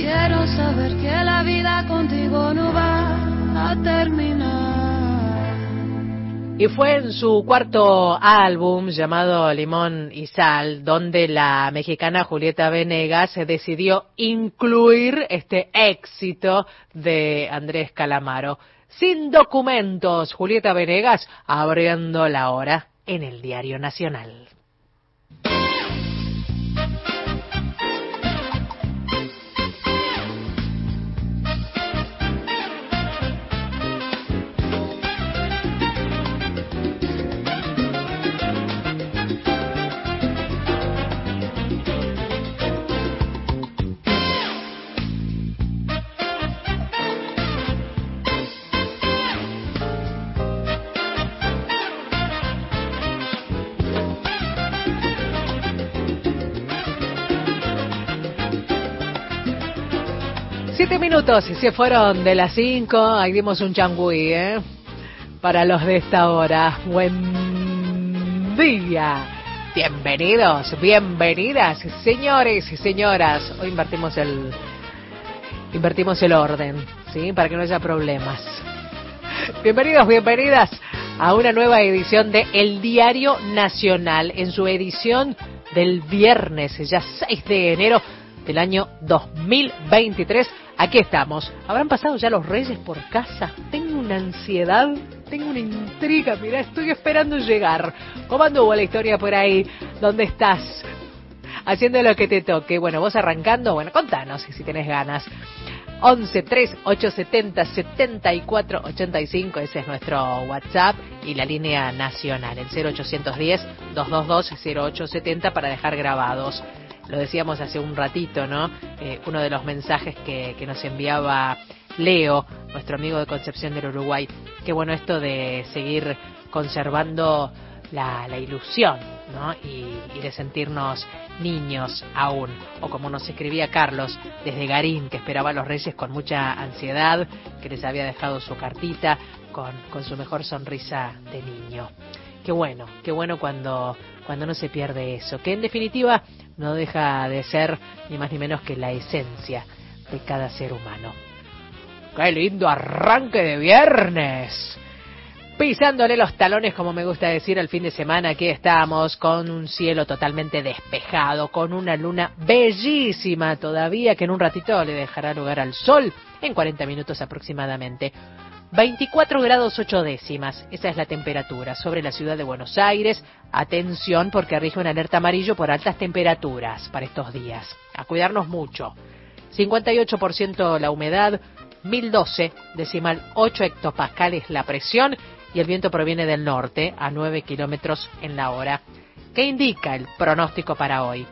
Quiero saber que la vida contigo no va a terminar. Y fue en su cuarto álbum llamado Limón y Sal donde la mexicana Julieta Venegas decidió incluir este éxito de Andrés Calamaro. Sin documentos, Julieta Venegas abriendo la hora en el Diario Nacional. Minutos y se fueron de las 5. Ahí dimos un changüí, para los de esta hora. Buen día. Bienvenidos, bienvenidas, señores y señoras. Hoy invertimos el orden, ¿sí? Para que no haya problemas. Bienvenidos, bienvenidas a una nueva edición de El Diario Nacional, en su edición del viernes, ya 6 de enero del año 2023. Aquí estamos. ¿Habrán pasado ya los Reyes por casa? Tengo una ansiedad, tengo una intriga. Mira, estoy esperando llegar. ¿Cómo anduvo la historia por ahí? ¿Dónde estás? Haciendo lo que te toque. Bueno, vos arrancando, bueno, contanos si tenés ganas. 11-3870-7485, ese es nuestro WhatsApp, y la línea nacional, el 0810-222-0870 para dejar grabados. Lo decíamos hace un ratito, ¿no? Uno de los mensajes que nos enviaba Leo, nuestro amigo de Concepción del Uruguay. Qué bueno esto de seguir conservando la ilusión, ¿no? Y de sentirnos niños aún. O como nos escribía Carlos desde Garín, que esperaba a los Reyes con mucha ansiedad, que les había dejado su cartita con su mejor sonrisa de niño. Qué bueno cuando no se pierde eso, que en definitiva no deja de ser ni más ni menos que la esencia de cada ser humano. ¡Qué lindo arranque de viernes! Pisándole los talones, como me gusta decir, al fin de semana. Aquí estamos con un cielo totalmente despejado, con una luna bellísima todavía, que en un ratito le dejará lugar al sol, en 40 minutos aproximadamente. 24 grados 8 décimas, esa es la temperatura sobre la ciudad de Buenos Aires. Atención, porque rige una alerta amarillo por altas temperaturas para estos días. A cuidarnos mucho. 58% la humedad, 1012,8 hectopascales la presión, y el viento proviene del norte a 9 kilómetros en la hora. ¿Qué indica el pronóstico para hoy?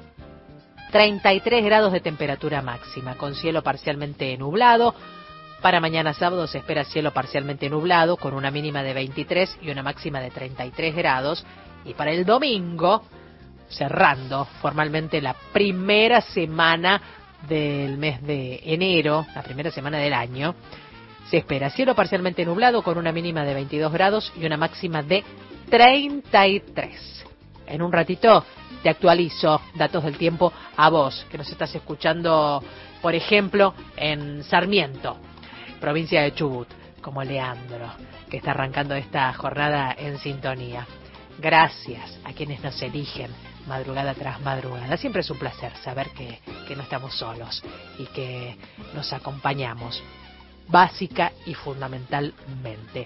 33 grados de temperatura máxima, con cielo parcialmente nublado. Para mañana sábado se espera cielo parcialmente nublado, con una mínima de 23 y una máxima de 33 grados. Y para el domingo, cerrando formalmente la primera semana del mes de enero, la primera semana del año, se espera cielo parcialmente nublado, con una mínima de 22 grados y una máxima de 33. En un ratito te actualizo datos del tiempo a vos, que nos estás escuchando, por ejemplo, en Sarmiento, provincia de Chubut, como Leandro, que está arrancando esta jornada en sintonía. Gracias a quienes nos eligen madrugada tras madrugada. Siempre es un placer saber que no estamos solos y que nos acompañamos, básica y fundamentalmente.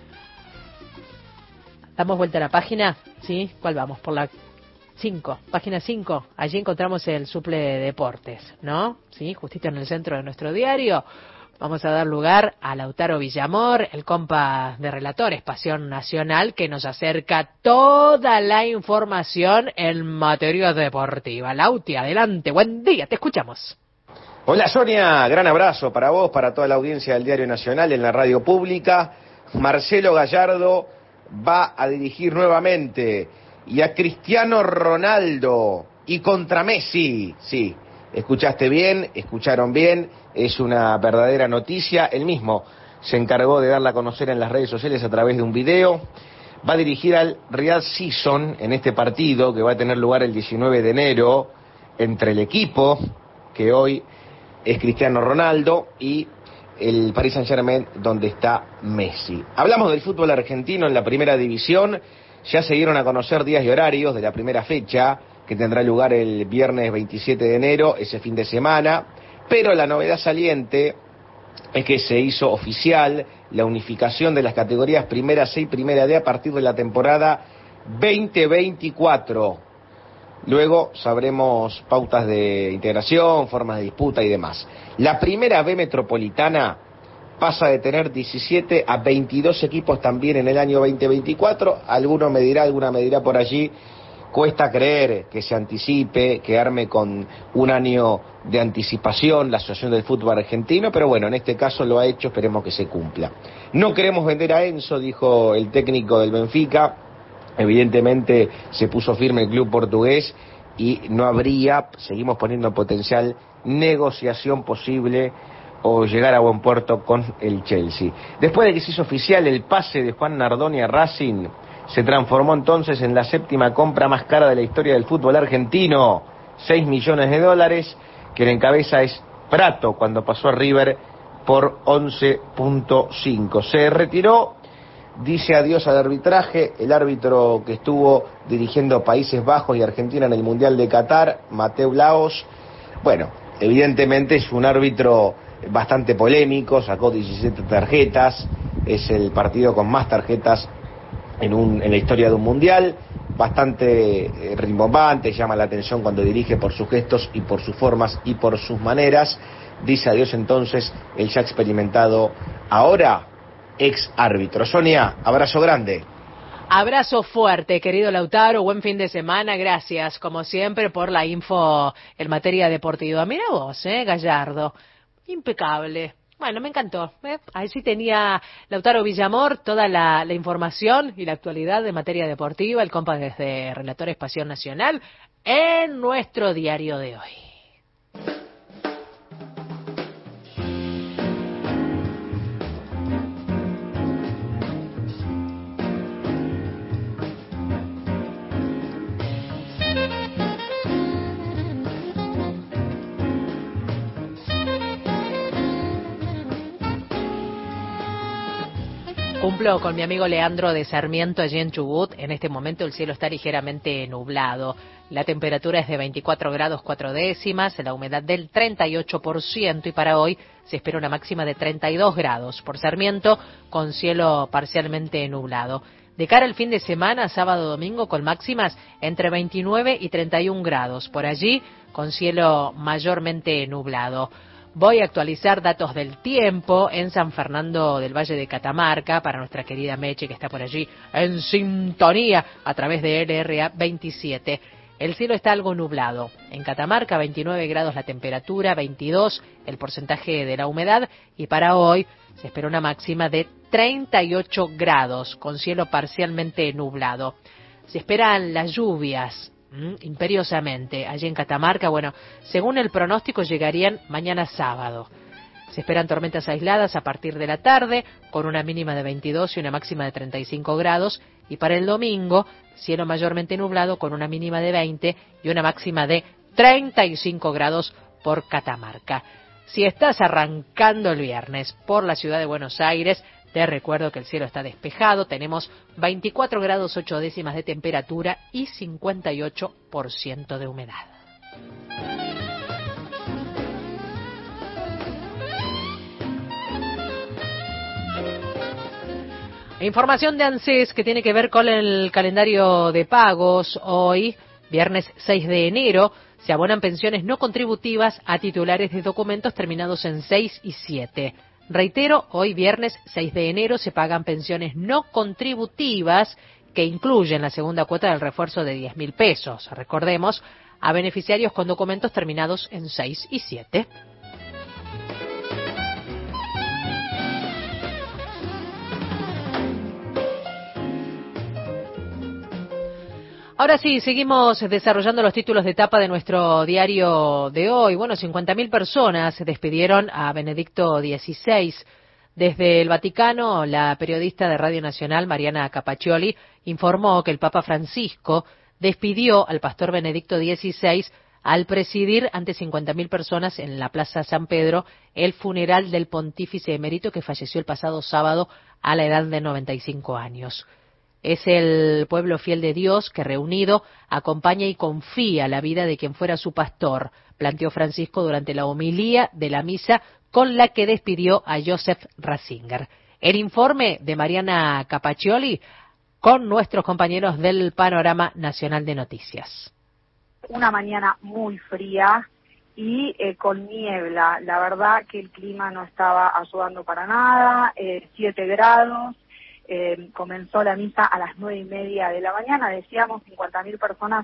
¿Damos vuelta a la página? ¿Sí? ¿Cuál vamos? Por la 5, página 5. Allí encontramos el suple de deportes, ¿no? Sí, justito en el centro de nuestro diario. Vamos a dar lugar a Lautaro Villamor, el compa de relatores Pasión Nacional, que nos acerca toda la información en materia deportiva. Lauti, adelante, buen día, te escuchamos. Hola Sonia, gran abrazo para vos, para toda la audiencia del Diario Nacional en la radio pública. Marcelo Gallardo va a dirigir nuevamente, y a Cristiano Ronaldo, y contra Messi, sí. Escuchaste bien, escucharon bien, es una verdadera noticia. Él mismo se encargó de darla a conocer en las redes sociales a través de un video. Va a dirigir al Riyadh Season en este partido que va a tener lugar el 19 de enero entre el equipo que hoy es Cristiano Ronaldo, y el Paris Saint-Germain, donde está Messi. Hablamos del fútbol argentino en la primera división. Ya se dieron a conocer días y horarios de la primera fecha, que tendrá lugar el viernes 27 de enero, ese fin de semana. Pero la novedad saliente es que se hizo oficial la unificación de las categorías Primera C y Primera D a partir de la temporada 2024. Luego sabremos pautas de integración, formas de disputa y demás. La Primera B metropolitana pasa de tener 17 a 22 equipos también en el año 2024. Alguna me dirá por allí, cuesta creer que se anticipe, que arme con un año de anticipación la Asociación del Fútbol Argentino, pero bueno, en este caso lo ha hecho, esperemos que se cumpla. No queremos vender a Enzo, dijo el técnico del Benfica. Evidentemente se puso firme el club portugués y no habría, seguimos poniendo potencial, negociación posible o llegar a buen puerto con el Chelsea. Después de que se hizo oficial el pase de Juan Nardoni a Racing, se transformó entonces en la séptima compra más cara de la historia del fútbol argentino, $6 millones, que la encabeza es Prato cuando pasó a River por 11.5. Se retiró, dice adiós al arbitraje, el árbitro que estuvo dirigiendo Países Bajos y Argentina en el Mundial de Qatar, Mateu Laos. Bueno, evidentemente es un árbitro bastante polémico, sacó 17 tarjetas, es el partido con más tarjetas en la historia de un Mundial, bastante rimbombante, llama la atención cuando dirige por sus gestos y por sus formas y por sus maneras. Dice adiós entonces el ya experimentado, ahora ex árbitro. Sonia, abrazo grande. Abrazo fuerte, querido Lautaro, buen fin de semana, gracias como siempre por la info en materia deportiva. Mira vos, Gallardo, impecable. Bueno, me encantó. Ahí sí tenía Lautaro Villamor toda la información y la actualidad de materia deportiva, el compa desde Relatores Pasión Nacional, en nuestro diario de hoy. Cumplo con mi amigo Leandro de Sarmiento allí en Chubut. En este momento el cielo está ligeramente nublado. La temperatura es de 24 grados 4 décimas, la humedad del 38% y para hoy se espera una máxima de 32 grados. Por Sarmiento, con cielo parcialmente nublado. De cara al fin de semana, sábado, domingo, con máximas entre 29 y 31 grados. Por allí, con cielo mayormente nublado. Voy a actualizar datos del tiempo en San Fernando del Valle de Catamarca para nuestra querida Meche que está por allí en sintonía a través de LRA 27. El cielo está algo nublado. En Catamarca 29 grados la temperatura, 22 el porcentaje de la humedad y para hoy se espera una máxima de 38 grados con cielo parcialmente nublado. Se esperan las lluvias imperiosamente allí en Catamarca. Bueno, según el pronóstico llegarían mañana sábado. Se esperan tormentas aisladas a partir de la tarde con una mínima de 22 y una máxima de 35 grados y para el domingo cielo mayormente nublado con una mínima de 20 y una máxima de 35 grados por Catamarca. Si estás arrancando el viernes por la ciudad de Buenos Aires, te recuerdo que el cielo está despejado, tenemos 24 grados 8 décimas de temperatura y 58% de humedad. Información de ANSES que tiene que ver con el calendario de pagos. Hoy, viernes 6 de enero, se abonan pensiones no contributivas a titulares de documentos terminados en 6 y 7. Reitero, hoy viernes 6 de enero se pagan pensiones no contributivas que incluyen la segunda cuota del refuerzo de 10.000 pesos. Recordemos, a beneficiarios con documentos terminados en 6 y 7. Ahora sí, seguimos desarrollando los títulos de tapa de nuestro diario de hoy. Bueno, 50.000 personas despidieron a Benedicto XVI. Desde el Vaticano, la periodista de Radio Nacional, Mariana Capaccioli, informó que el Papa Francisco despidió al pastor Benedicto XVI al presidir ante 50.000 personas en la Plaza San Pedro el funeral del pontífice emérito que falleció el pasado sábado a la edad de 95 años. Es el pueblo fiel de Dios que, reunido, acompaña y confía la vida de quien fuera su pastor, planteó Francisco durante la homilía de la misa con la que despidió a Joseph Ratzinger. El informe de Mariana Capaccioli con nuestros compañeros del Panorama Nacional de Noticias. Una mañana muy fría y con niebla. La verdad que el clima no estaba ayudando para nada, 7 grados. Comenzó la misa a las 9:30 de la mañana, decíamos 50.000 personas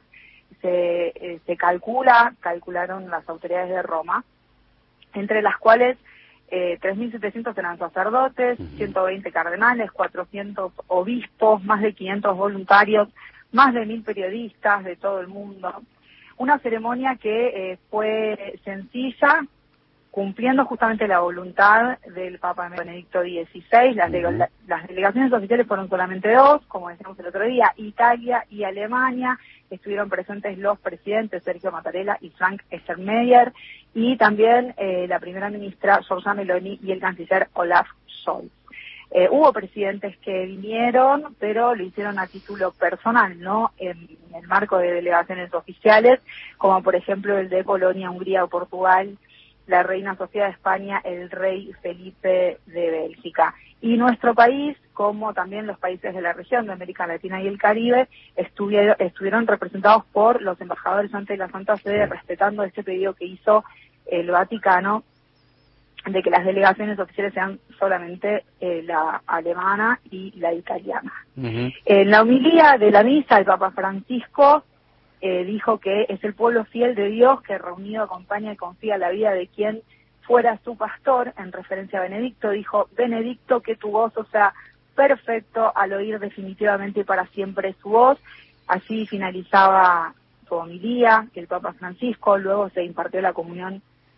se calcularon las autoridades de Roma, entre las cuales 3.700 eran sacerdotes, 120 cardenales, 400 obispos, más de 500 voluntarios, más de 1.000 periodistas de todo el mundo. Una ceremonia que fue sencilla, cumpliendo justamente la voluntad del Papa Benedicto XVI. Las delegaciones oficiales fueron solamente 2, como decíamos el otro día, Italia y Alemania. Estuvieron presentes los presidentes Sergio Mattarella y Frank Steinmeier, y también la primera ministra Giorgia Meloni y el canciller Olaf Scholz. Hubo presidentes que vinieron, pero lo hicieron a título personal, no en el marco de delegaciones oficiales, como por ejemplo el de Polonia, Hungría o Portugal, la reina Sofía de España, el rey Felipe de Bélgica. Y nuestro país, como también los países de la región de América Latina y el Caribe, estuvieron representados por los embajadores ante la Santa Sede, respetando este pedido que hizo el Vaticano de que las delegaciones oficiales sean solamente la alemana y la italiana. En la homilía de la misa, el Papa Francisco dijo que es el pueblo fiel de Dios que reunido acompaña y confía la vida de quien fuera su pastor, en referencia a Benedicto. Dijo: Benedicto, que tu gozo sea perfecto al oír definitivamente y para siempre su voz. Así finalizaba su homilía el Papa Francisco. Luego se impartió la comunión,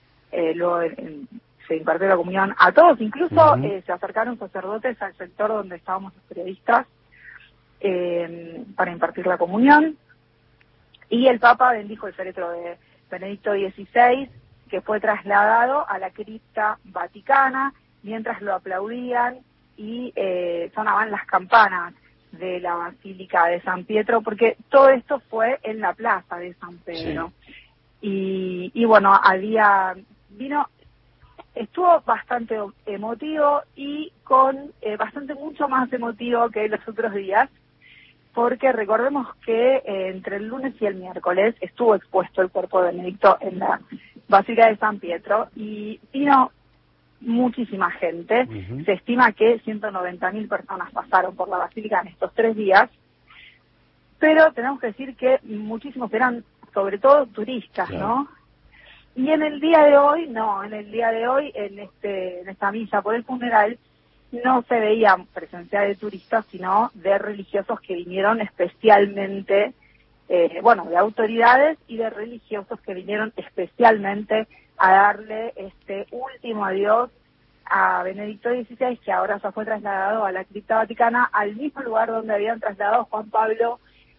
a todos, incluso se acercaron sacerdotes al sector donde estábamos los periodistas para impartir la comunión. Y el Papa bendijo el féretro de Benedicto XVI, que fue trasladado a la cripta vaticana, mientras lo aplaudían y sonaban las campanas de la Basílica de San Pietro, porque todo esto fue en la plaza de San Pedro. Sí. Y bueno, estuvo bastante emotivo y con mucho más emotivo que los otros días, porque recordemos que entre el lunes y el miércoles estuvo expuesto el cuerpo de Benedicto en la Basílica de San Pietro y vino muchísima gente. Se estima que 190.000 personas pasaron por la Basílica en estos 3 días, pero tenemos que decir que muchísimos eran sobre todo turistas, ¿no? Y en el día de hoy, en esta misa por el funeral, no se veía presencia de turistas, sino de religiosos que vinieron especialmente, de autoridades y de religiosos que vinieron especialmente a darle este último adiós a Benedicto XVI, que ahora ya fue trasladado a la cripta vaticana, al mismo lugar donde habían trasladado a Juan Pablo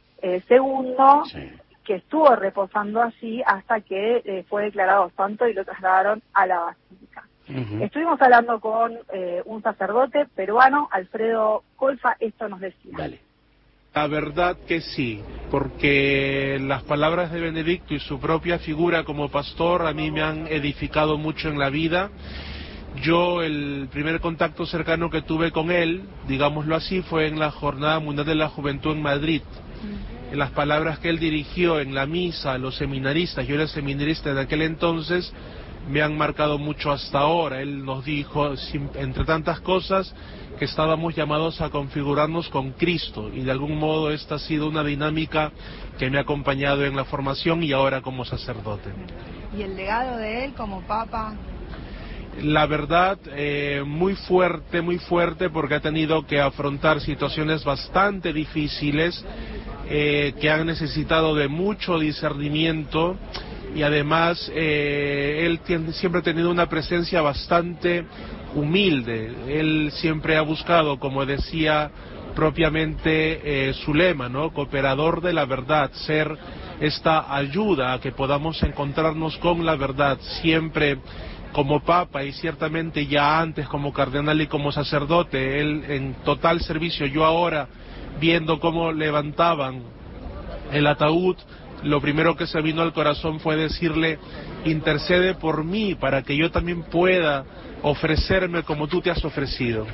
II, que estuvo reposando allí hasta que fue declarado santo y lo trasladaron a la basílica. Estuvimos hablando con un sacerdote peruano, Alfredo Colfa. Esto nos decía. Dale. La verdad que sí, porque las palabras de Benedicto y su propia figura como pastor a mí me han edificado mucho en la vida. Yo el primer contacto cercano que tuve con él, digámoslo así, fue en la Jornada Mundial de la Juventud en Madrid. En las palabras que él dirigió en la misa a los seminaristas, yo era seminarista en aquel entonces, me han marcado mucho hasta ahora. Él nos dijo, entre tantas cosas, que estábamos llamados a configurarnos con Cristo, y de algún modo esta ha sido una dinámica que me ha acompañado en la formación y ahora como sacerdote. ¿Y el legado de él como Papa? La verdad, muy fuerte, porque ha tenido que afrontar situaciones bastante difíciles, que han necesitado de mucho discernimiento, y además él siempre ha tenido una presencia bastante humilde. Él siempre ha buscado, como decía propiamente su lema, ¿no? Cooperador de la verdad, ser esta ayuda a que podamos encontrarnos con la verdad, siempre como Papa y ciertamente ya antes como cardenal y como sacerdote, él en total servicio. Yo ahora, viendo cómo levantaban el ataúd, lo primero que se vino al corazón fue decirle: intercede por mí para que yo también pueda ofrecerme como tú te has ofrecido.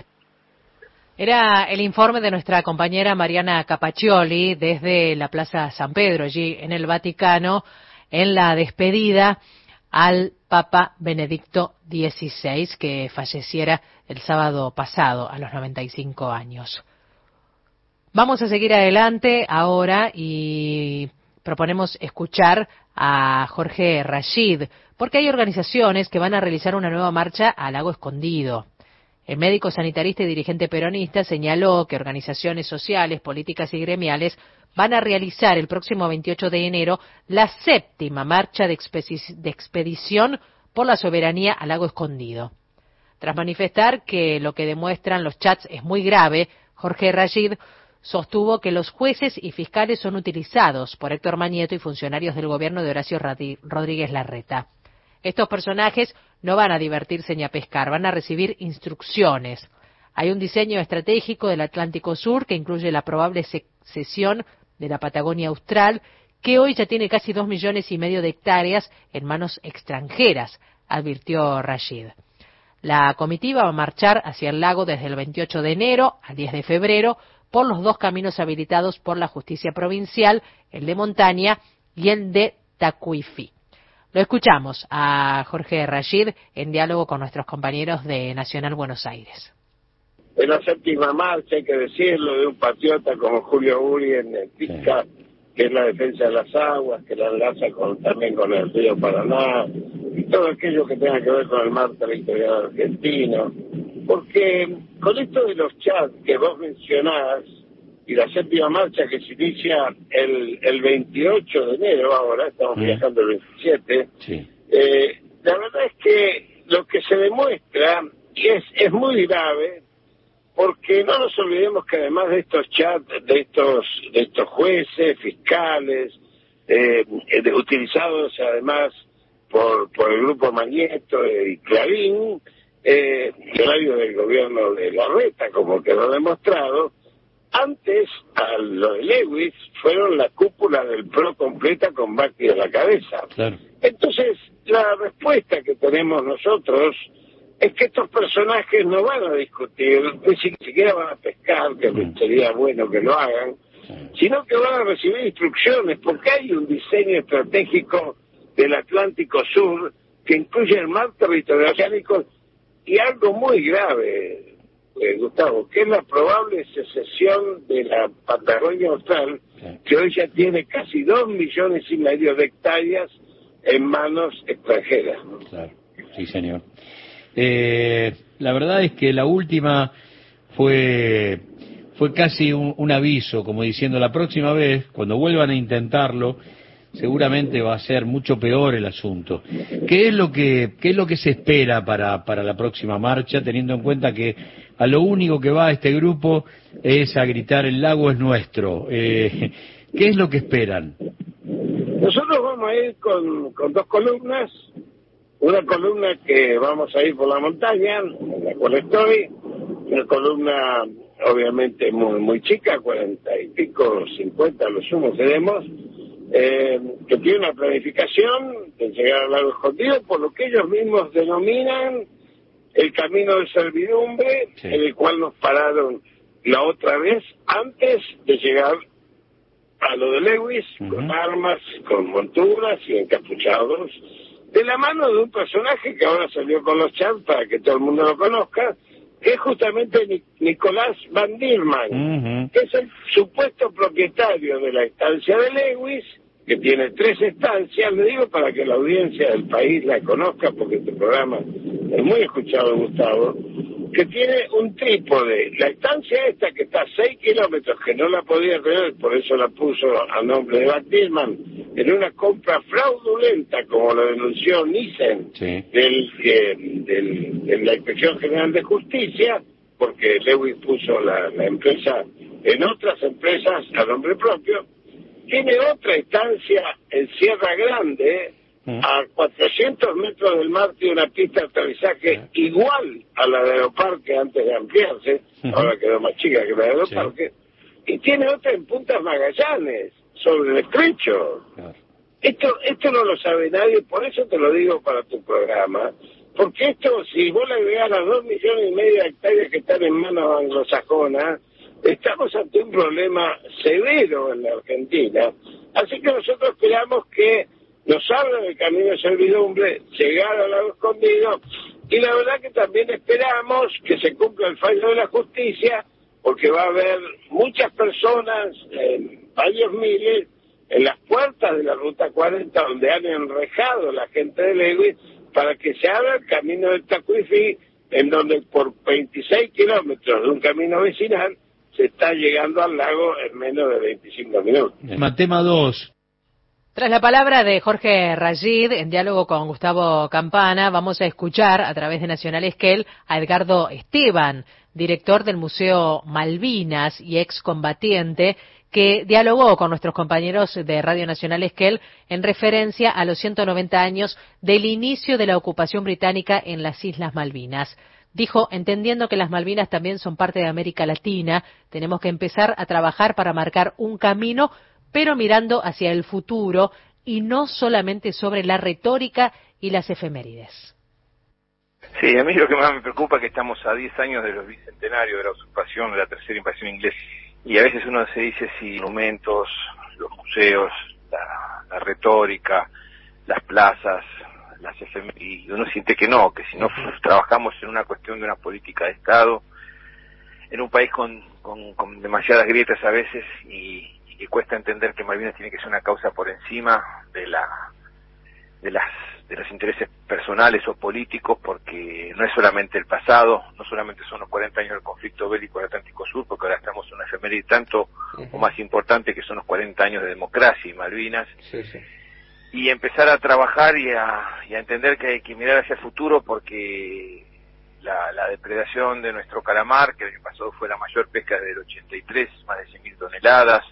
Era el informe de nuestra compañera Mariana Capaccioli desde la Plaza San Pedro, allí en el Vaticano, en la despedida al Papa Benedicto XVI, que falleciera el sábado pasado a los 95 años. Vamos a seguir adelante ahora y proponemos escuchar a Jorge Rashid, porque hay organizaciones que van a realizar una nueva marcha al Lago Escondido. El médico sanitarista y dirigente peronista señaló que organizaciones sociales, políticas y gremiales van a realizar el próximo 28 de enero la 7ª marcha de expedición por la soberanía al Lago Escondido. Tras manifestar que lo que demuestran los chats es muy grave, Jorge Rashid sostuvo que los jueces y fiscales son utilizados por Héctor Manieto y funcionarios del gobierno de Horacio Rodríguez Larreta. Estos personajes no van a divertirse ni a pescar, van a recibir instrucciones. Hay un diseño estratégico del Atlántico Sur que incluye la probable cesión de la Patagonia Austral, que hoy ya tiene casi 2,5 millones de hectáreas en manos extranjeras, advirtió Rashid. La comitiva va a marchar hacia el lago desde el 28 de enero al 10 de febrero por los 2 caminos habilitados por la justicia provincial, el de Montaña y el de Tacuifí. Lo escuchamos a Jorge Rashid en diálogo con nuestros compañeros de Nacional Buenos Aires. En la 7ª marcha, hay que decirlo, de un patriota como Julio Uri en el Pica, que es la defensa de las aguas, que la enlaza también con el río Paraná, y todo aquello que tenga que ver con el mar territorial argentino. Porque con esto de los chats que vos mencionás, y la 7ª marcha que se inicia el 28 de enero, ahora estamos viajando el 27, la verdad es que lo que se demuestra es muy grave, porque no nos olvidemos que además de estos chats, de estos jueces, fiscales, utilizados además por el grupo Manieto y Clarín, el radio del gobierno de Larreta, como quedó demostrado, antes a lo de Lewis fueron la cúpula del PRO completa con Macri a la cabeza. Claro. Entonces, la respuesta que tenemos nosotros es que estos personajes no van a discutir, ni siquiera van a pescar, que sería bueno que lo hagan, sino que van a recibir instrucciones, porque hay un diseño estratégico del Atlántico Sur que incluye el mar territorial oceánico y algo muy grave, Gustavo, que es la probable secesión de la Patagonia Austral, que hoy ya tiene casi 2,5 millones de hectáreas en manos extranjeras. Claro, sí señor. La verdad es que la última fue casi un aviso, como diciendo, la próxima vez, cuando vuelvan a intentarlo, seguramente va a ser mucho peor el asunto. ¿Qué es lo que se espera para la próxima marcha, teniendo en cuenta que a lo único que va este grupo es a gritar el lago es nuestro? ¿Qué es lo que esperan? Nosotros vamos a ir con 2 columnas. Una columna que vamos a ir por la montaña, en la cual estoy, una columna obviamente muy chica, 40 y pico, 50 lo sumo tenemos, que tiene una planificación de llegar al Lago Escondido por lo que ellos mismos denominan el camino de servidumbre, en el cual nos pararon la otra vez antes de llegar a lo de Lewis, con armas, con monturas y encapuchados, de la mano de un personaje que ahora salió con los chats para que todo el mundo lo conozca, que es justamente Nicolás Van Dierman, que es el supuesto propietario de la estancia de Lewis, que tiene 3 estancias, le digo para que la audiencia del país la conozca, porque este programa es muy escuchado, Gustavo, que tiene un trípode. La estancia esta que está a 6 kilómetros, que no la podía tener, por eso la puso a nombre de Van Dierman, en una compra fraudulenta, como lo denunció Nissen, de la Inspección General de Justicia, porque Lewis puso la empresa en otras empresas a nombre propio. Tiene otra instancia en Sierra Grande, a 400 metros del mar, tiene una pista de aterrizaje igual a la de Aeroparque antes de ampliarse, ahora quedó más chica que la de Aeroparque, y tiene otra en Puntas Magallanes, sobre el estrecho. Esto no lo sabe nadie, por eso te lo digo para tu programa, porque esto, si vos le agregás las 2,5 millones de hectáreas que están en manos anglosajonas, estamos ante un problema severo en la Argentina. Así que nosotros esperamos que nos abran el camino de servidumbre, llegar al lago escondido, y la verdad que también esperamos que se cumpla el fallo de la justicia, porque va a haber muchas personas, varios miles, en las puertas de la Ruta 40, donde han enrejado la gente de Lewis, para que se abra el camino del Tacuifí, en donde por 26 kilómetros de un camino vecinal se está llegando al lago en menos de 25 minutos. Tema 2. Tras la palabra de Jorge Rayid, en diálogo con Gustavo Campana, vamos a escuchar a través de Nacional Esquel a Edgardo Esteban, director del Museo Malvinas y excombatiente, que dialogó con nuestros compañeros de Radio Nacional Esquel en referencia a los 190 años del inicio de la ocupación británica en las Islas Malvinas. Dijo, entendiendo que las Malvinas también son parte de América Latina, tenemos que empezar a trabajar para marcar un camino, pero mirando hacia el futuro y no solamente sobre la retórica y las efemérides. Sí, a mí lo que más me preocupa es que estamos a 10 años de los bicentenarios de la usurpación, de la tercera invasión inglesa. Y a veces uno se dice si los monumentos, los museos, la retórica, las plazas, las efemérides, y uno siente que no, que si no trabajamos en una cuestión de una política de Estado, en un país con demasiadas grietas a veces, y que cuesta entender que Malvinas tiene que ser una causa por encima de los intereses personales o políticos, porque no es solamente el pasado, no solamente son los 40 años del conflicto bélico del Atlántico Sur, porque ahora estamos en una efeméride tanto o más importante que son los 40 años de democracia y Malvinas, y empezar a trabajar y a entender que hay que mirar hacia el futuro, porque la depredación de nuestro calamar, que el año pasado fue la mayor pesca desde el 83, más de 100.000 toneladas,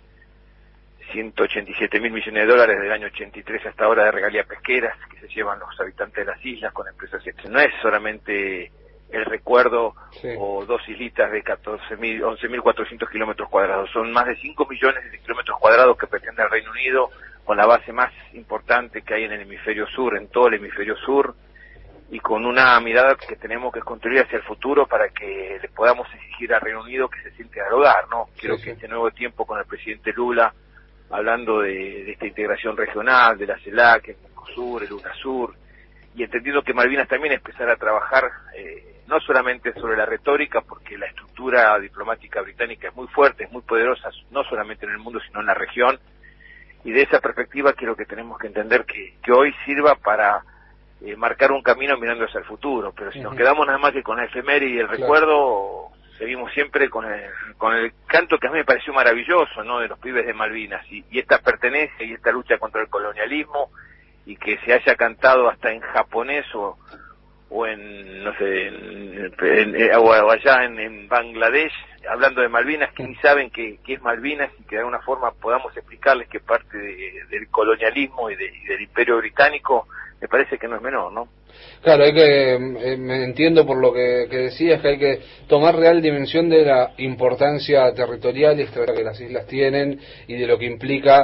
187.000 millones de dólares del año 83 hasta ahora de regalías pesqueras que se llevan los habitantes de las islas con empresas. No es solamente el recuerdo o dos islitas de 11.400 kilómetros cuadrados, son más de 5 millones de kilómetros cuadrados que pretende el Reino Unido, con la base más importante que hay en el hemisferio sur, en todo el hemisferio sur, y con una mirada que tenemos que construir hacia el futuro para que le podamos exigir al Reino Unido que se siente al hogar, ¿no? Creo que este nuevo tiempo con el presidente Lula, hablando de esta integración regional, de la CELAC, el Mercosur, el UNASUR, y entendiendo que Malvinas también empezar a trabajar no solamente sobre la retórica, porque la estructura diplomática británica es muy fuerte, es muy poderosa, no solamente en el mundo, sino en la región, y de esa perspectiva creo que tenemos que entender que hoy sirva para marcar un camino mirando hacia el futuro, pero si nos quedamos nada más que con la efeméride y el recuerdo, seguimos siempre con el canto que a mí me pareció maravilloso, ¿no?, de los pibes de Malvinas, y esta pertenencia y esta lucha contra el colonialismo, y que se haya cantado hasta en japonés o en, no sé, o allá en Bangladesh, hablando de Malvinas, que ni saben qué es Malvinas, y que de alguna forma podamos explicarles que parte del colonialismo y del Imperio Británico, me parece que no es menor, ¿no? Claro, hay que, me entiendo por lo que decías, que hay que tomar real dimensión de la importancia territorial y estratégica que las islas tienen, y de lo que implica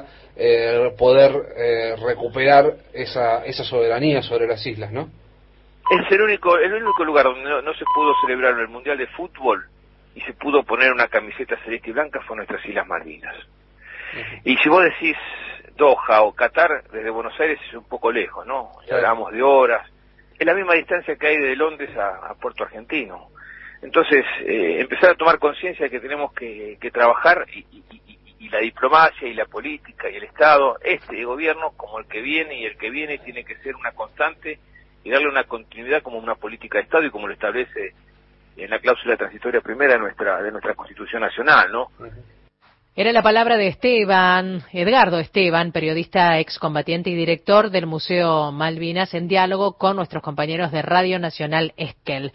poder recuperar esa soberanía sobre las islas, ¿no? Es el único lugar donde no se pudo celebrar el Mundial de Fútbol y se pudo poner una camiseta celeste y blanca fue nuestras Islas Malvinas. Y si vos decís Doha o Qatar, desde Buenos Aires es un poco lejos, ¿no? Ya hablamos de horas. Es la misma distancia que hay de Londres a Puerto Argentino. Entonces, empezar a tomar conciencia de que tenemos que trabajar, y la diplomacia y la política y el Estado, este gobierno como el que viene y el que viene, tiene que ser una constante y darle una continuidad como una política de Estado, y como lo establece en la cláusula transitoria primera de nuestra Constitución Nacional, ¿no? Era la palabra de Edgardo Esteban, periodista excombatiente y director del Museo Malvinas, en diálogo con nuestros compañeros de Radio Nacional Esquel.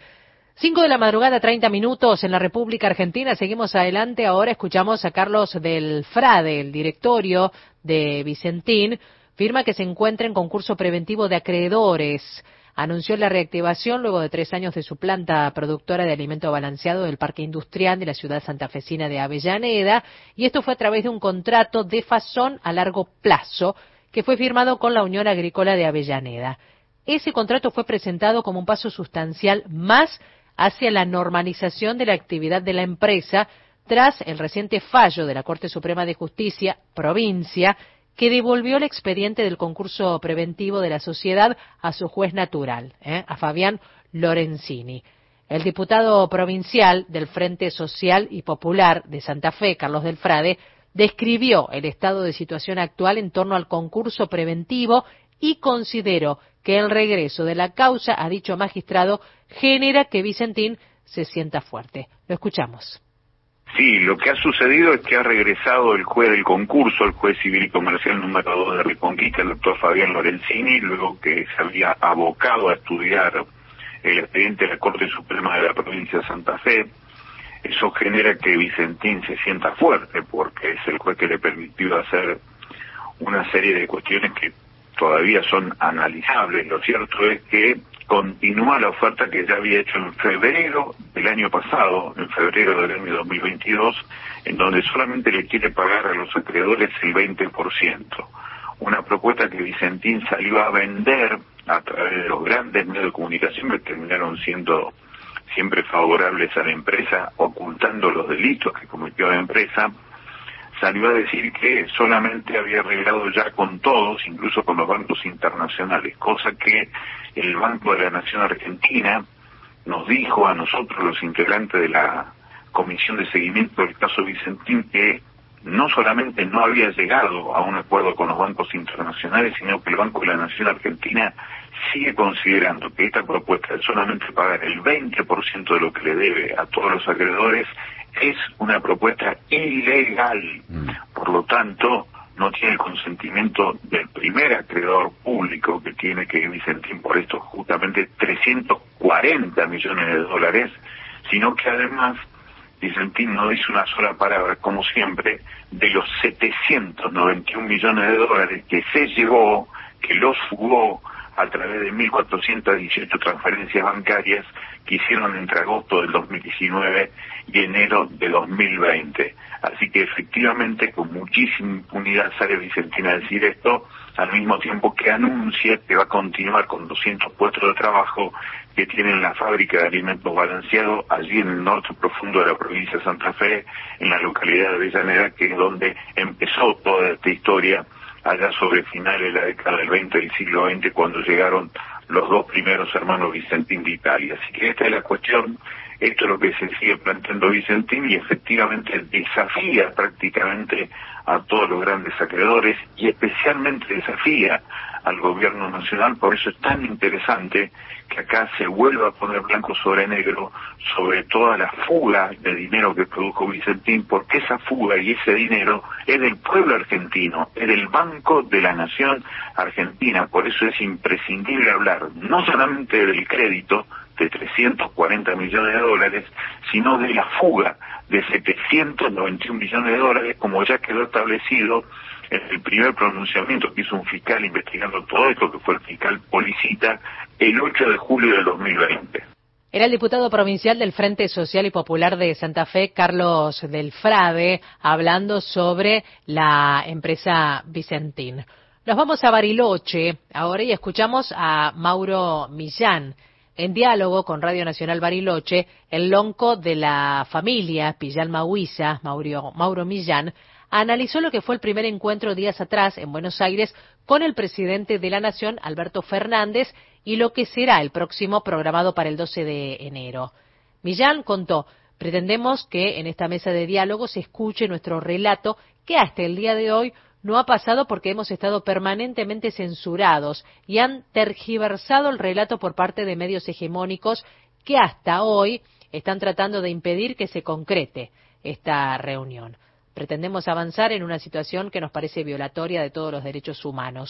5 de la madrugada, 30 minutos en la República Argentina. Seguimos adelante. Ahora escuchamos a Carlos del Frade, el directorio de Vicentín. Firma que se encuentra en concurso preventivo de acreedores. Anunció la reactivación luego de 3 años de su planta productora de alimento balanceado del Parque Industrial de la ciudad santafesina de Avellaneda. Y esto fue a través de un contrato de fasón a largo plazo que fue firmado con la Unión Agrícola de Avellaneda. Ese contrato fue presentado como un paso sustancial más hacia la normalización de la actividad de la empresa tras el reciente fallo de la Corte Suprema de Justicia, provincia, que devolvió el expediente del concurso preventivo de la sociedad a su juez natural, a Fabián Lorenzini. El diputado provincial del Frente Social y Popular de Santa Fe, Carlos del Frade, describió el estado de situación actual en torno al concurso preventivo y consideró que el regreso de la causa a dicho magistrado genera que Vicentín se sienta fuerte. Lo escuchamos. Sí, lo que ha sucedido es que ha regresado el juez del concurso, el juez civil y comercial número 2 de Reconquista, el doctor Fabián Lorenzini, luego que se había abocado a estudiar el expediente de la Corte Suprema de la provincia de Santa Fe. Eso genera que Vicentín se sienta fuerte, porque es el juez que le permitió hacer una serie de cuestiones que todavía son analizables. Lo cierto es que continúa la oferta que ya había hecho en febrero del año pasado, en febrero del año 2022, en donde solamente le quiere pagar a los acreedores el 20%. Una propuesta que Vicentín salió a vender a través de los grandes medios de comunicación que terminaron siendo siempre favorables a la empresa, ocultando los delitos que cometió la empresa. Salió a decir que solamente había arreglado ya con todos, incluso con los bancos internacionales, cosa que el Banco de la Nación Argentina nos dijo a nosotros, los integrantes de la Comisión de Seguimiento del caso Vicentín, que no solamente no había llegado a un acuerdo con los bancos internacionales, sino que el Banco de la Nación Argentina sigue considerando que esta propuesta de solamente pagar el 20% de lo que le debe a todos los acreedores es una propuesta ilegal. Por lo tanto, no tiene el consentimiento del primer acreedor público que tiene que Vicentín por estos justamente 340 millones de dólares, sino que además Vicentín no dice una sola palabra, como siempre, de los 791 millones de dólares que se llevó, que los fugó a través de 1.418 transferencias bancarias que hicieron entre agosto del 2019 y enero de 2020. Así que efectivamente con muchísima impunidad sale Vicentín a decir esto, al mismo tiempo que anuncia que va a continuar con 200 puestos de trabajo que tiene en la fábrica de alimentos balanceados allí en el norte profundo de la provincia de Santa Fe, en la localidad de Avellaneda, que es donde empezó toda esta historia allá sobre finales de la década del 20 del siglo XX, cuando llegaron los dos primeros hermanos Vicentín de Italia. Así que esta es la cuestión, esto es lo que se sigue planteando Vicentín, y efectivamente desafía prácticamente a todos los grandes acreedores, y especialmente desafía al gobierno nacional. Por eso es tan interesante que acá se vuelva a poner blanco sobre negro sobre toda la fuga de dinero que produjo Vicentín, porque esa fuga y ese dinero es del pueblo argentino, es del Banco de la Nación Argentina. Por eso es imprescindible hablar no solamente del crédito de 340 millones de dólares, sino de la fuga de 791 millones de dólares, como ya quedó establecido en el primer pronunciamiento que hizo un fiscal investigando todo esto, que fue el fiscal Policita, el 8 de julio del 2020. Era el diputado provincial del Frente Social y Popular de Santa Fe, Carlos del Frade, hablando sobre la empresa Vicentín. Nos vamos a Bariloche ahora y escuchamos a Mauro Millán. En diálogo con Radio Nacional Bariloche, el lonco de la familia Pillalma Huiza, Mauro Millán, analizó lo que fue el primer encuentro días atrás en Buenos Aires con el presidente de la Nación, Alberto Fernández, y lo que será el próximo programado para el 12 de enero. Millán contó: pretendemos que en esta mesa de diálogo se escuche nuestro relato, que hasta el día de hoy no ha pasado porque hemos estado permanentemente censurados y han tergiversado el relato por parte de medios hegemónicos que hasta hoy están tratando de impedir que se concrete esta reunión. Pretendemos avanzar en una situación que nos parece violatoria de todos los derechos humanos.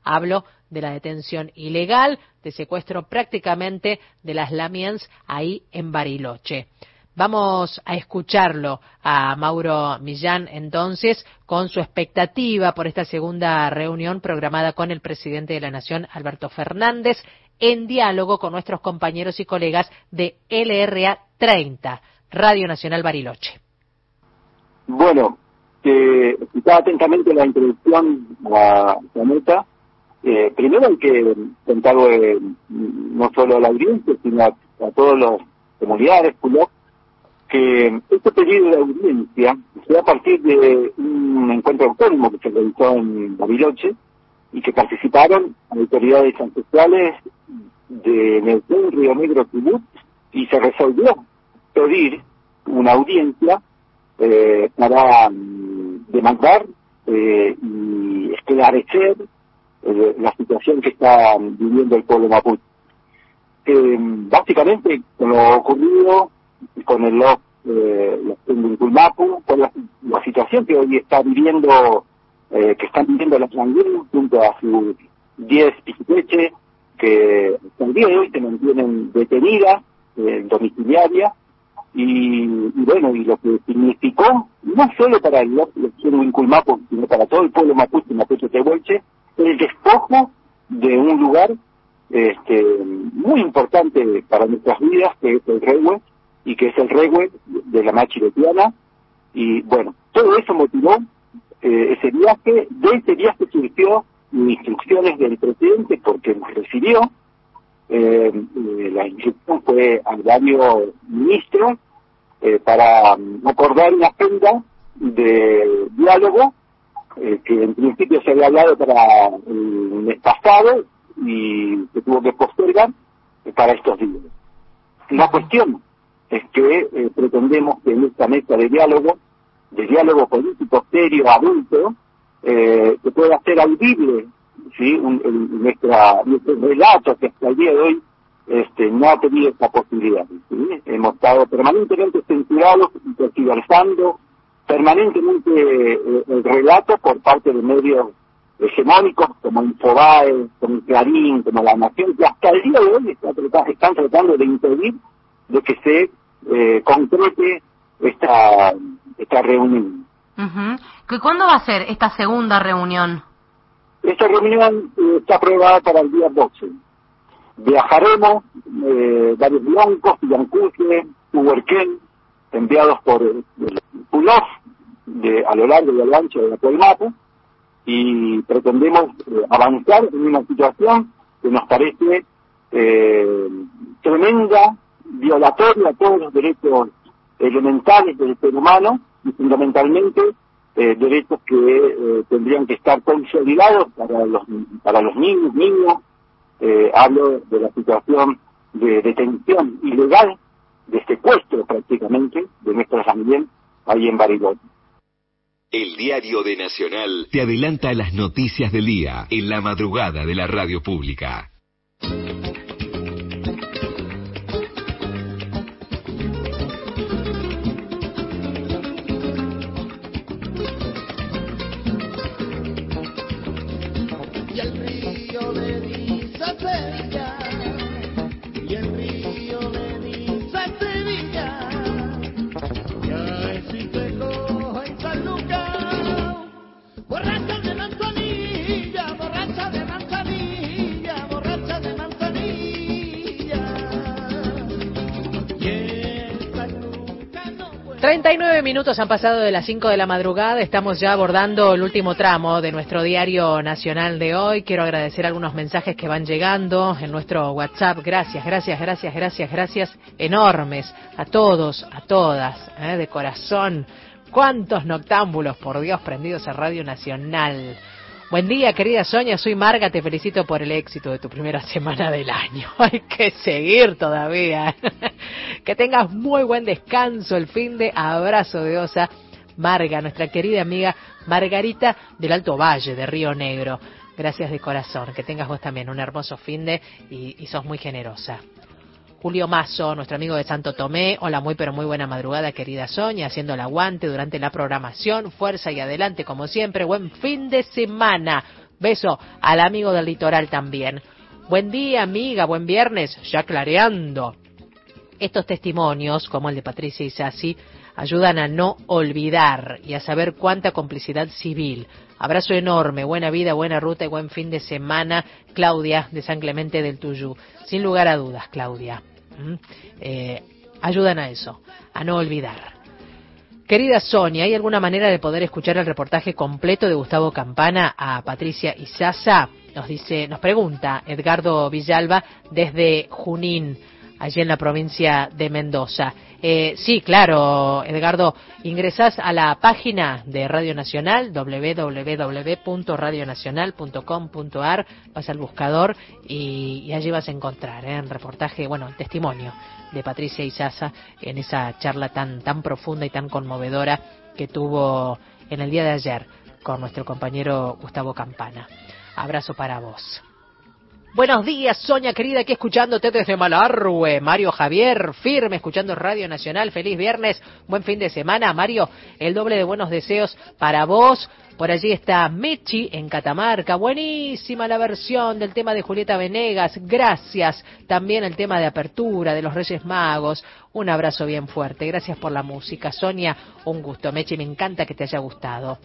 Hablo de la detención ilegal, de secuestro prácticamente de las Lamiens ahí en Bariloche. Vamos a escucharlo a Mauro Millán entonces con su expectativa por esta segunda reunión programada con el presidente de la Nación, Alberto Fernández, en diálogo con nuestros compañeros y colegas de LRA 30, Radio Nacional Bariloche. Bueno, escuchaba atentamente la introducción a la nota. Primero hay que contar no solo a la audiencia, sino a todos los comunidades, pueblos, que este pedido de audiencia fue a partir de un encuentro autónomo que se realizó en Bariloche y que participaron autoridades ancestrales de Neuquén, Río Negro, Chubut, y se resolvió pedir una audiencia para demandar y esclarecer la situación que está viviendo el pueblo mapuche. Básicamente, con lo ocurrido con los Inculmapu, con la situación que hoy está viviendo, que están viviendo los Languín junto a sus 10 piqueches, que hasta el día de hoy se mantienen detenidas, domiciliarias, y bueno, y lo que significó, no solo para los Inculmapu, sino para todo el pueblo mapuche, mapuche tehuelche, el despojo de un lugar muy importante para nuestras vidas, que es el Rehue, y que es el Rehue de la Machiretiana. Y bueno, todo eso motivó ese viaje. De ese viaje surgió instrucciones del presidente, porque nos recibió. La instrucción fue al varios ministros para acordar una agenda de diálogo que en principio se había hablado para el mes pasado y se tuvo que postergar para estos días. La cuestión es que pretendemos que en esta mesa de diálogo político serio, adulto, se pueda hacer audible, ¿sí? Nuestro relato que hasta el día de hoy no ha tenido esta posibilidad, ¿sí? Hemos estado permanentemente censurados y tergiversando permanentemente el relato por parte de medios hegemónicos como Infobae, como Clarín, como La Nación, que hasta el día de hoy están tratando de impedir de que se concrete esta reunión. ¿Que cuándo va a ser esta segunda reunión? Esta reunión está aprobada para el día 12. Viajaremos varios blancos, Yancuche, Uhuerquén, enviados por Pulof a lo largo y a lo ancho de la Colmapu, y pretendemos avanzar en una situación que nos parece tremenda, violatoria a todos los derechos elementales del ser humano y fundamentalmente derechos que tendrían que estar consolidados para los niños. Hablo de la situación de detención ilegal, de secuestro prácticamente de nuestra familia ahí en Bariloche. El Diario de Nacional te adelanta las noticias del día en la madrugada de la radio pública. Y el río me dice Sevilla, y el río me dice Sevilla, ya existe coja en San Lucas, borracha de manzanilla, borracha de manzanilla, borracha de manzanilla. Y en San Lucas no puedo... 39 minutos han pasado de las 5 de la madrugada, estamos ya abordando el último tramo de nuestro diario nacional de hoy. Quiero agradecer algunos mensajes que van llegando en nuestro WhatsApp. Gracias enormes a todos, a todas, de corazón. Cuántos noctámbulos, por Dios, prendidos a Radio Nacional. Buen día, querida Sonia, soy Marga, te felicito por el éxito de tu primera semana del año. Hay que seguir todavía. Que tengas muy buen descanso el finde. Abrazo de osa. Marga, nuestra querida amiga Margarita del Alto Valle, de Río Negro. Gracias de corazón. Que tengas vos también un hermoso finde y sos muy generosa. Julio Mazo, nuestro amigo de Santo Tomé. Hola, muy pero muy buena madrugada, querida Sonia, haciendo el aguante durante la programación. Fuerza y adelante, como siempre. Buen fin de semana. Beso al amigo del litoral también. Buen día, amiga, buen viernes, ya clareando. Estos testimonios, como el de Patricia Isasi, ayudan a no olvidar y a saber cuánta complicidad civil. Abrazo enorme, buena vida, buena ruta y buen fin de semana, Claudia de San Clemente del Tuyú. Sin lugar a dudas, Claudia. Ayudan a eso, a no olvidar. Querida Sonia, ¿hay alguna manera de poder escuchar el reportaje completo de Gustavo Campana a Patricia Isaza? Nos pregunta Edgardo Villalba desde Junín, allí en la provincia de Mendoza. Sí, claro, Edgardo, ingresás a la página de Radio Nacional, www.radionacional.com.ar, vas al buscador y allí vas a encontrar el reportaje, el testimonio de Patricia Isaza en esa charla tan profunda y tan conmovedora que tuvo en el día de ayer con nuestro compañero Gustavo Campana. Abrazo para vos. Buenos días, Sonia querida, aquí escuchándote desde Malargüe. Mario Javier, firme, escuchando Radio Nacional. Feliz viernes, buen fin de semana. Mario, el doble de buenos deseos para vos. Por allí está Mechi en Catamarca. Buenísima la versión del tema de Julieta Venegas. Gracias. También el tema de apertura de los Reyes Magos. Un abrazo bien fuerte. Gracias por la música. Sonia, un gusto. Mechi, me encanta que te haya gustado.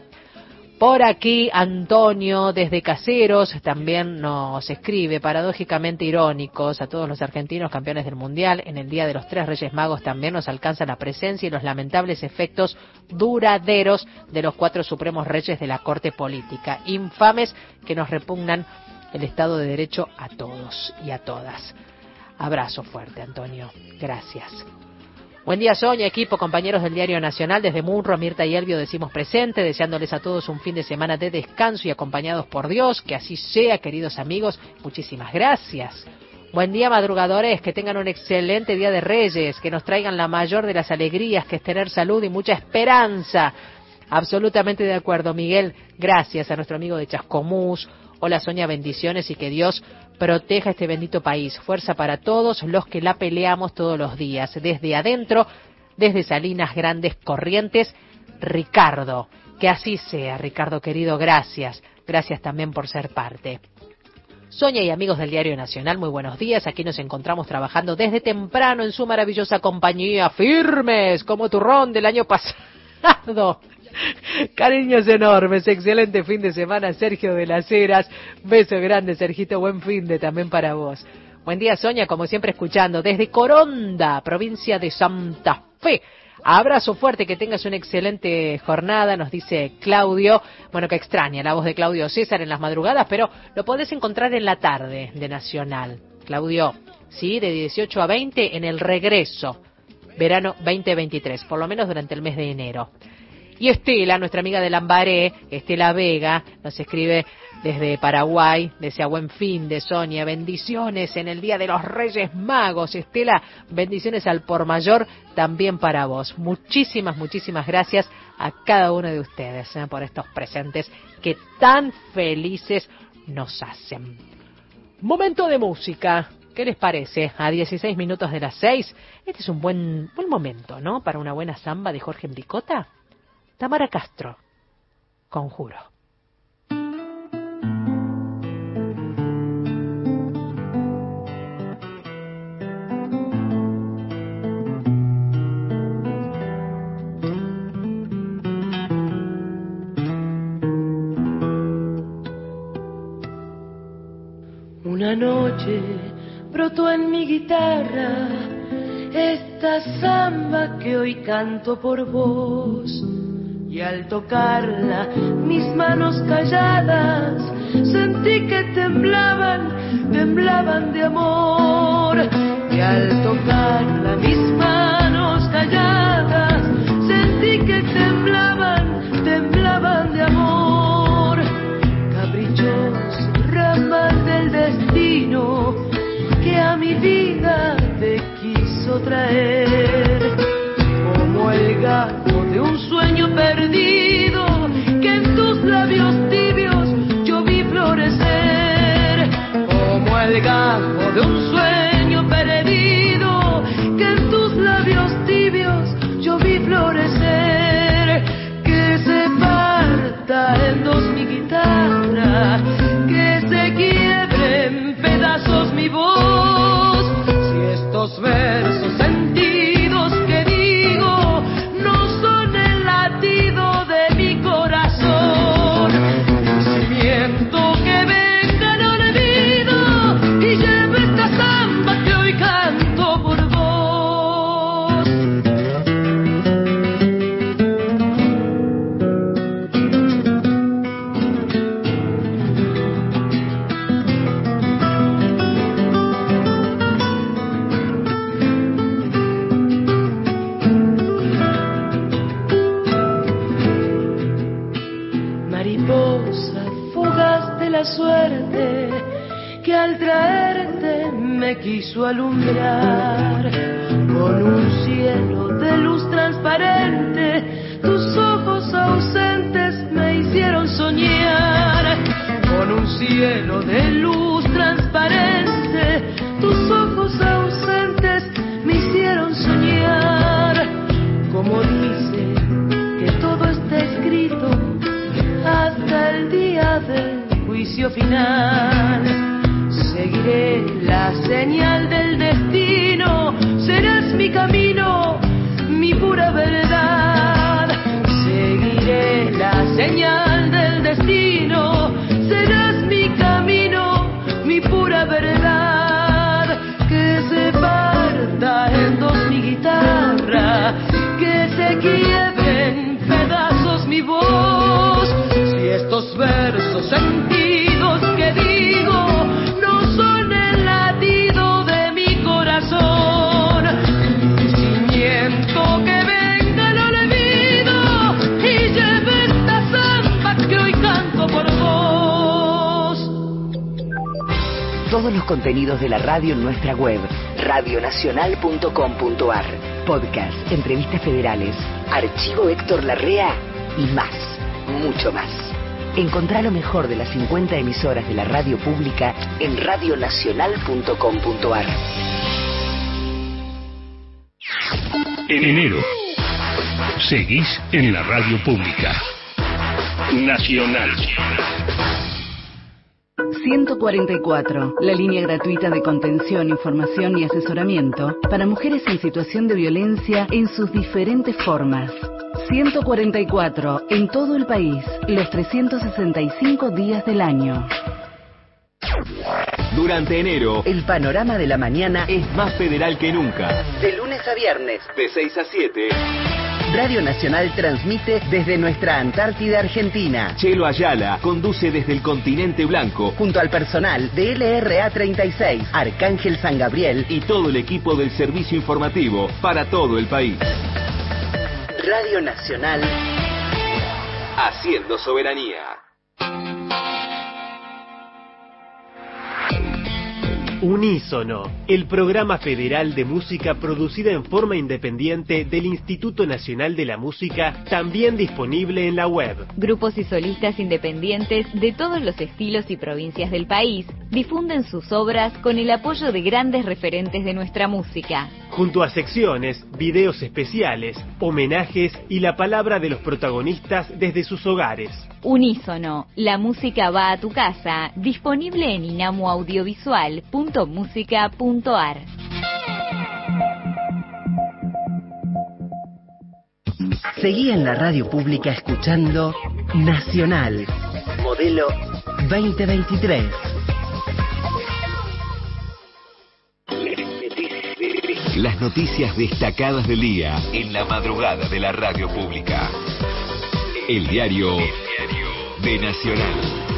Por aquí, Antonio, desde Caseros, también nos escribe, paradójicamente irónicos, a todos los argentinos campeones del Mundial, en el Día de los Tres Reyes Magos también nos alcanza la presencia y los lamentables efectos duraderos de los 4 supremos reyes de la corte política, infames que nos repugnan el Estado de Derecho a todos y a todas. Abrazo fuerte, Antonio. Gracias. Buen día, Sonia, equipo, compañeros del Diario Nacional. Desde Munro, Mirta y Elvio decimos presente, deseándoles a todos un fin de semana de descanso y acompañados por Dios. Que así sea, queridos amigos. Muchísimas gracias. Buen día, madrugadores, que tengan un excelente Día de Reyes, que nos traigan la mayor de las alegrías, que es tener salud y mucha esperanza. Absolutamente de acuerdo, Miguel. Gracias a nuestro amigo de Chascomús. Hola, Sonia, bendiciones y que Dios proteja este bendito país. Fuerza para todos los que la peleamos todos los días. Desde adentro, desde Salinas Grandes Corrientes, Ricardo. Que así sea, Ricardo querido, gracias. Gracias también por ser parte. Sonia y amigos del Diario Nacional, muy buenos días. Aquí nos encontramos trabajando desde temprano en su maravillosa compañía, firmes como turrón del año pasado. Cariños enormes, excelente fin de semana, Sergio de las Heras. Beso grande, Sergito, buen fin de también para vos. Buen día, Sonia, como siempre escuchando desde Coronda, provincia de Santa Fe. Abrazo fuerte, que tengas una excelente jornada, nos dice Claudio. Bueno, que extraña la voz de Claudio César en las madrugadas, pero lo podés encontrar en la tarde de Nacional. Claudio, sí, de 18 a 20 en el regreso, verano 2023, por lo menos durante el mes de enero. Y Estela, nuestra amiga de Lambaré, Estela Vega, nos escribe desde Paraguay, desea buen fin de Sonia, bendiciones en el Día de los Reyes Magos. Estela, bendiciones al por mayor también para vos. Muchísimas gracias a cada uno de ustedes por estos presentes que tan felices nos hacen. Momento de música. ¿Qué les parece? A 16 minutos de las 6. Este es un buen momento, ¿no? Para una buena samba de Jorge Enricota. Tamara Castro, Conjuro. Una noche brotó en mi guitarra esta samba que hoy canto por vos. Y al tocarla, mis manos calladas, sentí que temblaban de amor. Y al tocarla, mis manos calladas, sentí que temblaban de amor. Caprichos, ramas del destino, que a mi vida te quiso traer. Como el gato de un sueño perdido, que en tus labios tibios yo vi florecer. Como el gato de un sueño perdido, que en tus labios tibios yo vi florecer. Que se parta en dos mi guitarra, quiso alumbrar con un cielo de luz transparente. Tus ojos ausentes me hicieron soñar con un cielo de luz transparente. Tus ojos ausentes me hicieron soñar. Como dice que todo está escrito hasta el día del juicio final. Seguiré la señal del destino, serás mi camino, mi pura verdad. Seguiré la señal del destino, serás mi camino, mi pura verdad. Que se parta en dos mi guitarra, que se quiebre en pedazos mi voz. Si estos versos sentidos que digo no son el latido de mi corazón, siento que venga el olvido y lleve esta samba que hoy canto por vos. Todos los contenidos de la radio en nuestra web, radionacional.com.ar. Podcast, entrevistas federales, archivo Héctor Larrea y más, mucho más. Encontrá lo mejor de las 50 emisoras de la radio pública en radionacional.com.ar. En enero, seguís en la radio pública. Nacional. 144, la línea gratuita de contención, información y asesoramiento para mujeres en situación de violencia en sus diferentes formas. 144, en todo el país, los 365 días del año. Durante enero, El panorama de la mañana es más federal que nunca. de lunes a viernes. De 6 a 7, Radio Nacional transmite desde nuestra Antártida Argentina, Chelo Ayala conduce desde el continente blanco junto al personal de LRA 36, Arcángel San Gabriel y todo el equipo del servicio informativo para todo el país. Radio Nacional. Haciendo soberanía. Unísono, el programa federal de música producida en forma independiente del Instituto Nacional de la Música, también disponible en la web. Grupos y solistas independientes de todos los estilos y provincias del país difunden sus obras con el apoyo de grandes referentes de nuestra música. Junto a secciones, videos especiales, homenajes y la palabra de los protagonistas desde sus hogares. Unísono, la música va a tu casa, disponible en inamuaudiovisual.musica.ar. Seguí en la radio pública escuchando Nacional, modelo 2023. Las noticias destacadas del día en la madrugada de la radio pública. El diario de Nacional.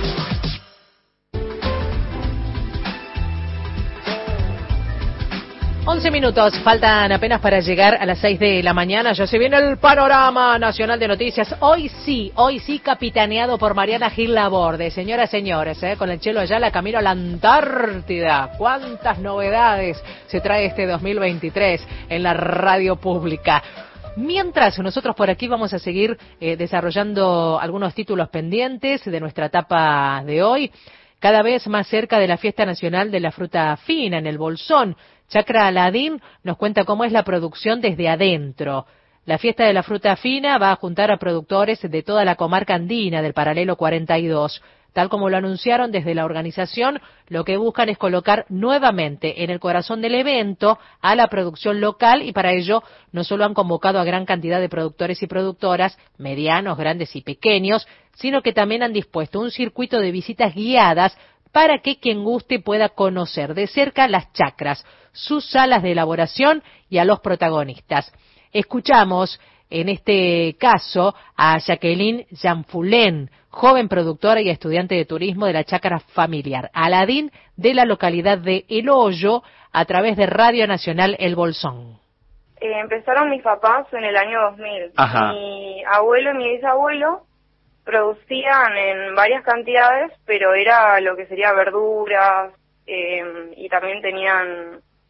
Minutos, faltan apenas para llegar a las 6 de la mañana. Ya se viene el panorama nacional de noticias. Hoy sí, capitaneado por Mariana Gil Laborde. Señoras, señores, con el Chelo Ayala camino a la Antártida. ¿Cuántas novedades se trae este 2023 en la radio pública? Mientras, nosotros por aquí vamos a seguir desarrollando algunos títulos pendientes de nuestra etapa de hoy. Cada vez más cerca de la Fiesta Nacional de la Fruta Fina en el Bolsón. Chacra Aladín nos cuenta cómo es la producción desde adentro. La Fiesta de la Fruta Fina va a juntar a productores de toda la comarca andina del Paralelo 42. Tal como lo anunciaron desde la organización, lo que buscan es colocar nuevamente en el corazón del evento a la producción local y para ello no solo han convocado a gran cantidad de productores y productoras, medianos, grandes y pequeños, sino que también han dispuesto un circuito de visitas guiadas para que quien guste pueda conocer de cerca las chacras, sus salas de elaboración y a los protagonistas. Escuchamos en este caso a Jacqueline Janfulén, joven productora y estudiante de turismo de la chacra familiar Aladín de la localidad de El Hoyo, a través de Radio Nacional El Bolsón. Empezaron mis papás en el año 2000. Ajá. Mi abuelo y mi bisabuelo producían en varias cantidades, pero era lo que sería verduras, y también tenían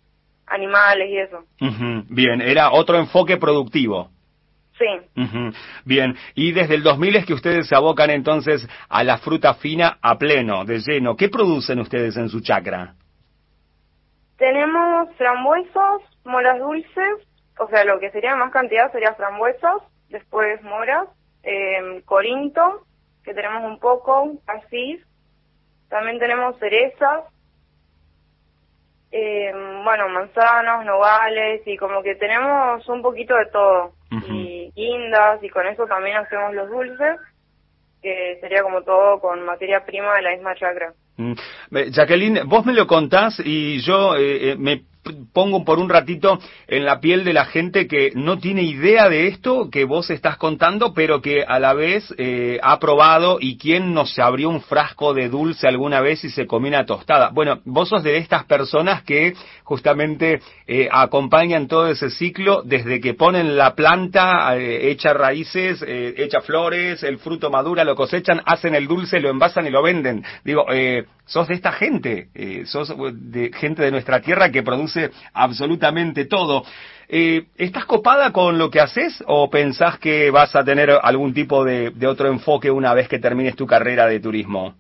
animales y eso. Bien, era otro enfoque productivo. Sí. Bien, y desde el 2000 es que ustedes se abocan entonces a la fruta fina a pleno, de lleno. ¿Qué producen ustedes en su chacra? Tenemos frambuesas, moras dulces, o sea, lo que sería más cantidad sería frambuesas, después moras, corinto, que tenemos un poco, asís, también tenemos cerezas, bueno, manzanas, nogales, y como que tenemos un poquito de todo, y guindas, y con eso también hacemos los dulces, que sería como todo con materia prima de la misma chacra. Jacqueline, vos me lo contás y yo me pongo por un ratito en la piel de la gente que no tiene idea de esto que vos estás contando, pero que a la vez ha probado, y quién no se abrió un frasco de dulce alguna vez y se comió una tostada. Bueno, vos sos de estas personas que justamente acompañan todo ese ciclo desde que ponen la planta, echa raíces, echa flores, el fruto madura, lo cosechan, hacen el dulce, lo envasan y lo venden. Digo, sos de esta gente, sos de gente de nuestra tierra que produce absolutamente todo. ¿Estás copada con lo que haces o pensás que vas a tener algún tipo de otro enfoque una vez que termines tu carrera de turismo?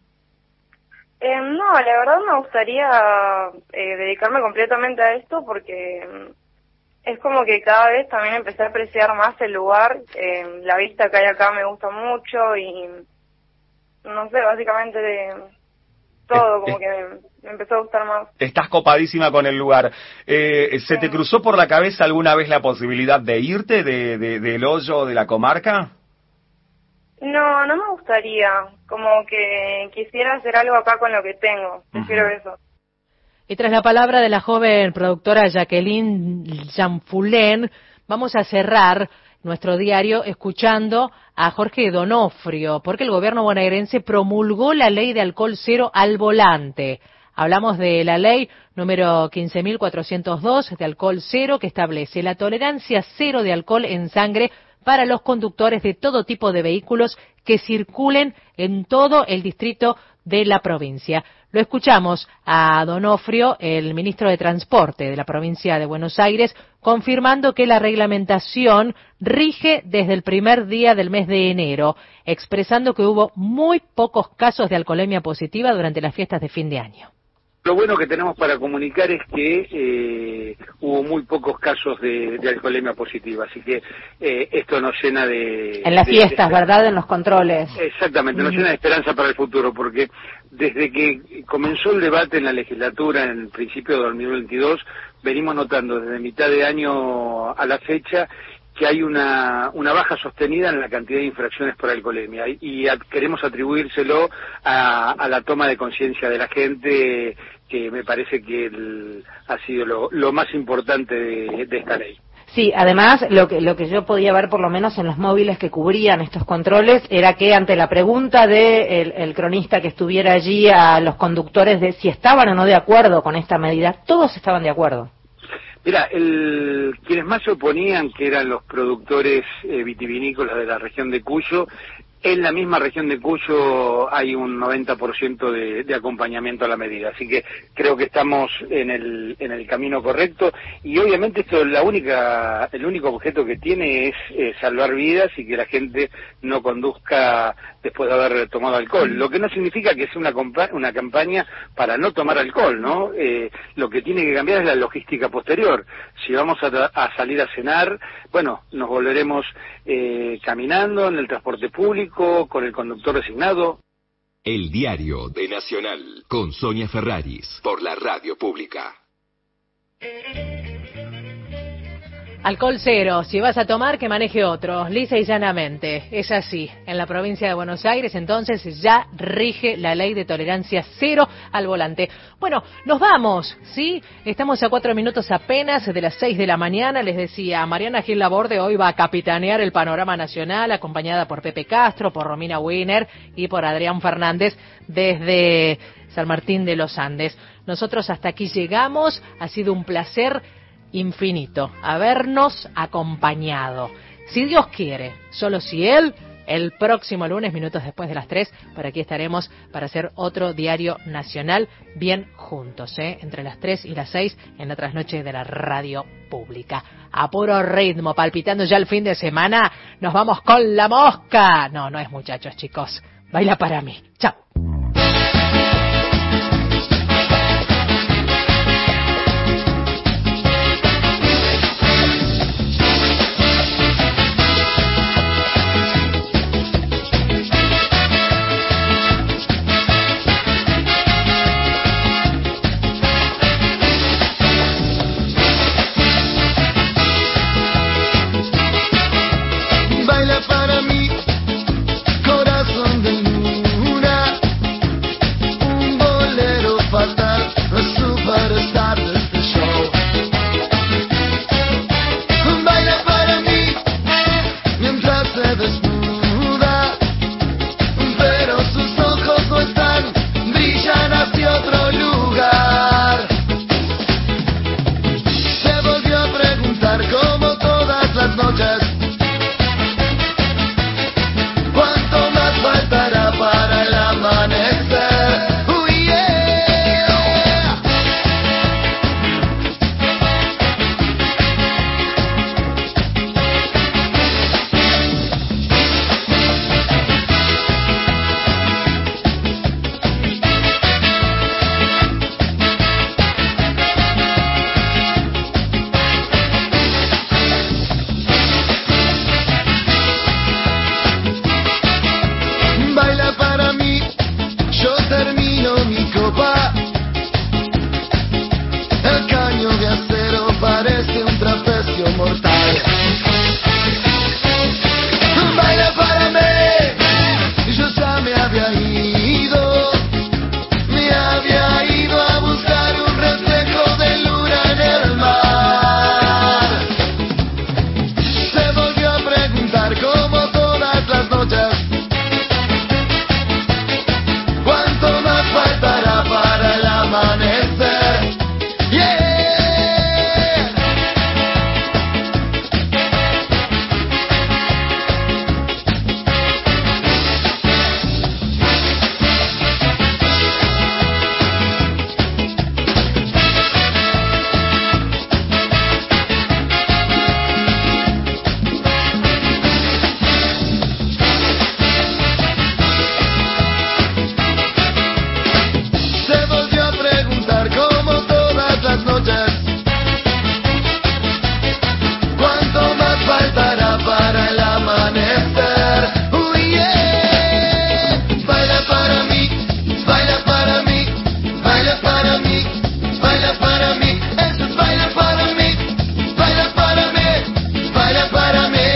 No, la verdad me gustaría dedicarme completamente a esto porque es como que cada vez también empecé a apreciar más el lugar, la vista que hay acá me gusta mucho y no sé, básicamente todo como que me empezó a gustar más. Estás copadísima con el lugar. ¿Se te cruzó por la cabeza alguna vez la posibilidad de irte del Hoyo, de la comarca? No, no me gustaría. Como que quisiera hacer algo acá con lo que tengo. Prefiero eso. Y tras la palabra de la joven productora Jacqueline Janfulén, vamos a cerrar nuestro diario escuchando a Jorge Donofrio, porque el gobierno bonaerense promulgó la ley de alcohol cero al volante. Hablamos de la ley número 15.402 de alcohol cero, que establece la tolerancia cero de alcohol en sangre para los conductores de todo tipo de vehículos que circulen en todo el distrito de la provincia. Lo escuchamos a Donofrio, el ministro de Transporte de la provincia de Buenos Aires, confirmando que la reglamentación rige desde el primer día del mes de enero, expresando que hubo muy pocos casos de alcoholemia positiva durante las fiestas de fin de año. Lo bueno que tenemos para comunicar es que hubo muy pocos casos de alcoholemia positiva, así que esto nos llena de... En las fiestas, ¿verdad? En los controles. Exactamente, nos llena de esperanza para el futuro, porque desde que comenzó el debate en la legislatura en el principio de 2022, venimos notando desde mitad de año a la fecha que hay una baja sostenida en la cantidad de infracciones por alcoholemia y queremos atribuírselo a la toma de conciencia de la gente, que me parece que ha sido lo más importante de esta ley. Sí, además lo que yo podía ver por lo menos en los móviles que cubrían estos controles era que ante la pregunta de el cronista que estuviera allí a los conductores de si estaban o no de acuerdo con esta medida, todos estaban de acuerdo. Mira, quienes más se oponían, que eran los productores vitivinícolas de la región de Cuyo, en la misma región de Cuyo hay un 90% de acompañamiento a la medida, así que creo que estamos en el camino correcto y obviamente esto el único objeto que tiene es salvar vidas y que la gente no conduzca después de haber tomado alcohol, lo que no significa que sea una campaña para no tomar alcohol, ¿no? Lo que tiene que cambiar es la logística posterior. Si vamos a salir a cenar, bueno, nos volveremos caminando en el transporte público, con el conductor designado. El Diario de Nacional, con Sonia Ferraris, por la Radio Pública. Alcohol cero, si vas a tomar, que maneje otro, lisa y llanamente. Es así, en la provincia de Buenos Aires, entonces ya rige la ley de tolerancia cero al volante. Bueno, nos vamos, ¿sí? Estamos a 4 minutos apenas de las 6 de la mañana. Les decía, Mariana Gil Laborde hoy va a capitanear el panorama nacional, acompañada por Pepe Castro, por Romina Wiener y por Adrián Fernández desde San Martín de los Andes. Nosotros hasta aquí llegamos, ha sido un placer infinito habernos acompañado. Si Dios quiere, solo si Él, el próximo lunes, minutos después de las 3, por aquí estaremos para hacer otro diario nacional bien juntos, entre las 3 y las 6 en la trasnoche de la radio pública. A puro ritmo, palpitando ya el fin de semana, nos vamos con La Mosca. No, no es muchachos, chicos. Baila para mí. Chao. Baila para mí, corazón de luna, un bolero fatal, el superstar de este show. Baila para mí, mientras se desnuda, pero sus ojos no están, brillan hacia otro lugar. Se volvió a preguntar como todas las noches, ¿cuánto más faltará para el amanecer? Oh, yeah. Baila para mí, yo termino mi copa. El caño de acero parece un trapecio mortal. Baila para mí, yo ya me había ido a buscar un reflejo de luna en el mar. Se volvió a preguntar como todas las noches, ¿cuánto más faltará para el amanecer? Yeah. Se volvió a preguntar como todas las noches, ¿cuánto más faltará para el amanecer? Oh, yeah. Baila para mí, baila para mí, baila para mí, baila para mí. Eso es baila para mí, baila para mí, baila para mí.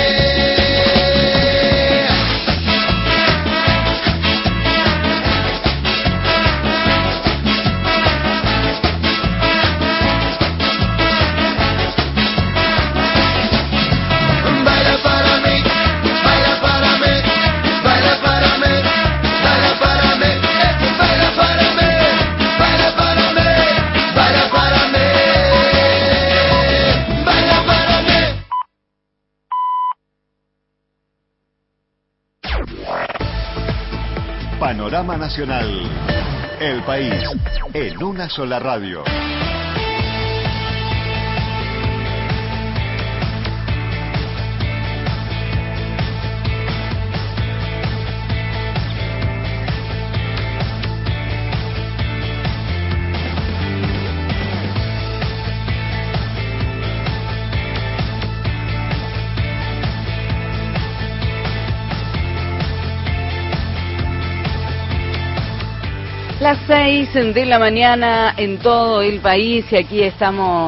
Baila para mí, baila para mí, baila para mí, baila para mí. Esto es baila para mí, baila para mí, baila para mí, baila para mí. Panorama Nacional. El país en una sola radio. Las 6 de la mañana en todo el país y aquí estamos